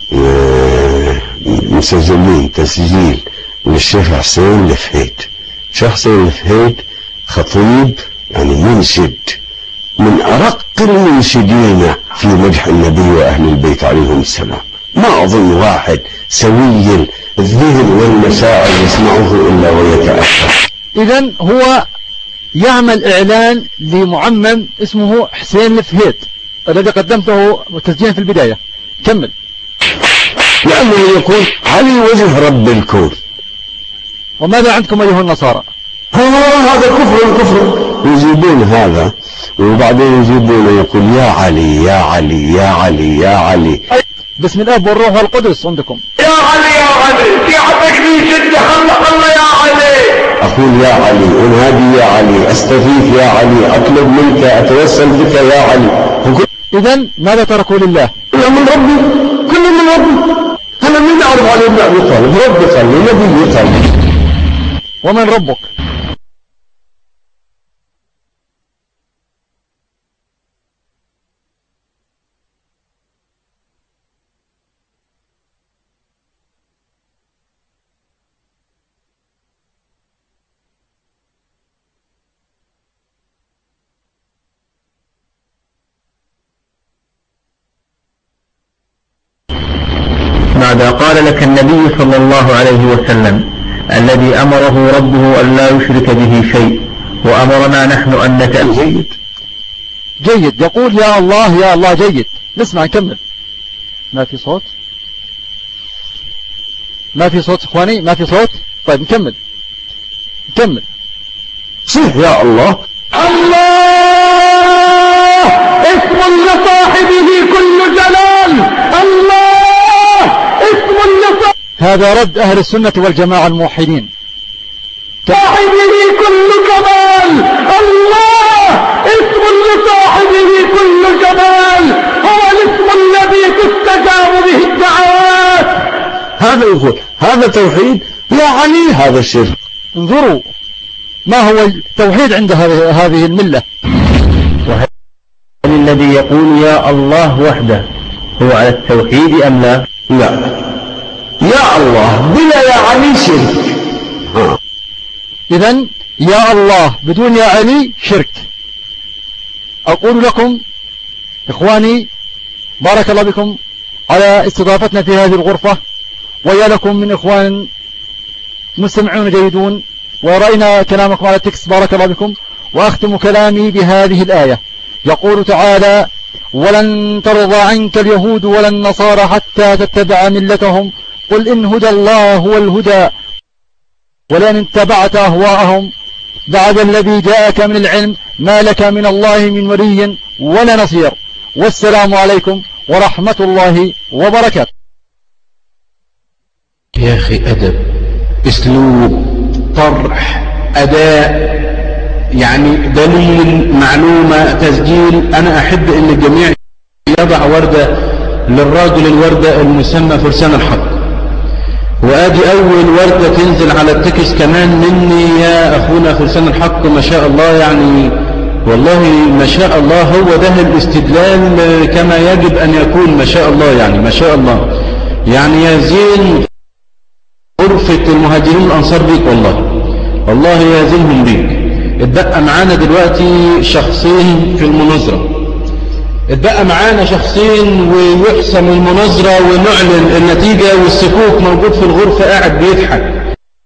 مسجلين تسجيل للشيخ حسين الفهيد. الشيخ حسين الفهيد خطيب يعني منشد من أرق المنشدين في مدح النبي وأهل البيت عليهم السلام. ما أظن واحد سوي الذهن والمشاعر يسمعه إلا ويتأثر. إذن هو يعمل إعلان لمعمم اسمه حسين الفهيد الذي قدمته تسجيلا في البداية. كمل. لأنه يقول علي وجه رب الكون. وماذا عندكم أيها النصارى؟ هذا كفر. يجيبون هذا وبعدين يجيبون يقول يا علي يا علي يا علي يا علي. بسم الاب والروح والقدس عندكم. يا علي يا علي في عندك لي شده خلق يا علي. اقول يا علي انادي يا علي استغيث يا علي اطلب منك اتوسل بك يا علي. اذا ماذا تركوا لله؟ كل من ربي كل من ربي. انا من اعرف علي بن ابي طالب ربي قال لي نبي قال لي. ومن ربك؟ ماذا قال لك النبي صلى الله عليه وسلم الذي أمره ربه أن لا يشرك به شيء وأمرنا نحن أن نتأكد. جيد. يقول يا الله يا الله. جيد. نسمع نكمل. ما في صوت إخواني ما في صوت. طيب نكمل صح يا الله. الله اسم لصاحبه كل جلال. الله اسم لصاحبه. هذا رد أهل السنة والجماعة الموحدين. صاحبه كل كمال. الله اسم لصاحبه كل جمال. هو الاسم الذي تستجاب به الدعوات. هذا يقول هذا توحيد يا علي هذا الشرك. انظروا ما هو التوحيد عند هذه الملة. وهل الذي يقول يا الله وحده هو على التوحيد أم لا؟ لا يا الله بلا يا علي شرك. إذن يا الله بدون يا علي شرك. أقول لكم إخواني بارك الله بكم على استضافتنا في هذه الغرفة، ويا لكم من إخوان مستمعون جيدون ورأينا كلامكم على التكست بارك الله بكم، وأختم كلامي بهذه الآية. يقول تعالى: ولن ترضى عنك اليهود ولا النصارى حتى تتبع ملتهم قل إن هدى الله هو الهدى ولئن اتبعت أهواءهم بعد الذي جاءك من العلم ما لك من الله من ولي ولا نصير. والسلام عليكم ورحمة الله وبركاته. يا أخي أدب، أسلوب، طرح، أداء، يعني دليل، معلومة، تسجيل. أنا أحب أن الجميع يضع وردة للراجل، الوردة المسمى فرسان الحق. وادي اول وردة تنزل على التكس كمان مني يا اخونا فرسان الحق. ما شاء الله، يعني والله ما شاء الله، هو ده الاستدلال كما يجب ان يكون. ما شاء الله، يعني ما شاء الله، يعني يا زين غرفة المهاجرين الانصار بيك، والله يا زينهم بيك. اتبقى معانا دلوقتي شخصين في المناظرة، اتبقى معانا شخصين ويحسم المناظرة ونعلن النتيجة، والسكوك موجود في الغرفة قاعد بيضحك.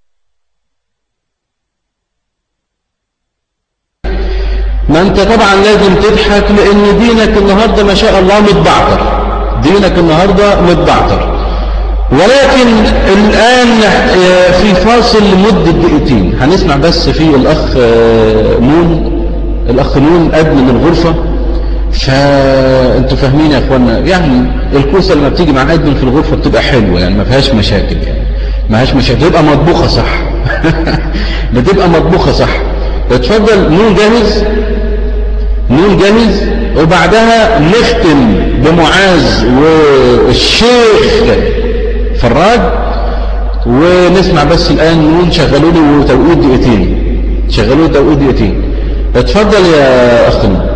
ما انت طبعا لازم تضحك لان دينك النهاردة ما شاء الله متبعتر، دينك النهاردة متبعتر. ولكن الآن في فاصل لمدة دقيقتين، هنسمع بس في الأخ نون أدمن الغرفة. فانتوا فاهمين يا اخوانا، يعني الكوسه لما بتيجي مع ادمن في الغرفه بتبقى حلوه، يعني ما فيهاش مشاكل، يعني ما فيهاش مشاكل، بتبقى مطبوخه صح. بتبقى مطبوخه صح. اتفضل نون جاهز، نون جاهز. وبعدها نختم بمعاذ والشيخ فراج، ونسمع بس الان نون. شغلوا لي توقيت دقيقتين، شغلوا لي توقيت دقيقتين. اتفضل يا اخ نون.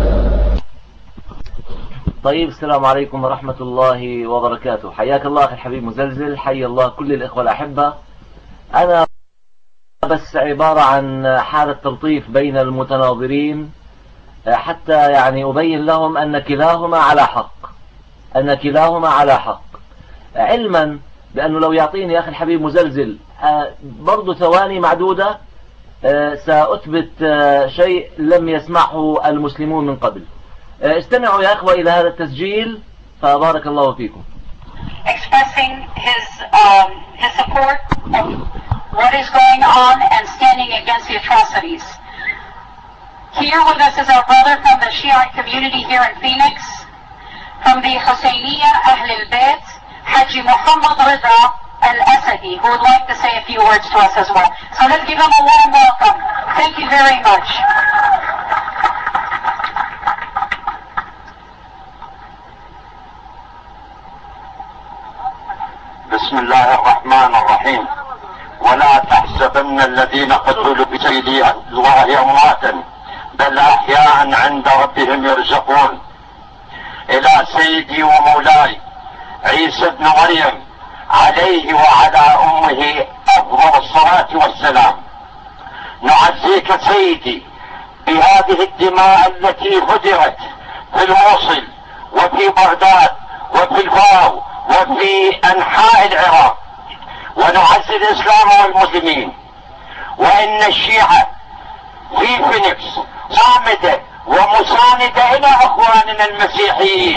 طيب، السلام عليكم ورحمة الله وبركاته. حياك الله أخي الحبيب مزلزل، حي الله كل الإخوة الأحبة. أنا بس عبارة عن حالة تلطيف بين المتناظرين، حتى يعني أبين لهم أن كلاهما على حق، أن كلاهما على حق، علما بأنه لو يعطيني أخي الحبيب مزلزل برضو ثواني معدودة سأثبت شيء لم يسمعه المسلمون من قبل. استمعوا يا أخوة إلى هذا التسجيل فبارك الله فيكم. Expressing his support of what is going on and standing against the atrocities. Here with us is our brother from the Shiite community here in Phoenix, from the Husseiniya Ahl al-Bayt, Haji Muhammad Rida al-Asadi, who would like to say a few words to us as well. So let's give him a warm welcome. Thank you very much. بسم الله الرحمن الرحيم. ولا تحسبن الذين قتلوا بسبيل الله أمواتا بل أحياء عند ربهم يرزقون. إلى سيدي ومولاي عيسى ابن مريم عليه وعلى أمه أفضل الصلاة والسلام، نعزيك سيدي بهذه الدماء التي هدرت في الموصل وفي بغداد وفي الفاو وفي أنحاء العراق، ونعزي الإسلام والمسلمين. وإن الشيعة في فينيكس صامدة ومساندة إلى أخواننا المسيحيين.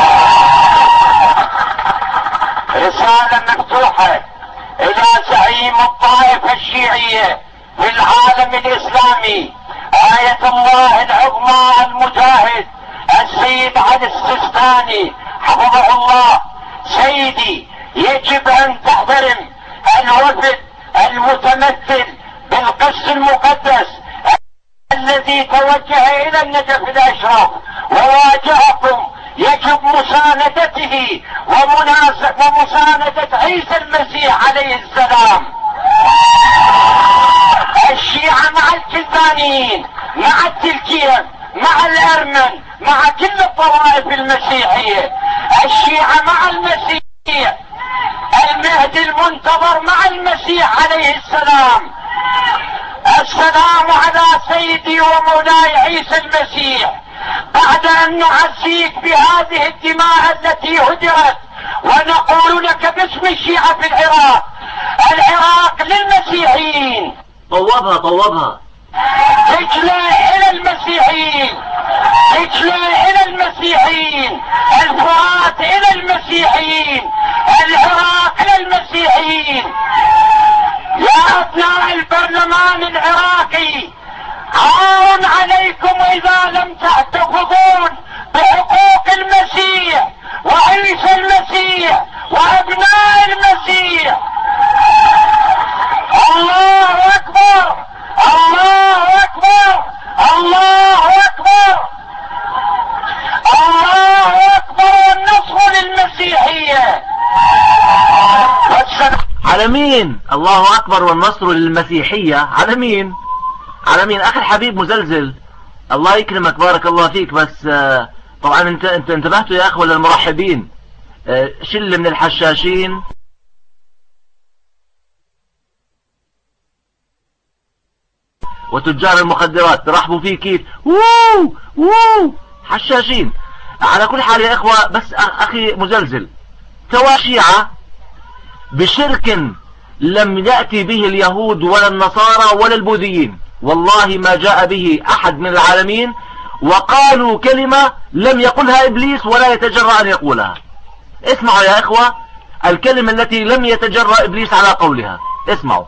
رسالة مفتوحة إلى زعيم الطائفة الشيعية في العالم الإسلامي، آية الله العظمى المجاهد السيد علي السيستاني حفظه الله. سيدي، يجب أن تحترم الوفد المتمثل بالقدس المقدس الذي توجه إلى النجف الأشرف وواجهكم. يجب مساندته ومساندة عيسى المسيح عليه السلام. الشيعة مع الكلدانيين، مع التركيين، مع الأرمن، مع كل الطوائف المسيحية. الشيعة مع المسيح، المهدي المنتظر مع المسيح عليه السلام. السلام على سيدي ومولاي عيسى المسيح. بعد أن نعزيك بهذه الدماء التي هدرت ونقول لك باسم الشيعة في العراق، العراق للمسيحيين. طوبها رجلة إلى إذا لم تحتفظون بحقوق المسيح وعيسى المسيح وأبناء المسيح. الله أكبر الله أكبر الله أكبر الله أكبر، والنصر للمسيحية. على مين؟ الله أكبر والنصر للمسيحية. على مين؟ على مين؟ أخي الحبيب مزلزل، الله يكرمك، بارك الله فيك. بس طبعا انت انتبهتوا يا أخوة للمرحبين، شلة من الحشاشين وتجار المخدرات ترحبوا فيه كيف؟ ووو ووو حشاشين. على كل حال يا إخوة، بس أخي مزلزل، توا شيعة بشرك لم يأتي به اليهود ولا النصارى ولا البوذيين، والله ما جاء به أحد من العالمين، وقالوا كلمة لم يقلها إبليس ولا يتجرأ أن يقولها. اسمعوا يا إخوة الكلمة التي لم يتجرأ إبليس على قولها، اسمعوا.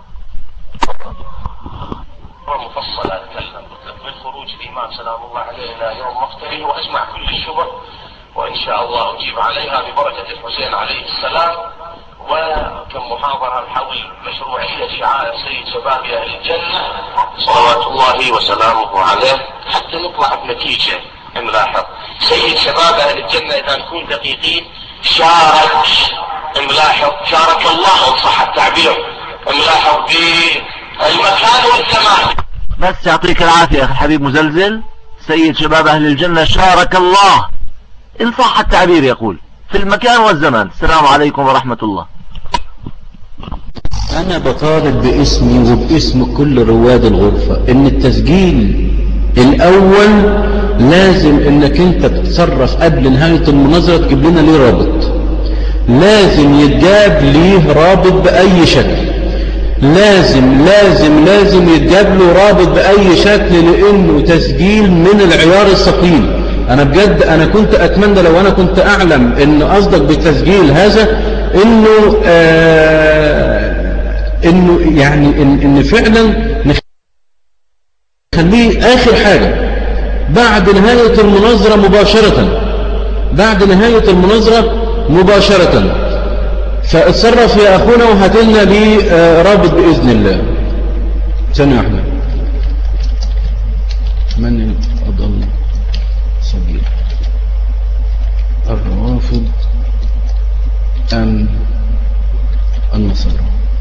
مفصلة أتكلم بالخروج الإمام سلام الله عليه إلى يوم مقتله، وأجمع كل الشبه وإن شاء الله أجيب عليها ببركة الحسين عليه السلام، وكم محاضرة حول مشروعية شعائر سيد شباب أهل الجنة صلوات الله وسلامه عليه، حتى نطلع بنتيجة. نلاحظ سيد شباب أهل الجنة إذا نكون دقيقين شارك، نلاحظ شارك الله إن صح التعبير، نلاحظ بالمكان والزمان. بس يعطيك العافية أخي الحبيب مزلزل، سيد شباب أهل الجنة شارك الله إن صح التعبير، يقول في المكان والزمان. السلام عليكم ورحمة الله. أنا بطالب باسمي وباسم كل رواد الغرفة إن التسجيل الأول لازم إنك أنت بتتصرف قبل نهاية المناظرة تجيب لنا ليه رابط، لازم يتجاب ليه رابط بأي شكل، لازم يتجاب له رابط بأي شكل، لأنه تسجيل من العيار الثقيل. أنا بجد أنا كنت أتمنى لو أنا كنت أعلم إن قصدك بالتسجيل هذا إنه يعني إن فعلا نخليه آخر حاجة بعد نهاية المناظرة مباشرة. فاتصرف يا أخونا وهاتلنا لي رابط بإذن الله. ثانية واحدة، من أضل سبيل الروافض أم النصارى؟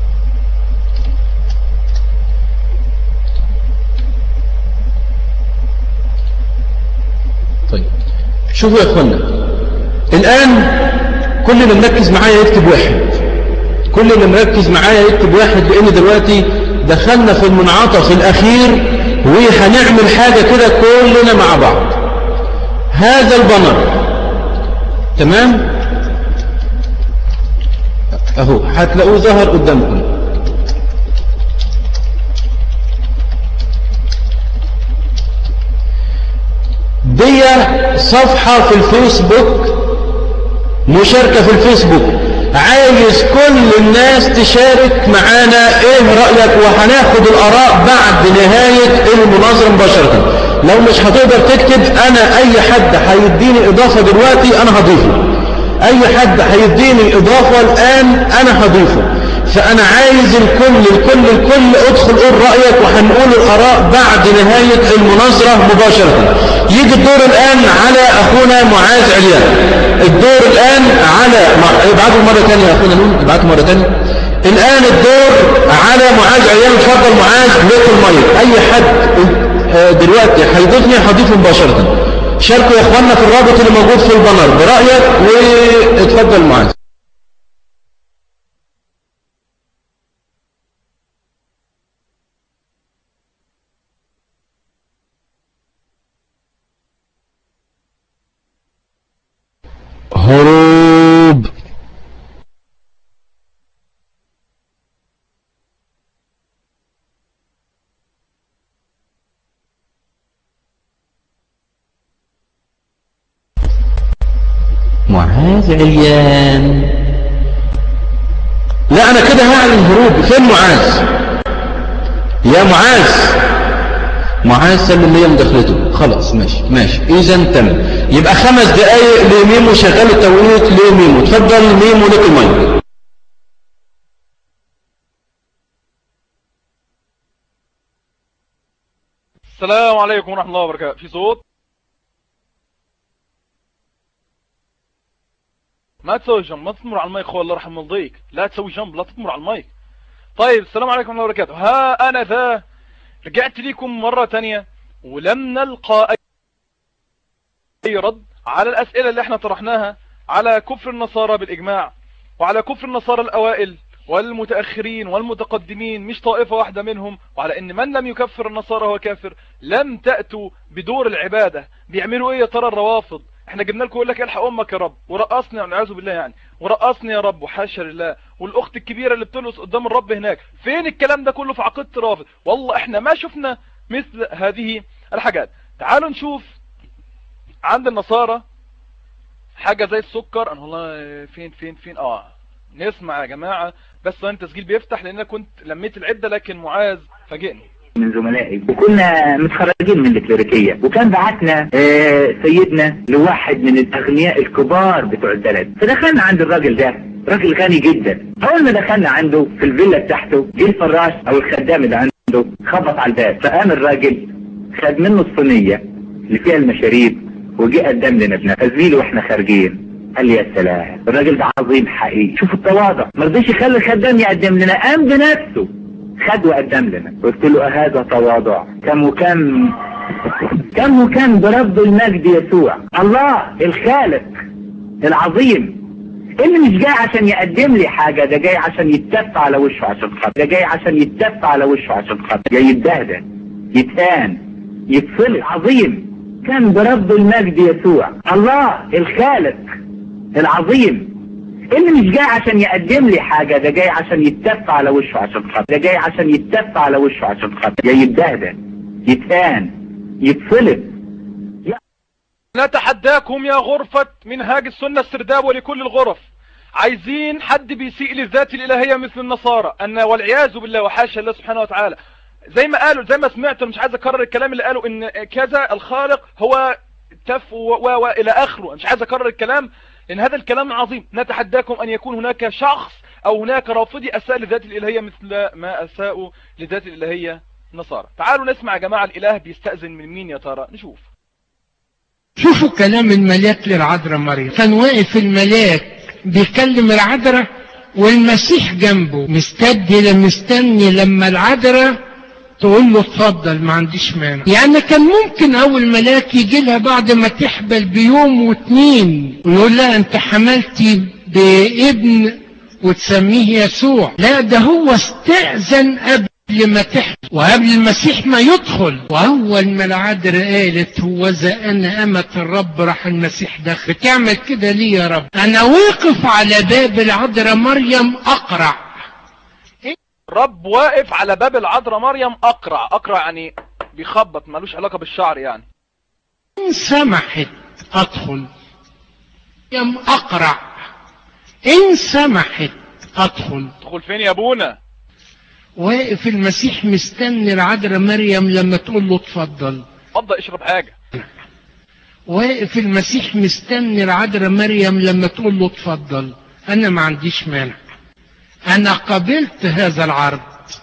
طيب شوفوا يا أخوانا، الآن كل اللي مركز معايا يكتب واحد، لأن دلوقتي دخلنا في المنعطف الأخير وهنعمل حاجة كده كلنا مع بعض. هذا البنر تمام اهو، هتلاقوه ظهر قدامكم. دي صفحة في الفيسبوك، مشاركة في الفيسبوك، عايز كل الناس تشارك معانا ايه رأيك، وهناخد الآراء بعد نهاية المناظرة مباشرة. لو مش هتقدر تكتب، انا اي حد هيديني اضافة دلوقتي انا هضيفه، اي حد هيديني اضافة الان انا هضيفه. فانا عايز الكل ادخل قول رأيك، وهنقول الاراء بعد نهاية المناظرة مباشرة. يجي الدور الان على اخونا معاذ عليان، الدور الان على ابعتوا مرة تانية يا اخونا نون، ابعتوا مرة تانية. الان الدور على معاذ عليان. اتفضل معاذ، ليك المايك. اي حد دلوقتي هيضيفني هضيفه مباشرة. شاركوا يا اخواننا في الرابط اللي موجود في البانر برأيك، واتفضل معاذ. هروب معاذ عليان. لا انا كده هعلن هروب. فين معاذ؟ يا معاذ معاذ سلم لي مداخلته، خلاص ماشي اذا تمام. يبقى 5 دقايق لميمو، شغال التوقيت لميمو. اتفضل ميمو لك المايك. السلام عليكم ورحمة الله وبركاته. في صوت؟ ما تسوي جنب، ما تمر على المايك اخوة الله يرحم والديك، لا تسوي جنب، لا تمر على المايك. طيب السلام عليكم ورحمة الله وبركاته. ها انا ذا رجعت لكم مرة تانية ولم نلقى اي رد على الاسئلة اللي احنا طرحناها على كفر النصارى بالاجماع، وعلى كفر النصارى الاوائل والمتأخرين والمتقدمين، مش طائفة واحدة منهم، وعلى ان من لم يكفر النصارى هو كافر. لم تأتوا بدور العبادة. بيعملوا ايه يا ترى الروافض؟ احنا جبنا لكم يقول لك الحق امك يا رب، ورقصني والعياذ بالله يعني، ورقصني يا رب وحاشا لله، والاخت الكبيرة اللي بترقص قدام الرب هناك. فين الكلام ده كله في عقيدة الروافض؟ والله احنا ما شفنا مثل هذه الحاجات. تعالوا نشوف عند النصارى حاجة زي السكر. انا والله فين نسمع يا جماعة، بس انا التسجيل بيفتح لان انا كنت لميت العدة لكن معاذ فاجئني من زملائي، وكنا متخرجين من الكليريكية، وكان بعتنا سيدنا لواحد من الاغنياء الكبار بتوع البلد. فدخلنا عند الراجل ده، راجل غني جدا. اول ما دخلنا عنده في الفيلا بتاعته، جه الفراش او الخدام اللي عنده خبط على الباب، فقام الراجل خد منه الصينية اللي فيها المشاريب وجه قدم لنا ابنه زميله واحنا خارجين. قال لي يا سلام، الراجل ده عظيم حقيقي. شوف التواضع، ما رضيش يخلي الخدام يقدم لنا، قام بنفسه خد وقدم لنا. قلت له هذا تواضع. كم وكم برب المجد يسوع الله الخالق العظيم، اللي مش جاي عشان يقدم لي حاجة، ده جاي عشان يتف على وشه عشان خاطر، ده جاي عشان يتف على وشه عشان خاطر، جاي يتبهدل يتهان يتفلق. عظيم. كم برب المجد يسوع الله الخالق العظيم، اللي مش جاي عشان يقدم لي حاجة، ده جاي عشان يتف على وشه عشان خاطر، ده جاي عشان يتف على وشه عشان خاطر، جاي يتبهدل يتهان يتفلق. نتحداكم يا غرفة منهاج السنة السرداب ولكل الغرف، عايزين حد بيسيء للذات الإلهية مثل النصارى أن والعياذ بالله وحاشا الله سبحانه وتعالى، زي ما قالوا، زي ما سمعتوا، مش عايز أكرر الكلام اللي قالوا إن كذا الخالق هو تف وإلى آخره، مش عايز أكرر الكلام لأن هذا الكلام عظيم. نتحداكم أن يكون هناك شخص أو هناك رافضي أساء لذات الإلهية مثل ما أساءوا لذات الإلهية النصارى. تعالوا نسمع يا جماعة الإله بيستأذن من مين يا ترى؟ نشوف. شوفوا كلام الملاك للعذراء مريم. كان واقف الملاك بيكلم العذراء والمسيح جنبه مستني لما العذراء تقول له اتفضل ما عنديش مانع. يعني كان ممكن اول ملاك يجي لها بعد ما تحبل بيوم واتنين ويقول لها انت حملتي بابن وتسميه يسوع. لا، ده هو استأذن قبل ما تحبل وقبل المسيح ما يدخل. واول ما العذراء قالت هو ذا انا امة الرب، راح المسيح دخل. بتعمل كده ليه يا رب؟ انا واقف على باب العذراء مريم اقرع. رب واقف على باب العذراء مريم اقرع يعني بيخبط، مالوش علاقة بالشعر يعني. ان سمحت ادخل. مريم اقرع. ان سمحت ادخل. ادخل فين يا ابونا؟ واقف المسيح مستني العذراء مريم لما تقول له اتفضل. اتفضل اشرب حاجة. واقف المسيح مستني العذراء مريم لما تقول له اتفضل. انا ما عنديش مانع، انا قبلت هذا العرض.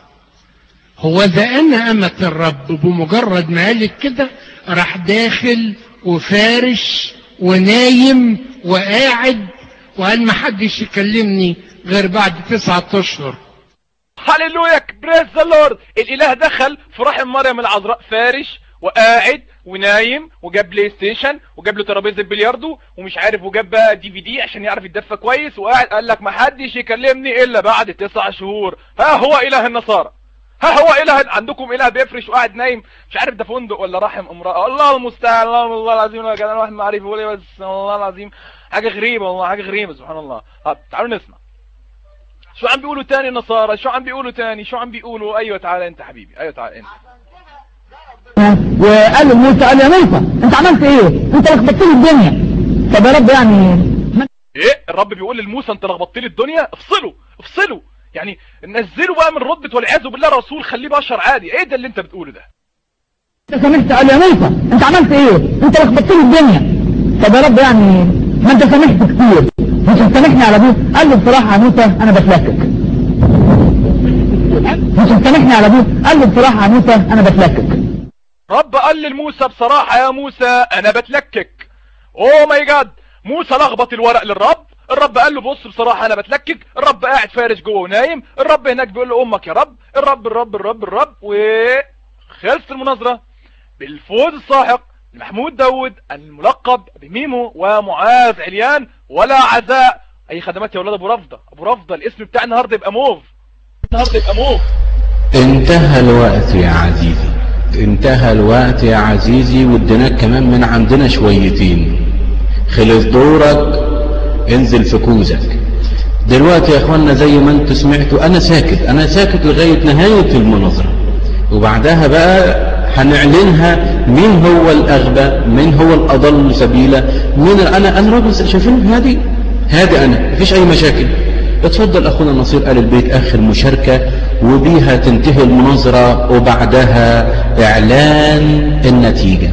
هو ذا انا امة الرب. بمجرد ما قالت كده راح داخل وفارش ونايم وقاعد وقال ما حدش يكلمني غير بعد 9 اشهر. هاليلويا، بريز ذا لورد. الاله دخل في رحم مريم العذراء فارش وقاعد ونايم، وجاب بلاي ستيشن وجاب له ترابيزه بلياردو ومش عارف، وجاب بقى DVD عشان يعرف يتدفى كويس، وقاعد قال لك ما حدش يكلمني الا بعد 9 شهور. ها هو اله النصارى، ها هو اله عندكم، اله بيفرش وقاعد نايم، مش عارف ده فندق ولا رحم امراه. الله المستعان. الله العظيم يا جدعان، واحد ما عارف يقول ايه، بس الله العظيم حاجه غريبه والله، حاجه غريبه سبحان الله. طب تعالوا نسمع شو عم بيقولوا تاني النصارى، شو عم بيقولوا تاني، شو عم بيقولوا. ايوه تعالى انت حبيبي، ايوه تعالى انت. وقال لموسى، قال يا موسى انت عملت ايه؟ انت لخبطت لي الدنيا. طب يا رب يعني ايه؟ الرب بيقول لموسى انت لخبطت لي الدنيا؟ افصلوا يعني نزلوا بقى من رتبه والعياذ بالله رسول، خليه بشر عادي. ايه ده اللي انت بتقوله ده؟ انت سامحت؟ قال يا موسى انت عملت ايه؟ انت لخبطت لي الدنيا. طب يا رب يعني ما انت سامحت كتير، مش هتسامحني على ابوك؟ قال له بصراحه يا موسى انا بتلكك. مش هتسامحني على ابوك؟ قال له بصراحه يا موسى انا بتلكك. رب قال لموسى بصراحة يا موسى انا بتلكك. اوه ماي جاد، موسى لخبط الورق للرب. الرب قال له بص بصراحة انا بتلكك. الرب قاعد فارش جوه ونايم. الرب هناك بيقول له امك يا رب. الرب وخلصت المناظرة بالفوز الساحق لمحمود داود الملقب بميمو ومعاذ عليان ولا عزاء. اي خدمات يا ولاد ابو رفضة. ابو رفضة الاسم بتاع النهارده يبقى موف. انتهى الوقت يا عزيزي، انتهى الوقت يا عزيزي، واديناك كمان من عندنا شويتين. خلص دورك، انزل في كوزك دلوقتي يا اخوانا. زي ما انتوا سمعتوا انا ساكت لغاية نهاية المناظرة، وبعدها بقى هنعلنها مين هو الاغبى، مين هو الاضل سبيلا، مين. انا راجل شايفين هادي انا مفيش اي مشاكل. اتفضل اخونا نصير آل البيت اخر مشاركة، وبيها تنتهي المناظرة وبعدها اعلان النتيجة.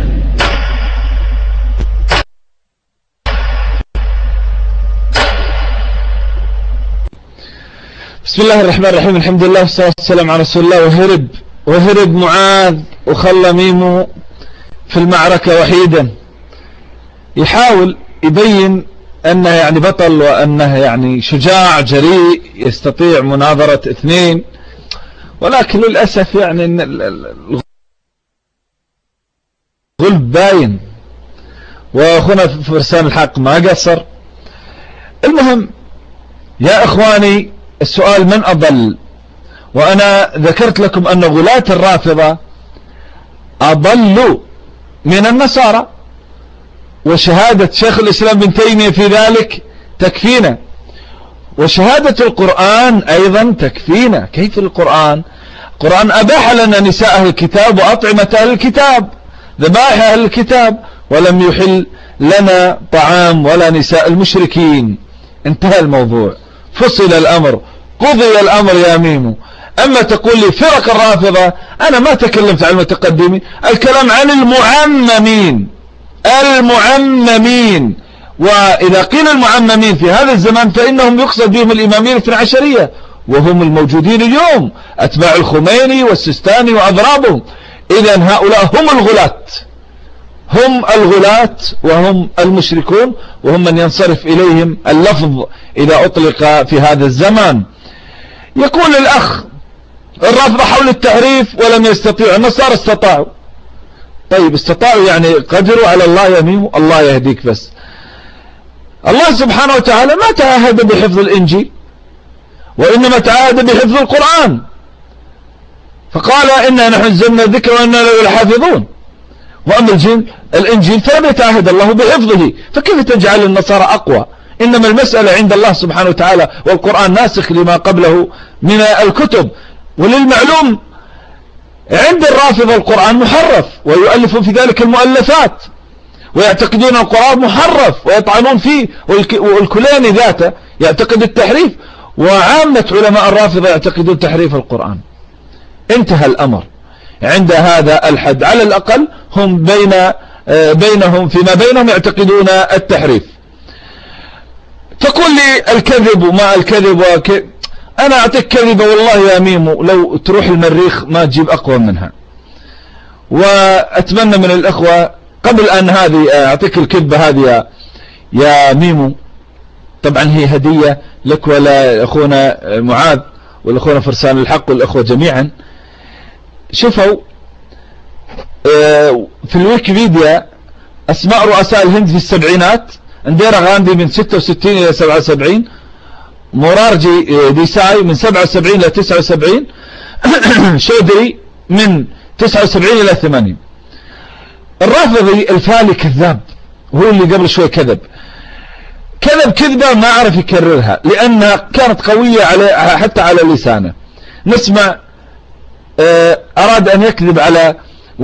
بسم الله الرحمن الرحيم. الحمد لله والصلاة والسلام على رسول الله. وهرب معاذ وخلى ميمو في المعركة وحيدا، يحاول يبين أنه يعني بطل وأنه يعني شجاع جريء يستطيع مناظرة اثنين، ولكن للأسف يعني الغلب باين، وأخونا فرسان الحق ما قصر. المهم يا إخواني، السؤال من أضل؟ وأنا ذكرت لكم أن غلاة الرافضة أضلوا من النصارى، وشهادة شيخ الإسلام بن تيمية في ذلك تكفينا، وشهادة القرآن أيضا تكفينا. كيف القرآن أباح لنا نساء أهل الكتاب وأطعمة أهل الكتاب، ذبائح أهل الكتاب، ولم يحل لنا طعام ولا نساء المشركين. انتهى الموضوع، فصل الأمر، قضي الأمر يا ميمو. أما تقول لي فرق الرافضة، أنا ما تكلمت عن المتقدمين، الكلام عن المعممين. وإذا قيل المعممين في هذا الزمان فإنهم يقصد بهم الإمامية الاثنى عشرية، وهم الموجودين اليوم، أتباع الخميني والسيستاني وأضرابهم. إذن هؤلاء هم الغلاة وهم المشركون، وهم من ينصرف إليهم اللفظ إذا أطلق في هذا الزمان. يقول الأخ الرافضة حول التحريف ولم يستطيعوا، النصارى استطاعوا. طيب استطاعوا يعني قدروا على الله يا ميمو؟ الله يهديك. بس الله سبحانه وتعالى ما تعاهد بحفظ الإنجيل، وإنما تعاهد بحفظ القرآن، فقال إنا نحن نزلنا الذكر وإنا له لحافظون. وأما الإنجيل فلم يتعاهد الله بحفظه، فكيف تجعل النصارى أقوى؟ إنما المسألة عند الله سبحانه وتعالى، والقرآن ناسخ لما قبله من الكتب. وللمعلوم عند الرافضة القرآن محرف، ويؤلف في ذلك المؤلفات، ويعتقدون القرآن محرف ويطعنون فيه، والكلاني ذاته يعتقد التحريف، وعامة علماء الرافضة يعتقدون تحريف القرآن. انتهى الأمر عند هذا الحد، على الأقل هم بينهم فيما بينهم يعتقدون التحريف. تقول لي الكذب وما الكذب أنا أعطيك كذبة والله يا ميمو لو تروح المريخ ما تجيب أقوى منها. وأتمنى من الأخوة قبل أن هذه أعطيك الكذبة هذه يا ميمو، طبعا هي هدية لك ولا أخونا معاذ والأخونا فرسان الحق والأخوة جميعا. شوفوا في الويكيبيديا أسماء رؤساء الهند في السبعينات: انديرا غاندي من 66 إلى 77، مورارجي ديساي من 77 إلى 79، شودري من 79 إلى 80. الرافضي الفالي كذاب، هو اللي قبل شوي كذب كذبة ما عرف يكررها لأنها كانت قوية حتى على لسانه. نسمع أراد أن يكذب على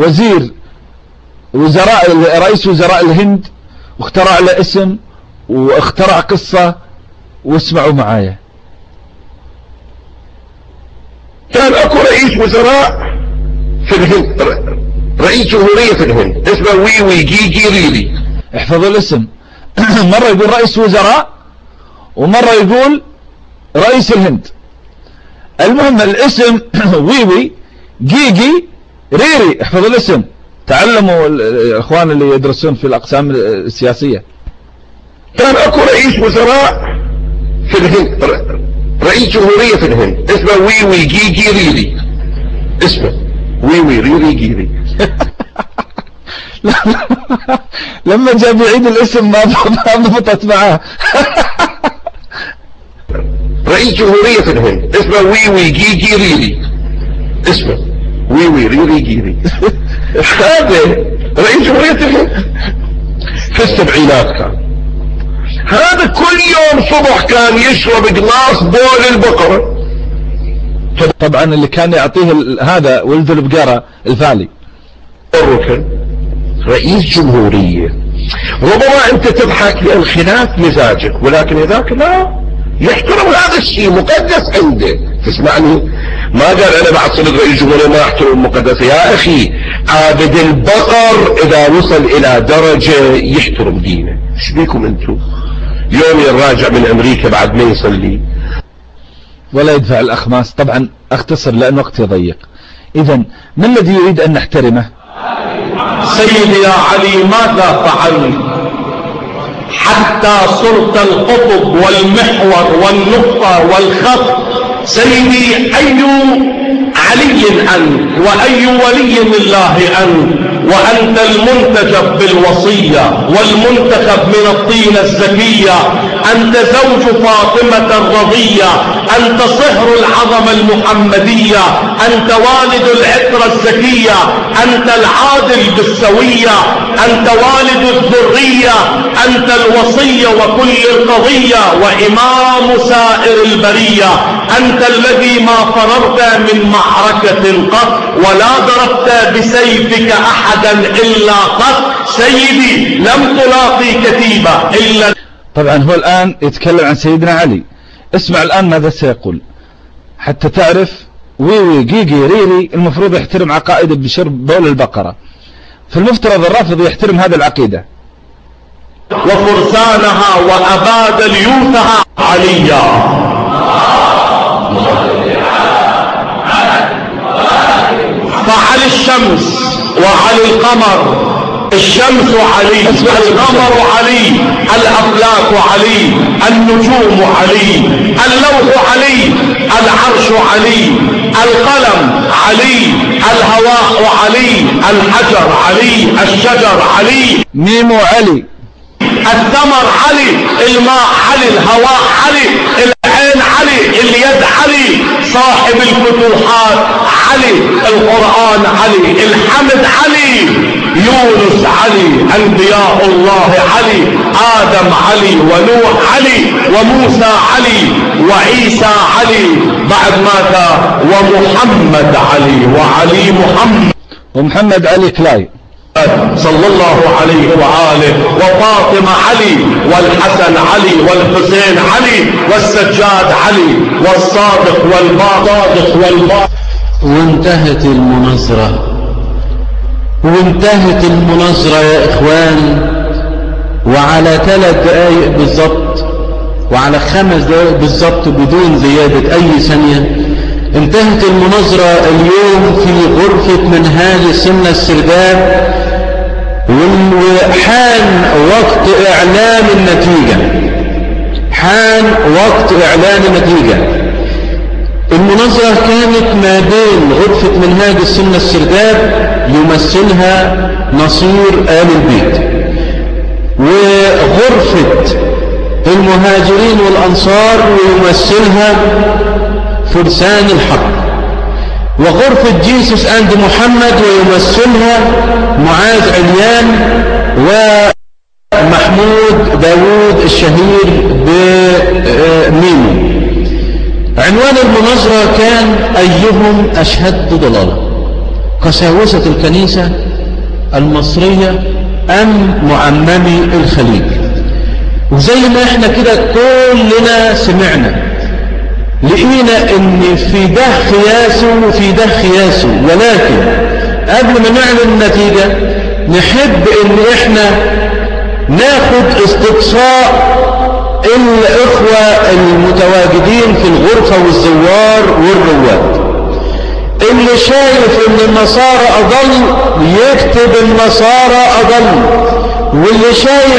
رئيس وزراء الهند، واخترع له اسم واخترع قصة، واسمعوا معايا. كان اكو رئيس وزراء في الهند رئيس جمهورية في الهند اسمه ويوي جيجي ريلي. احفظوا الاسم. مرة يقول رئيس وزراء ومرة يقول رئيس الهند. المهم الاسم ويوي جيجي ريري. احفظوا الاسم، تعلموا الاخوان اللي يدرسون في الاقسام السياسية. كان اكو رئيس وزراء في الهند، رئيس جمهورية في الهند اسمه ويوي جيجي ريلي. اسمه ويوي ريلي جيري. لما جاب يعيد الاسم ما ضبطت معاه. رئيس جمهورية في الهند اسمه ويوي جيجي ريلي. اسمه ويوي ريلي جيري. هذا رئيس جمهورية الهند في السبعينات كان. هذا كل يوم صبح كان يشرب قلاص بول البقرة. طبعا اللي كان يعطيه هذا ولد البقرة الفالي. الركن رئيس جمهورية. ربما انت تضحك لان خلاف مزاجك، ولكن هذاك لا يحترم هذا الشيء مقدس عنده. تسمعني؟ ما قال انا بعد صرت رئيس جمهورية ما احترم المقدس. يا اخي عابد البقر اذا وصل الى درجة يحترم دينه. ايش بيكم انتم؟ يومي الراجع من امريكا بعد ما يصلي ولا يدفع الاخماس. طبعا اختصر لان وقتي ضيق. اذا ما الذي يريد ان نحترمه؟ سيدي يا علي ماذا فعلت حتى صرت القطب والمحور والنقطة والخط؟ سيدي أي علي أنت وأي ولي لله أنت، وأنت المنتجب بالوصية والمنتخب من الطينة الزكية. أنت زوج فاطمة الرضية، أنت صهر العظمة المحمدية، أنت والد العطرة الزكية، أنت العادل بالسوية، أنت والد الذرية، أنت الوصية وكل القضية وإمام سائر البرية. أنت الذي ما فررت من معركة قط ولا ضربت بسيفك أحدا إلا قط. سيدي لم تلاقي كتيبة إلا. طبعا هو الآن يتكلم عن سيدنا علي. اسمع الآن ماذا سيقول حتى تعرف. ويوي جيجي ريري المفروض يحترم عقائده بشرب بول البقرة، فالمفترض الرافض يحترم هذه العقيدة. وفرسانها وأباد ليوثها عليا. فعلي الشمس وعلي القمر. الشمس علي، القمر علي، الأفلاك علي، النجوم علي، اللوح علي، العرش علي، القلم علي، الهواء علي، الحجر علي، الشجر علي. ميم علي. الثمر علي، الماء علي، الهواء علي، العين علي، اليد علي، صاحب الفتوحات علي، القرآن علي، الحمد علي، يونس علي، أنبياء الله علي، آدم علي، ونوح علي، وموسى علي، وعيسى علي، بعد ماذا؟ ومحمد علي، وعلي محمد، ومحمد علي كلاي صلى الله عليه وآله، وفاطمة علي، والحسن علي، والحسين علي، والسجاد علي، والصادق والباطل. وانتهت المناظرة يا إخوان، وعلى 3 دقائق بالضبط وعلى 5 دقائق بالضبط بدون زيادة أي ثانية انتهت المناظرة اليوم في غرفة منهاج السنة السرداب، وحان وقت إعلان النتيجة. المناظرة كانت ما بين غرفة منهاج السنة السرداب يمثلها نصير آل البيت، وغرفة المهاجرين والأنصار ويمثلها فرسان الحق، وغرفة جيسوس أند محمد ويمثلها معاذ عليان ومحمود داوود الشهير بميمو. عنوان المناظرة كان أيهم أشهد ضلالة، قساوسة الكنيسة المصرية أم معممي الخليج؟ وزي ما احنا كده كلنا سمعنا لقينا ان في ده خياسه وفي ده خياسه، ولكن قبل ما نعلن النتيجة نحب ان احنا ناخد استقصاء الإخوة المتواجدين في الغرفة والزوار والرواد. اللي شايف ان النصارى أضل يكتب النصارى أضل، واللي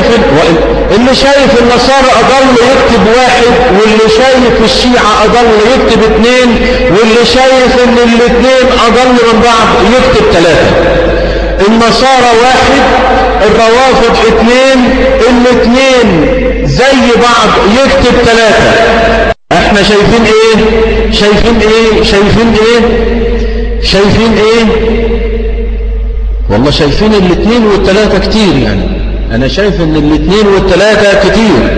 شايف النصارى أضل يكتب واحد، واللي شايف الشيعة أضل يكتب اثنين، واللي شايف ان الاثنين أضل من بعض يكتب ثلاثة. النصارى واحد، الروافض اثنين، الاثنين زي بعض يكتب ثلاثة. احنا شايفين ايه؟ والله شايفين الاثنين والثلاثة كتير. يعني انا شايف ان الاثنين والثلاثة كتير،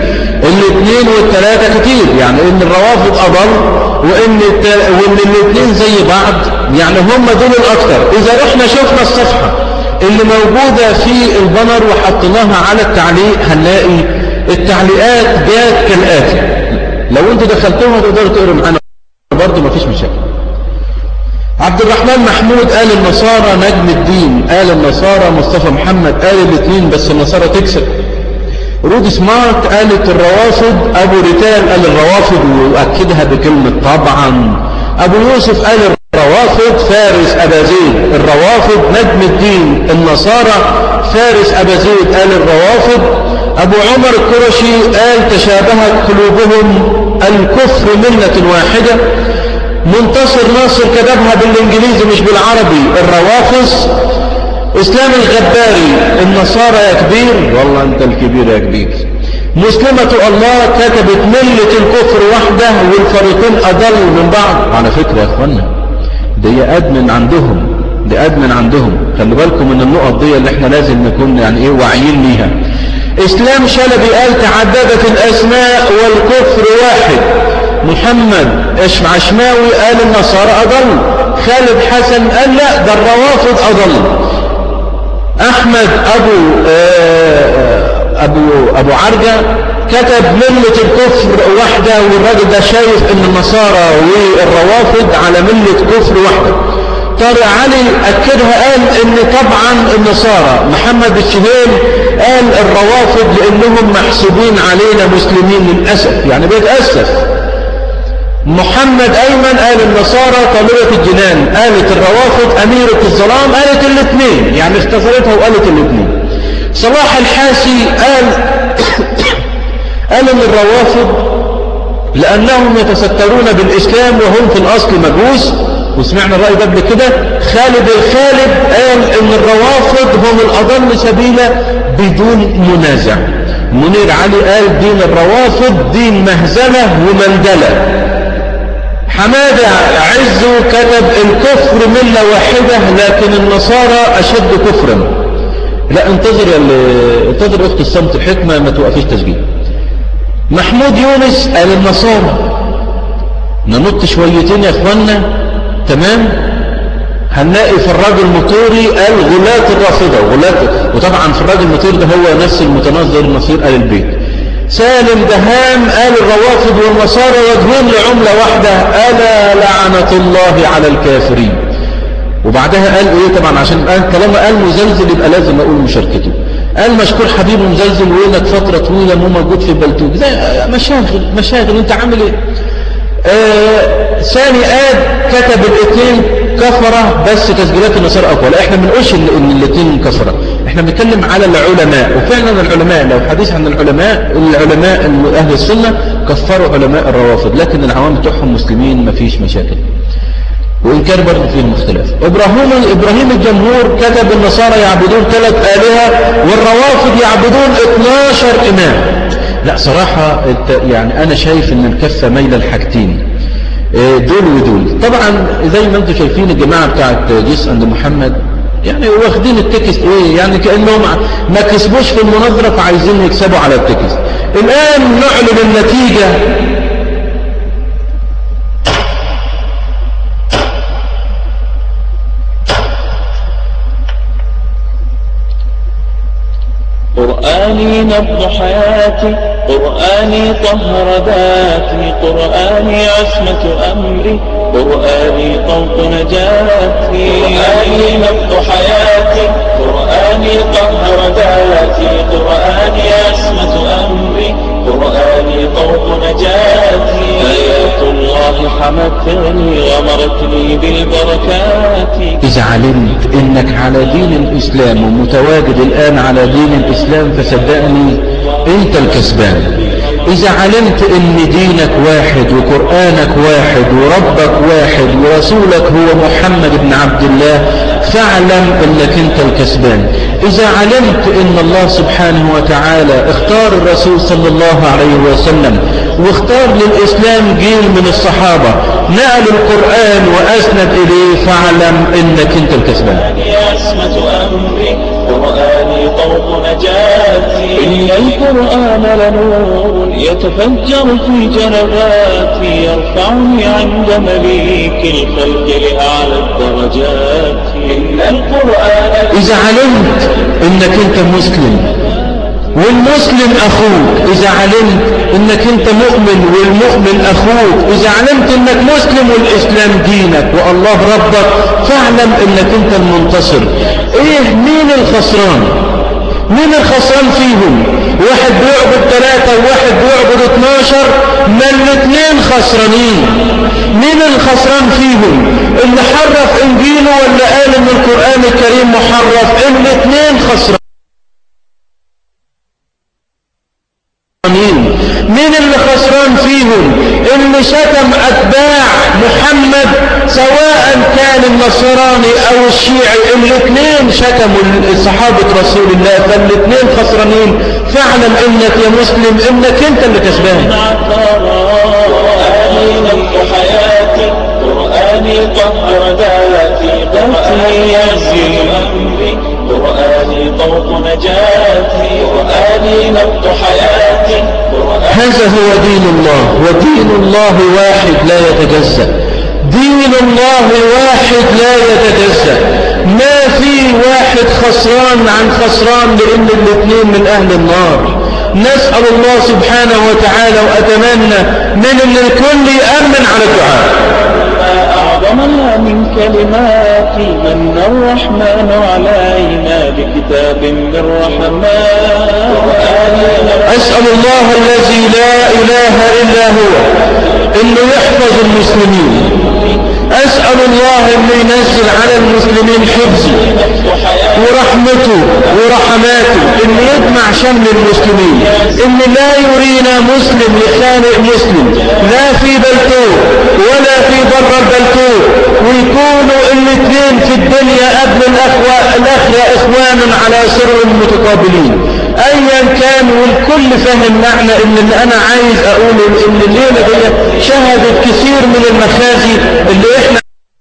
يعني ان الروافض اضل وان الاثنين زي بعض، يعني هم دول الاكثر. اذا احنا شفنا الصفحة اللي موجودة في البانر وحطيناها على التعليق هنلاقي التعليقات جات كالآتي. لو انتوا دخلتوها تقدروا تقروا معانا برضه مفيش مشاكل. عبد الرحمن محمود قال النصارى نجم الدين، قال النصارى مصطفى محمد، قال الاثنين بس النصارى تكسب. رود سمارت قالت الروافض، ابو ريتال قال الروافض وأكدها بكلمة طبعا. ابو يوسف قال الروافض فارس أبا زيد، الروافض نجم الدين، النصارى فارس أبا زيد قال الروافض. أبو عمر القرشي قال تشابهت قلوبهم، الكفر ملة واحدة. منتصر ناصر كتبها بالإنجليزي مش بالعربي، الروافض. إسلام الغباري النصارى يا كبير، والله أنت الكبير يا كبير. مسلمة الله كتبت ملة الكفر واحدة والفريقين أضل من بعض. على فكرة يا أخوانا دي أدمن عندهم، خلوا بالكم من النقط دي اللي احنا لازم نكون يعني ايه واعيين ليها. اسلام شلبي قال تعددت الاسماء والكفر واحد. محمد عشماوي قال النصارى اضل. خالد حسن قال لا ده الروافض اضل. احمد ابو عرجة كتب ملة الكفر واحدة، والراجل ده شايف ان النصارى والروافض على ملة كفر واحدة. طارق علي أكدها قال إن طبعا النصارى. محمد الشهيل قال الروافض لأنهم محسوبين علينا مسلمين للأسف، يعني بيتأسف. محمد أيمن قال النصارى طالبة الجنان، قالت الروافض أميرة الظلام، قالت الاثنين، يعني اختصرتها وقالت الاثنين. صلاح الحاسي قال إن الروافض لأنهم يتسترون بالإسلام وهم في الأصل مجوس، وسمعنا الرأي ده قبل كده. خالد الخالد قال ان الروافض هم الأضل سبيلا بدون منازع. منير علي قال دين الروافض دين مهزلة ومندلة. حمادة عزو كتب الكفر ملة واحدة لكن النصارى أشد كفرا. لا انتظر اخت الصمت الحكمة ما توقفيش تسجيل. محمود يونس قال النصارى. ننط شويتين يا اخوانا، تمام. هنلاقي فراج المطوري قال غلاة الرافضة، وطبعا فراج المطوري ده هو نفس المتنظر النصير قال البيت. سالم دهام قال الروافض والنصارى وجهين لعملة واحدة، ألا لعنة الله على الكافرين. وبعدها قال ايه طبعا عشان طالما قال مزلزل يبقى لازم اقول مشاركته. قال مشكور حبيب مزلزل وينك فترة طويلة مو موجود في البلتوج، زي مشاغل انت عامل ايه. ثاني كتب الاثنين كفرة بس تسجيلات النصارى اقوى. لا احنا ما بنقولش ان الاثنين كفرة، احنا بنتكلم على العلماء. وفعلا العلماء لو حديث عن العلماء اهل السنة كفروا علماء الروافض، لكن العوام بتوعهم مسلمين ما فيش مشاكل، وإن كان برضه فيهم اختلاف. إبراهيم الجمهور كتب النصارى يعبدون 3 آلهة والروافض يعبدون 12 إمام. لا صراحة يعني أنا شايف إن الكفة ميلة الحاجتين دول ودول. طبعا زي ما انتم شايفين الجماعة بتاعت جيس عند محمد يعني واخدين التكست ايه، يعني كأنهم ما كسبوش في المناظرة فعايزين يكسبوا على التكست. الآن نعلن النتيجة. قرآني نبض حياتي، قرآني طهر ذاتي، قرآني عصمة أمري، قرآني طوق نجاتي، قرآني نبض حياتي، قرآني طهر ذاتي، قرآني عصمة أمري، قرآني طوق نجاتي، آيات الله حمتني غمرتني بالبركات. إذا علمت إنك على دين الإسلام ومتواجد الآن على دين الإسلام فصدقني أنت الكسبان. إذا علمت إن دينك واحد وقرآنك واحد وربك واحد ورسولك هو محمد بن عبد الله فاعلم إنك أنت الكسبان. إذا علمت إن الله سبحانه وتعالى اختار الرسول صلى الله عليه وسلم واختار للإسلام جيل من الصحابة نقل القرآن وأسند إليه فاعلم إنك أنت الكسبان. قرآني طوق نجاتي، إن القرآن لنور يتفجر في جنباتي، يرفعني عند مليك الخلق لأعلى الدرجات. إن القرآن إذا علمت إنك أنت مسلم والمسلم أخوك، إذا علمت إنك أنت مؤمن والمؤمن أخوك، إذا علمت إنك مسلم والإسلام دينك والله ربك فاعلم إنك أنت المنتصر. إيه مين الخسران؟ مين الخسران فيهم؟ واحد بيعبد 3 وواحد بيعبد 12، ما الاثنين خسرانين. مين الخسران فيهم؟ اللي حرف إنجيله ولا قال إن القرآن الكريم محرف؟ الاثنين خسرانين. مين اللي خسران فيهم؟ اللي شتم أتباع محمد سواء كان النصراني أو الشيعي، الاثنين شتموا صحابة رسول الله فالاثنين خسرانين. فاعلم إنك يا مسلم إنك أنت اللي كسبان. قرآني نبض حياتي، قرآني طهر ذاتي، قرآني يزيل أمري، قرآني طوق نجاتي، قرآني نبض حياتي. هذا هو دين الله، ودين الله واحد لا يتجزأ. دين الله واحد لا يتجزأ، ما في واحد خسران عن خسران لأن الاثنين من أهل النار. نسأل الله سبحانه وتعالى وأتمنى من أن الكل يأمن على الدعاء. أعظمها من كلمات من الرحمن علينا بكتاب من رحمات. أسأل الله الذي لا إله إلا هو إنه يحفظ المسلمين. أسأل الله إنه ينزل على المسلمين حفظه ورحمته ورحماته، إنه يجمع شمل المسلمين، إنه لا يرينا مسلم يخانق مسلم لا في بلتوه ولا في بر البلتوه، ويكونوا الاثنين في الدنيا قبل الأخوة إخوانا على سر متقابلين ايا كان. والكل فهم معنى ان اللي انا عايز اقوله ان الليلة دي شهدت كثير من المخازي اللي احنا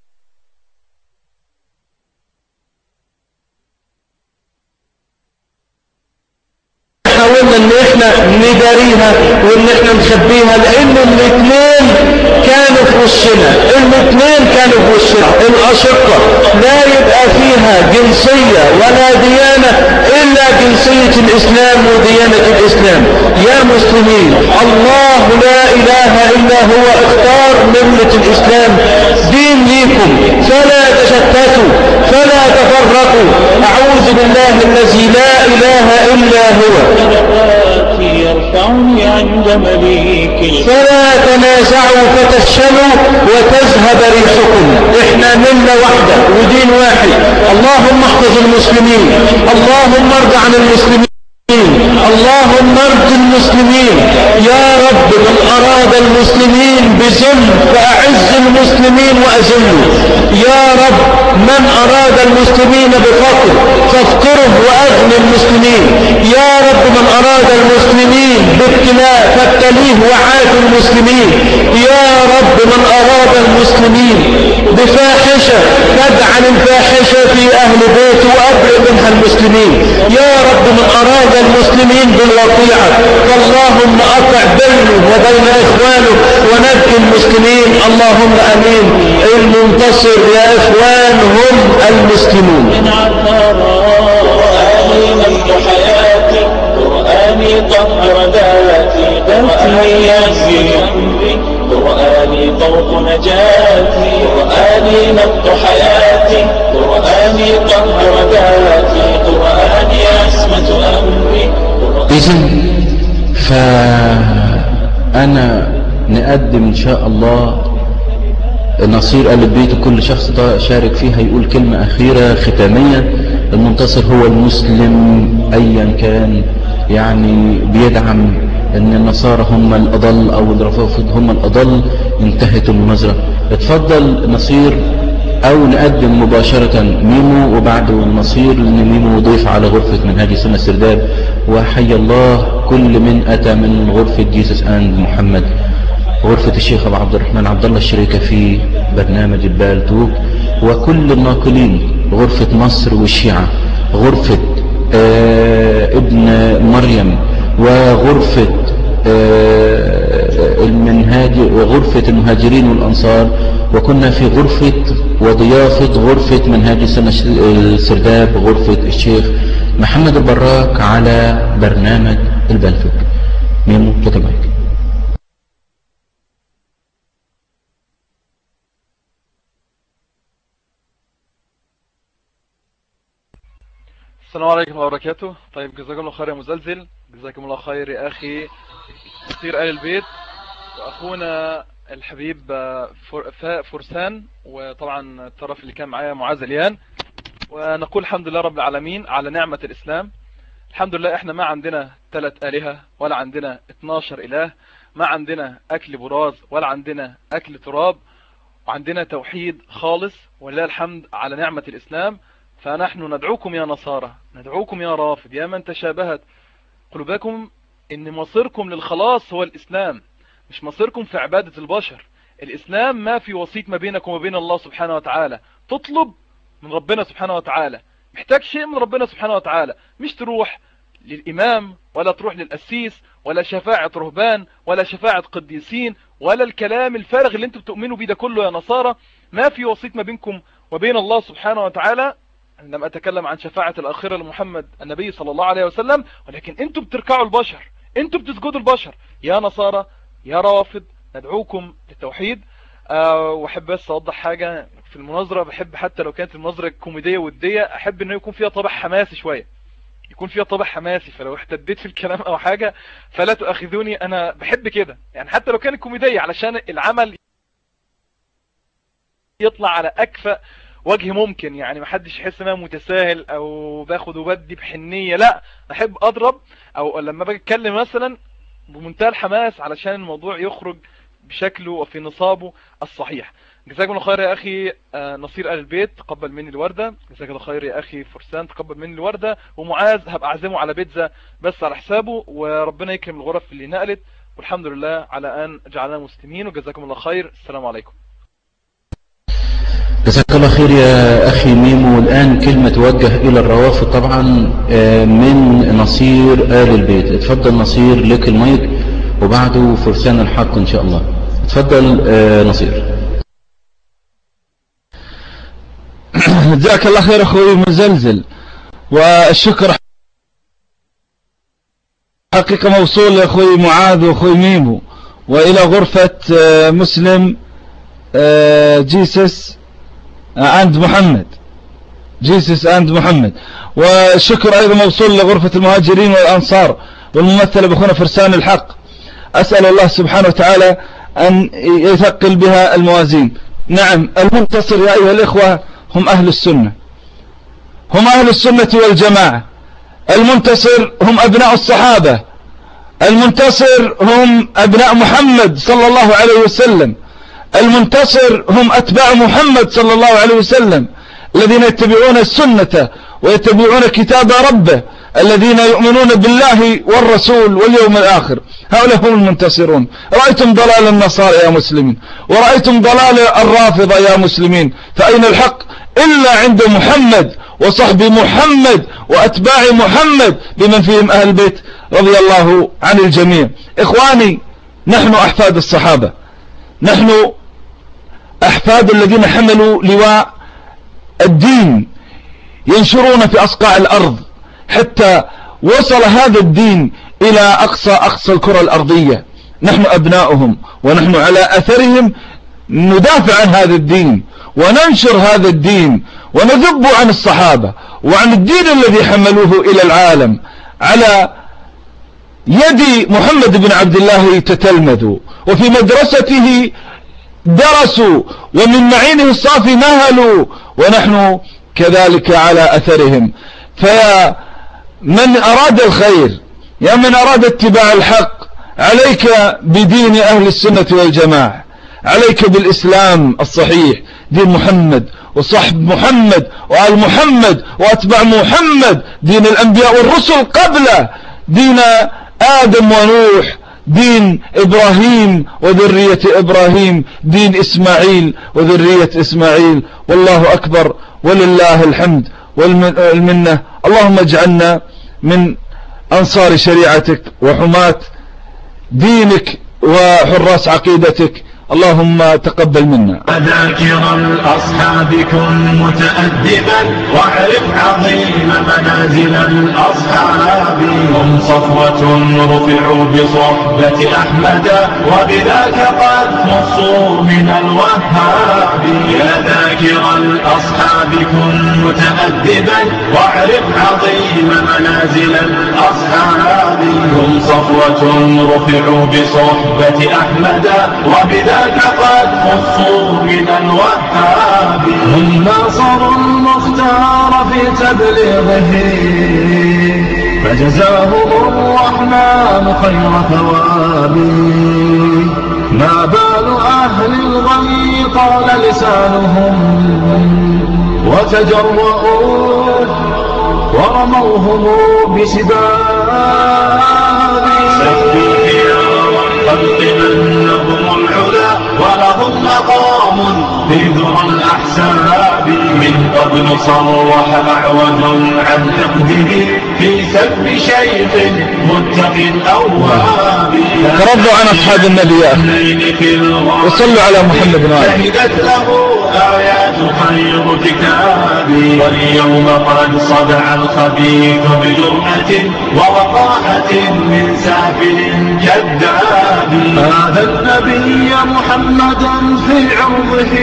حاولنا ان احنا نداريها وان احنا نخبيها، لان الاثنين كانوا في وشنا، الاثنين كانوا في وشنا. الاشقة لا يبقى فيها جنسية ولا ديانة الا جنسية الاسلام وديانة الاسلام. يا مسلمين الله لا اله الا هو اختار ملة الاسلام دين ليكم، فلا تشتتوا فلا تفرقوا. اعوذ بالله الذي لا اله الا هو يرفعني عند مليك، فلا تنازعوا فتفشلوا وتذهب ريحكم. احنا ملة واحدة ودين واحد. اللهم احفظ المسلمين، اللهم ارض عن المسلمين، اللهم ارض المسلمين. يا رب من اراد المسلمين بذل فاعز المسلمين واذله. يا رب من اراد المسلمين بفقر فافقره واغني المسلمين. يا رب من اراد المسلمين بابتلاء فابتليه وعاف المسلمين. يا رب من اراد المسلمين بفاحشة فاجعل الفاحشة في اهل بيته وابرئ منها المسلمين. يا رب من اراد المسلمين بالوقيعة فاللهم اقع بينه وبين اخوانه ونجي المسلمين. اللهم امين. المنتصر يا اخوان هم المسلمون. قرآني نبض حياتي، قرآني طهر ذاتي، قرآني يزيل أمري، قرآني قرآني طوق نجاتي، قرآني نبض حياتي، قرآني طهر ذاتي، قرآني عصمة أمري. إذن فأنا نقدم إن شاء الله نصير آل البيت، كل شخص شارك فيها يقول كلمة أخيرة ختامية. المنتصر هو المسلم أيا كان، يعني بيدعم أن النصارى هم الأضل أو الرافض هم الأضل. انتهت المناظرة. اتفضل نصير، أو نقدم مباشرة ميمو وبعد النصير لأن ميمو ضيف على غرفة منهاج السنة السرداب. وحي الله كل من أتى من غرفة جيسس أند محمد، غرفة الشيخ أبو عبد الرحمن عبد الله الشريكة في برنامج البالتوك، وكل الناقلين، غرفة مصر والشيعة، غرفة ابن مريم، وغرفة المنهاج، وغرفة المهاجرين والأنصار. وكنا في غرفة وضيافة غرفة منهاج السنة السرداب، غرفة الشيخ محمد البراك على برنامج البالتوك. ميمو تتبعك. السلام عليكم ورحمة الله وبركاته. طيب جزاكم الله خير يا مزلزل، جزاكم الله خير يا أخي نصير آل البيت، وأخونا الحبيب فرسان، وطبعا الطرف اللي كان معايا معاذ اليان. ونقول الحمد لله رب العالمين على نعمة الإسلام. الحمد لله احنا ما عندنا 3 آلهة ولا عندنا 12 إله، ما عندنا أكل براز ولا عندنا أكل تراب، وعندنا توحيد خالص ولله الحمد على نعمة الإسلام. فنحن ندعوكم يا نصارى، ندعوكم يا رافض، يا من تشابهت قلوبكم، ان مصيركم للخلاص هو الإسلام، مش مصيركم في عبادة البشر. الإسلام ما في وسيط ما بينكم وبين الله سبحانه وتعالى. تطلب من ربنا سبحانه وتعالى، محتاج شيء من ربنا سبحانه وتعالى، مش تروح للإمام ولا تروح للأسيس ولا شفاعة رهبان ولا شفاعة قديسين ولا الكلام الفارغ اللي انتم بتؤمنوا بيه ده كله يا نصارى. ما في وسيط ما بينكم وبين الله سبحانه وتعالى. لم أتكلم عن شفاعة الآخرة لمحمد النبي صلى الله عليه وسلم، ولكن انتم بتركعوا البشر، انتم بتسجدوا البشر يا نصارى يا رافض. ندعوكم للتوحيد. وأحب بس أوضح حاجة في المناظرة، بحب حتى لو كانت المناظرة كوميدية ودية، أحب أنه يكون فيها طابع حماسي شوية، يكون فيها طابع حماسي. فلو احتديت في الكلام أو حاجة فلا تؤاخذوني، أنا بحب كده يعني، حتى لو كانت كوميدية علشان العمل يطلع على أكفأ وجه ممكن، يعني محدش يحس ان انا متساهل او باخد وبدي بحنية. لا، احب اضرب او لما باجي اتكلم مثلا بمنتهى الحماس علشان الموضوع يخرج بشكله وفي نصابه الصحيح. جزاكم الله خير يا اخي نصير آل البيت، تقبل مني الوردة. جزاك الله خير يا اخي فرسان، تقبل مني الوردة. ومعاذ هبقى اعزمه على بيتزا بس على حسابه، وربنا يكرم الغرف اللي نقلت، والحمد لله على ان جعلنا مسلمين. وجزاكم الله خير، السلام عليكم. جزاك الله خير يا أخي ميمو. الآن كلمة توجه إلى الروافض طبعا من نصير آل البيت. اتفضل نصير، لك المايك، وبعده فرسان الحق إن شاء الله. اتفضل نصير. جزاك الله خير أخوي مزلزل، والشكر حقيقة موصول لأخوي معاذ وأخوي ميمو، وإلى غرفة مسلم جيسس أند محمد، جيسس أند محمد. والشكر أيضا موصول لغرفة المهاجرين والأنصار والممثلة بأخونا فرسان الحق. أسأل الله سبحانه وتعالى أن يثقل بها الموازين. نعم، المنتصر يا أيها الإخوة هم أهل السنة، هم أهل السنة والجماعة. المنتصر هم أبناء الصحابة، المنتصر هم أبناء محمد صلى الله عليه وسلم، المنتصر هم أتباع محمد صلى الله عليه وسلم الذين يتبعون السنة ويتبعون كتاب ربه، الذين يؤمنون بالله والرسول واليوم الآخر. هؤلاء هم المنتصرون. رأيتم ضلال النصارى يا مسلمين، ورأيتم ضلال الرافضة يا مسلمين، فأين الحق إلا عند محمد وصحب محمد وأتباع محمد بمن فيهم أهل البيت رضي الله عن الجميع. إخواني، نحن أحفاد الصحابة، نحن أحفاد الذين حملوا لواء الدين ينشرون في أصقاع الأرض حتى وصل هذا الدين إلى أقصى الكرة الأرضية. نحن أبناؤهم، ونحن على أثرهم ندافع عن هذا الدين وننشر هذا الدين ونذب عن الصحابة وعن الدين الذي حملوه إلى العالم. على يد محمد بن عبد الله تتلمذوا، وفي مدرسته درسوا، ومن معينه الصافي نهلوا، ونحن كذلك على أثرهم. فيا من أراد الخير، يا من أراد اتباع الحق، عليك بدين أهل السنة والجماعة، عليك بالإسلام الصحيح، دين محمد وصحب محمد وآل محمد وأتباع محمد، دين الأنبياء والرسل قبله، دين آدم ونوح، دين إبراهيم وذرية إبراهيم، دين إسماعيل وذرية إسماعيل. والله أكبر ولله الحمد والمنة. اللهم اجعلنا من أنصار شريعتك وحماة دينك وحراس عقيدتك. اللهم تقبل منا. ذاكر الأصحاب كن متأدبا واعرف عظيم منازل الأصحاب. هم صفوة رفعوا بصحبة أحمد وبذاك قد خصوا من الوهاب. يا ذاكر الأصحاب كن متأدبا واعرف عظيم منازل الأصحاب. هم صفوة رفعوا بصحبة أحمد وبذاك قد خصوا من الوهاب. هم ناصروا المختار في تبليغه فجزاهم الرحمن خير ثواب. ما بال أهل الغي طال لسانهم وتجرؤوا ورموهم بسباب. سبوا خيار الخلق من لهم العلا ولهم مقام في ذرى الأحساب. من قبل صرح أعوذ عن حقده في سب شيخ متق أواب. ترضوا عن أصحاب النبيات وصلوا على محمد وآله. شهدت له آيات خير كتابي واليوم قد صدع الخبيث بجرأة ووقاحة من سافل كذاب. هذا النبي محمدا في عرضه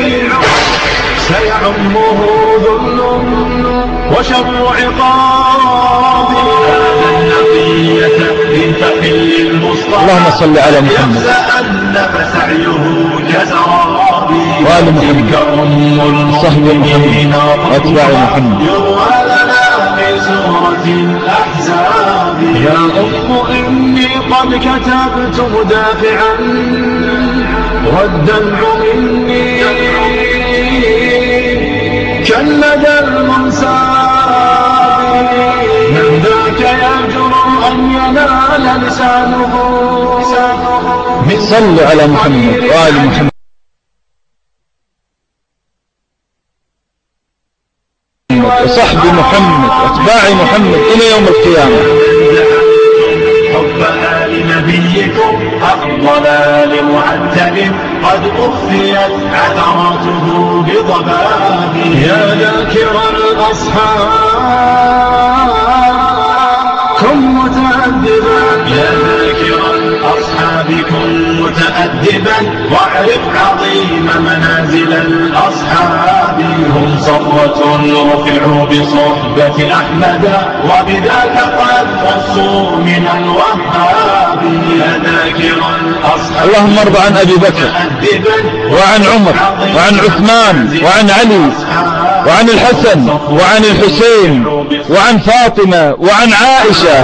سيعمه ذل وشر عقاب. هذا النبي تهدي فحل المصطفى. اللهم صل على محمد فسعيه كسرابي. وآل محمد صحب محمد وأتباع محمد. يروى لنا في سورة الأحزاب. يا أم إني قد كتبت مدافعا والدمع مني كالندى المنساب. من ذاك يجرؤ أن ينال لسانه. صلوا على محمد وآل محمد وصحب محمد واتباع محمد إلى يوم القيامة. حب آل نبيكم الضلال معتل قد أخفيت عثراته بضباب. يا ذاكر الأصحاب كن متأدبا. يا ذاكر الأصحاب كن متأدبا واعرف عظيم منازل الأصحاب. هم صفوة رفعوا بصحبة أحمد وبذاك قد خصوا من الوهاب. يا ذاكر الأصحاب اللهم ارض عن أبي بكر وعن عمر وعن عثمان وعن علي وعن الحسن وعن الحسين وعن فاطمة وعن عائشة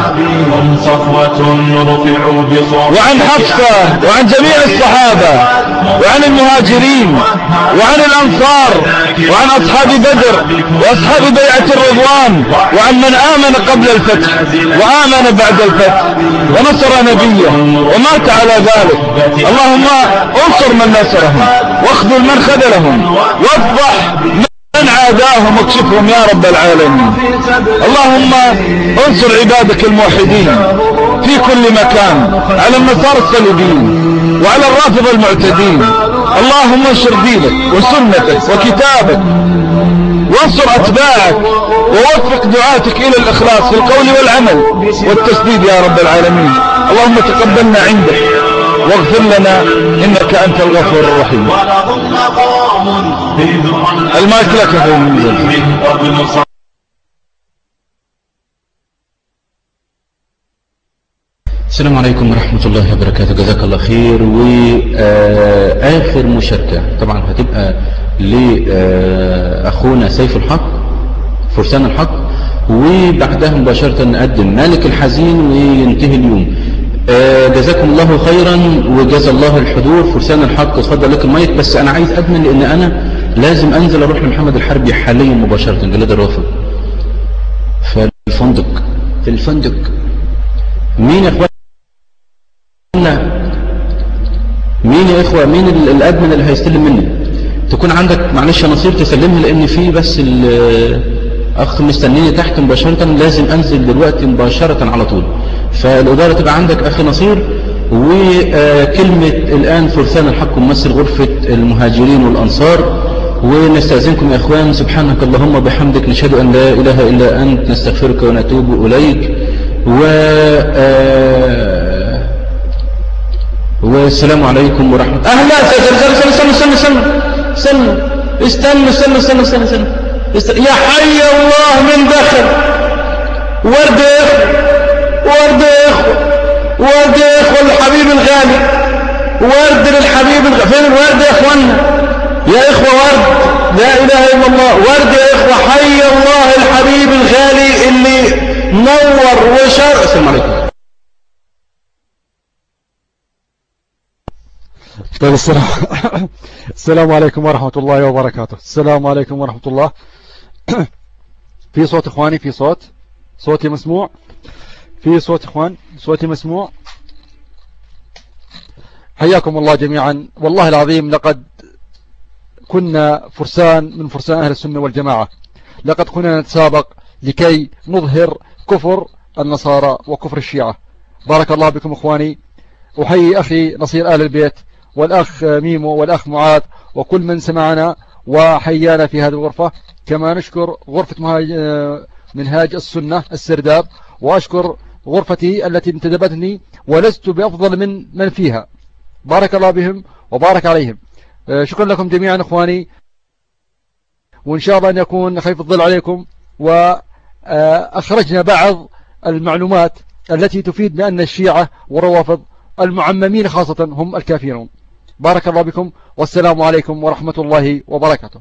وعن حفصة وعن جميع الصحابة وعن المهاجرين وعن الأنصار وعن أصحاب بدر وأصحاب بيعة الرضوان وعن من آمن قبل الفتح وآمن بعد الفتح ونصر نبيه ومات على ذلك. اللهم انصر من نصرهم واخذل من خذلهم وافضح من عاداهم واكشفهم يا رب العالمين. اللهم انصر عبادك الموحدين في كل مكان على النصارى الصليبيين وعلى الرافضة المعتدين. اللهم انشر دينك وسنتك وكتابك وانصر أتباعك ووفق دعاتك إلى الإخلاص في القول والعمل والتسديد يا رب العالمين. اللهم تقبلنا عندك واغفر لنا إنك أنت الغفور الرحيم. المايك لك يا أخي. السلام عليكم ورحمة الله وبركاته. جزاك الله خير. وآخر مشاركة طبعا هتبقى لأخونا سيف الحق فرسان الحق، وبعدها مباشرة نقدم مالك الحزين وينتهي اليوم. جزاكم الله خيرا وجزا الله الحضور. فرسان الحق اتفضل لك المايك، بس أنا عايز أدمن لأن أنا لازم أنزل أروح لمحمد الحربي حاليا مباشرة جلاد الرافض في الفندق. مين يا اخوان؟ مين يا اخوة؟ مين الادمن اللي هيستلم مني؟ تكون عندك معلش يا نصير تسلمها، لان في بس الاخ مستنيني تحت مباشرة، لازم انزل دلوقتي مباشرة على طول. فالادارة تبقى عندك اخي نصير. وكلمة الان فرسان الحق ممثل غرفة المهاجرين والانصار. ونستأذنكم يا اخوان. سبحانك اللهم وبحمدك نشهد ان لا اله الا انت نستغفرك ونتوب اليك. والسلام عليكم ورحمة الله. أهلا. استنى يا حي الله من دخل. ورد إخوة الحبيب الغالي. ورد للحبيب فين الورد يا إخوانا؟ يا إخوة ورد، لا إله إلا الله. ورد يا إخوة. حي الله الحبيب الغالي اللي نور وشر. السلام عليكم. طيب السلام عليكم ورحمة الله وبركاته. السلام عليكم ورحمة الله. في صوت إخواني؟ في صوتي مسموع؟ في صوت إخوان؟ صوتي مسموع؟ حياكم الله جميعا. والله العظيم لقد كنا فرسان من فرسان أهل السنة والجماعة. لقد كنا نتسابق لكي نظهر كفر النصارى وكفر الشيعة. بارك الله بكم إخواني. أحيي أخي نصير آل البيت والأخ ميمو والأخ معاذ وكل من سمعنا وحيانا في هذه الغرفة. كما نشكر غرفة منهاج السنة السرداب، وأشكر غرفتي التي انتدبتني ولست بأفضل من فيها. بارك الله بهم وبارك عليهم. شكرا لكم جميعا إخواني، وإن شاء الله أن يكون خفيف الظل عليكم. وأخرجنا بعض المعلومات التي تفيد بأن الشيعة والروافض المعممين خاصة هم الكافرون. بارك الله بكم والسلام عليكم ورحمة الله وبركاته.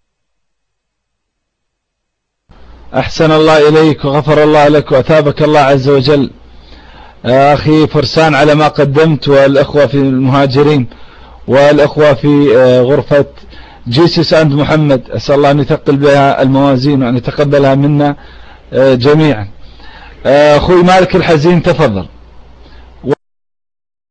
أحسن الله إليك وغفر الله لك وأثابك الله عز وجل أخي فرسان على ما قدمت، والأخوة في المهاجرين والأخوة في غرفة جيسس أند محمد. أسأل الله أن يثقل بها الموازين وأن يتقبلها منا جميعا. أخوي مالك الحزين تفضل.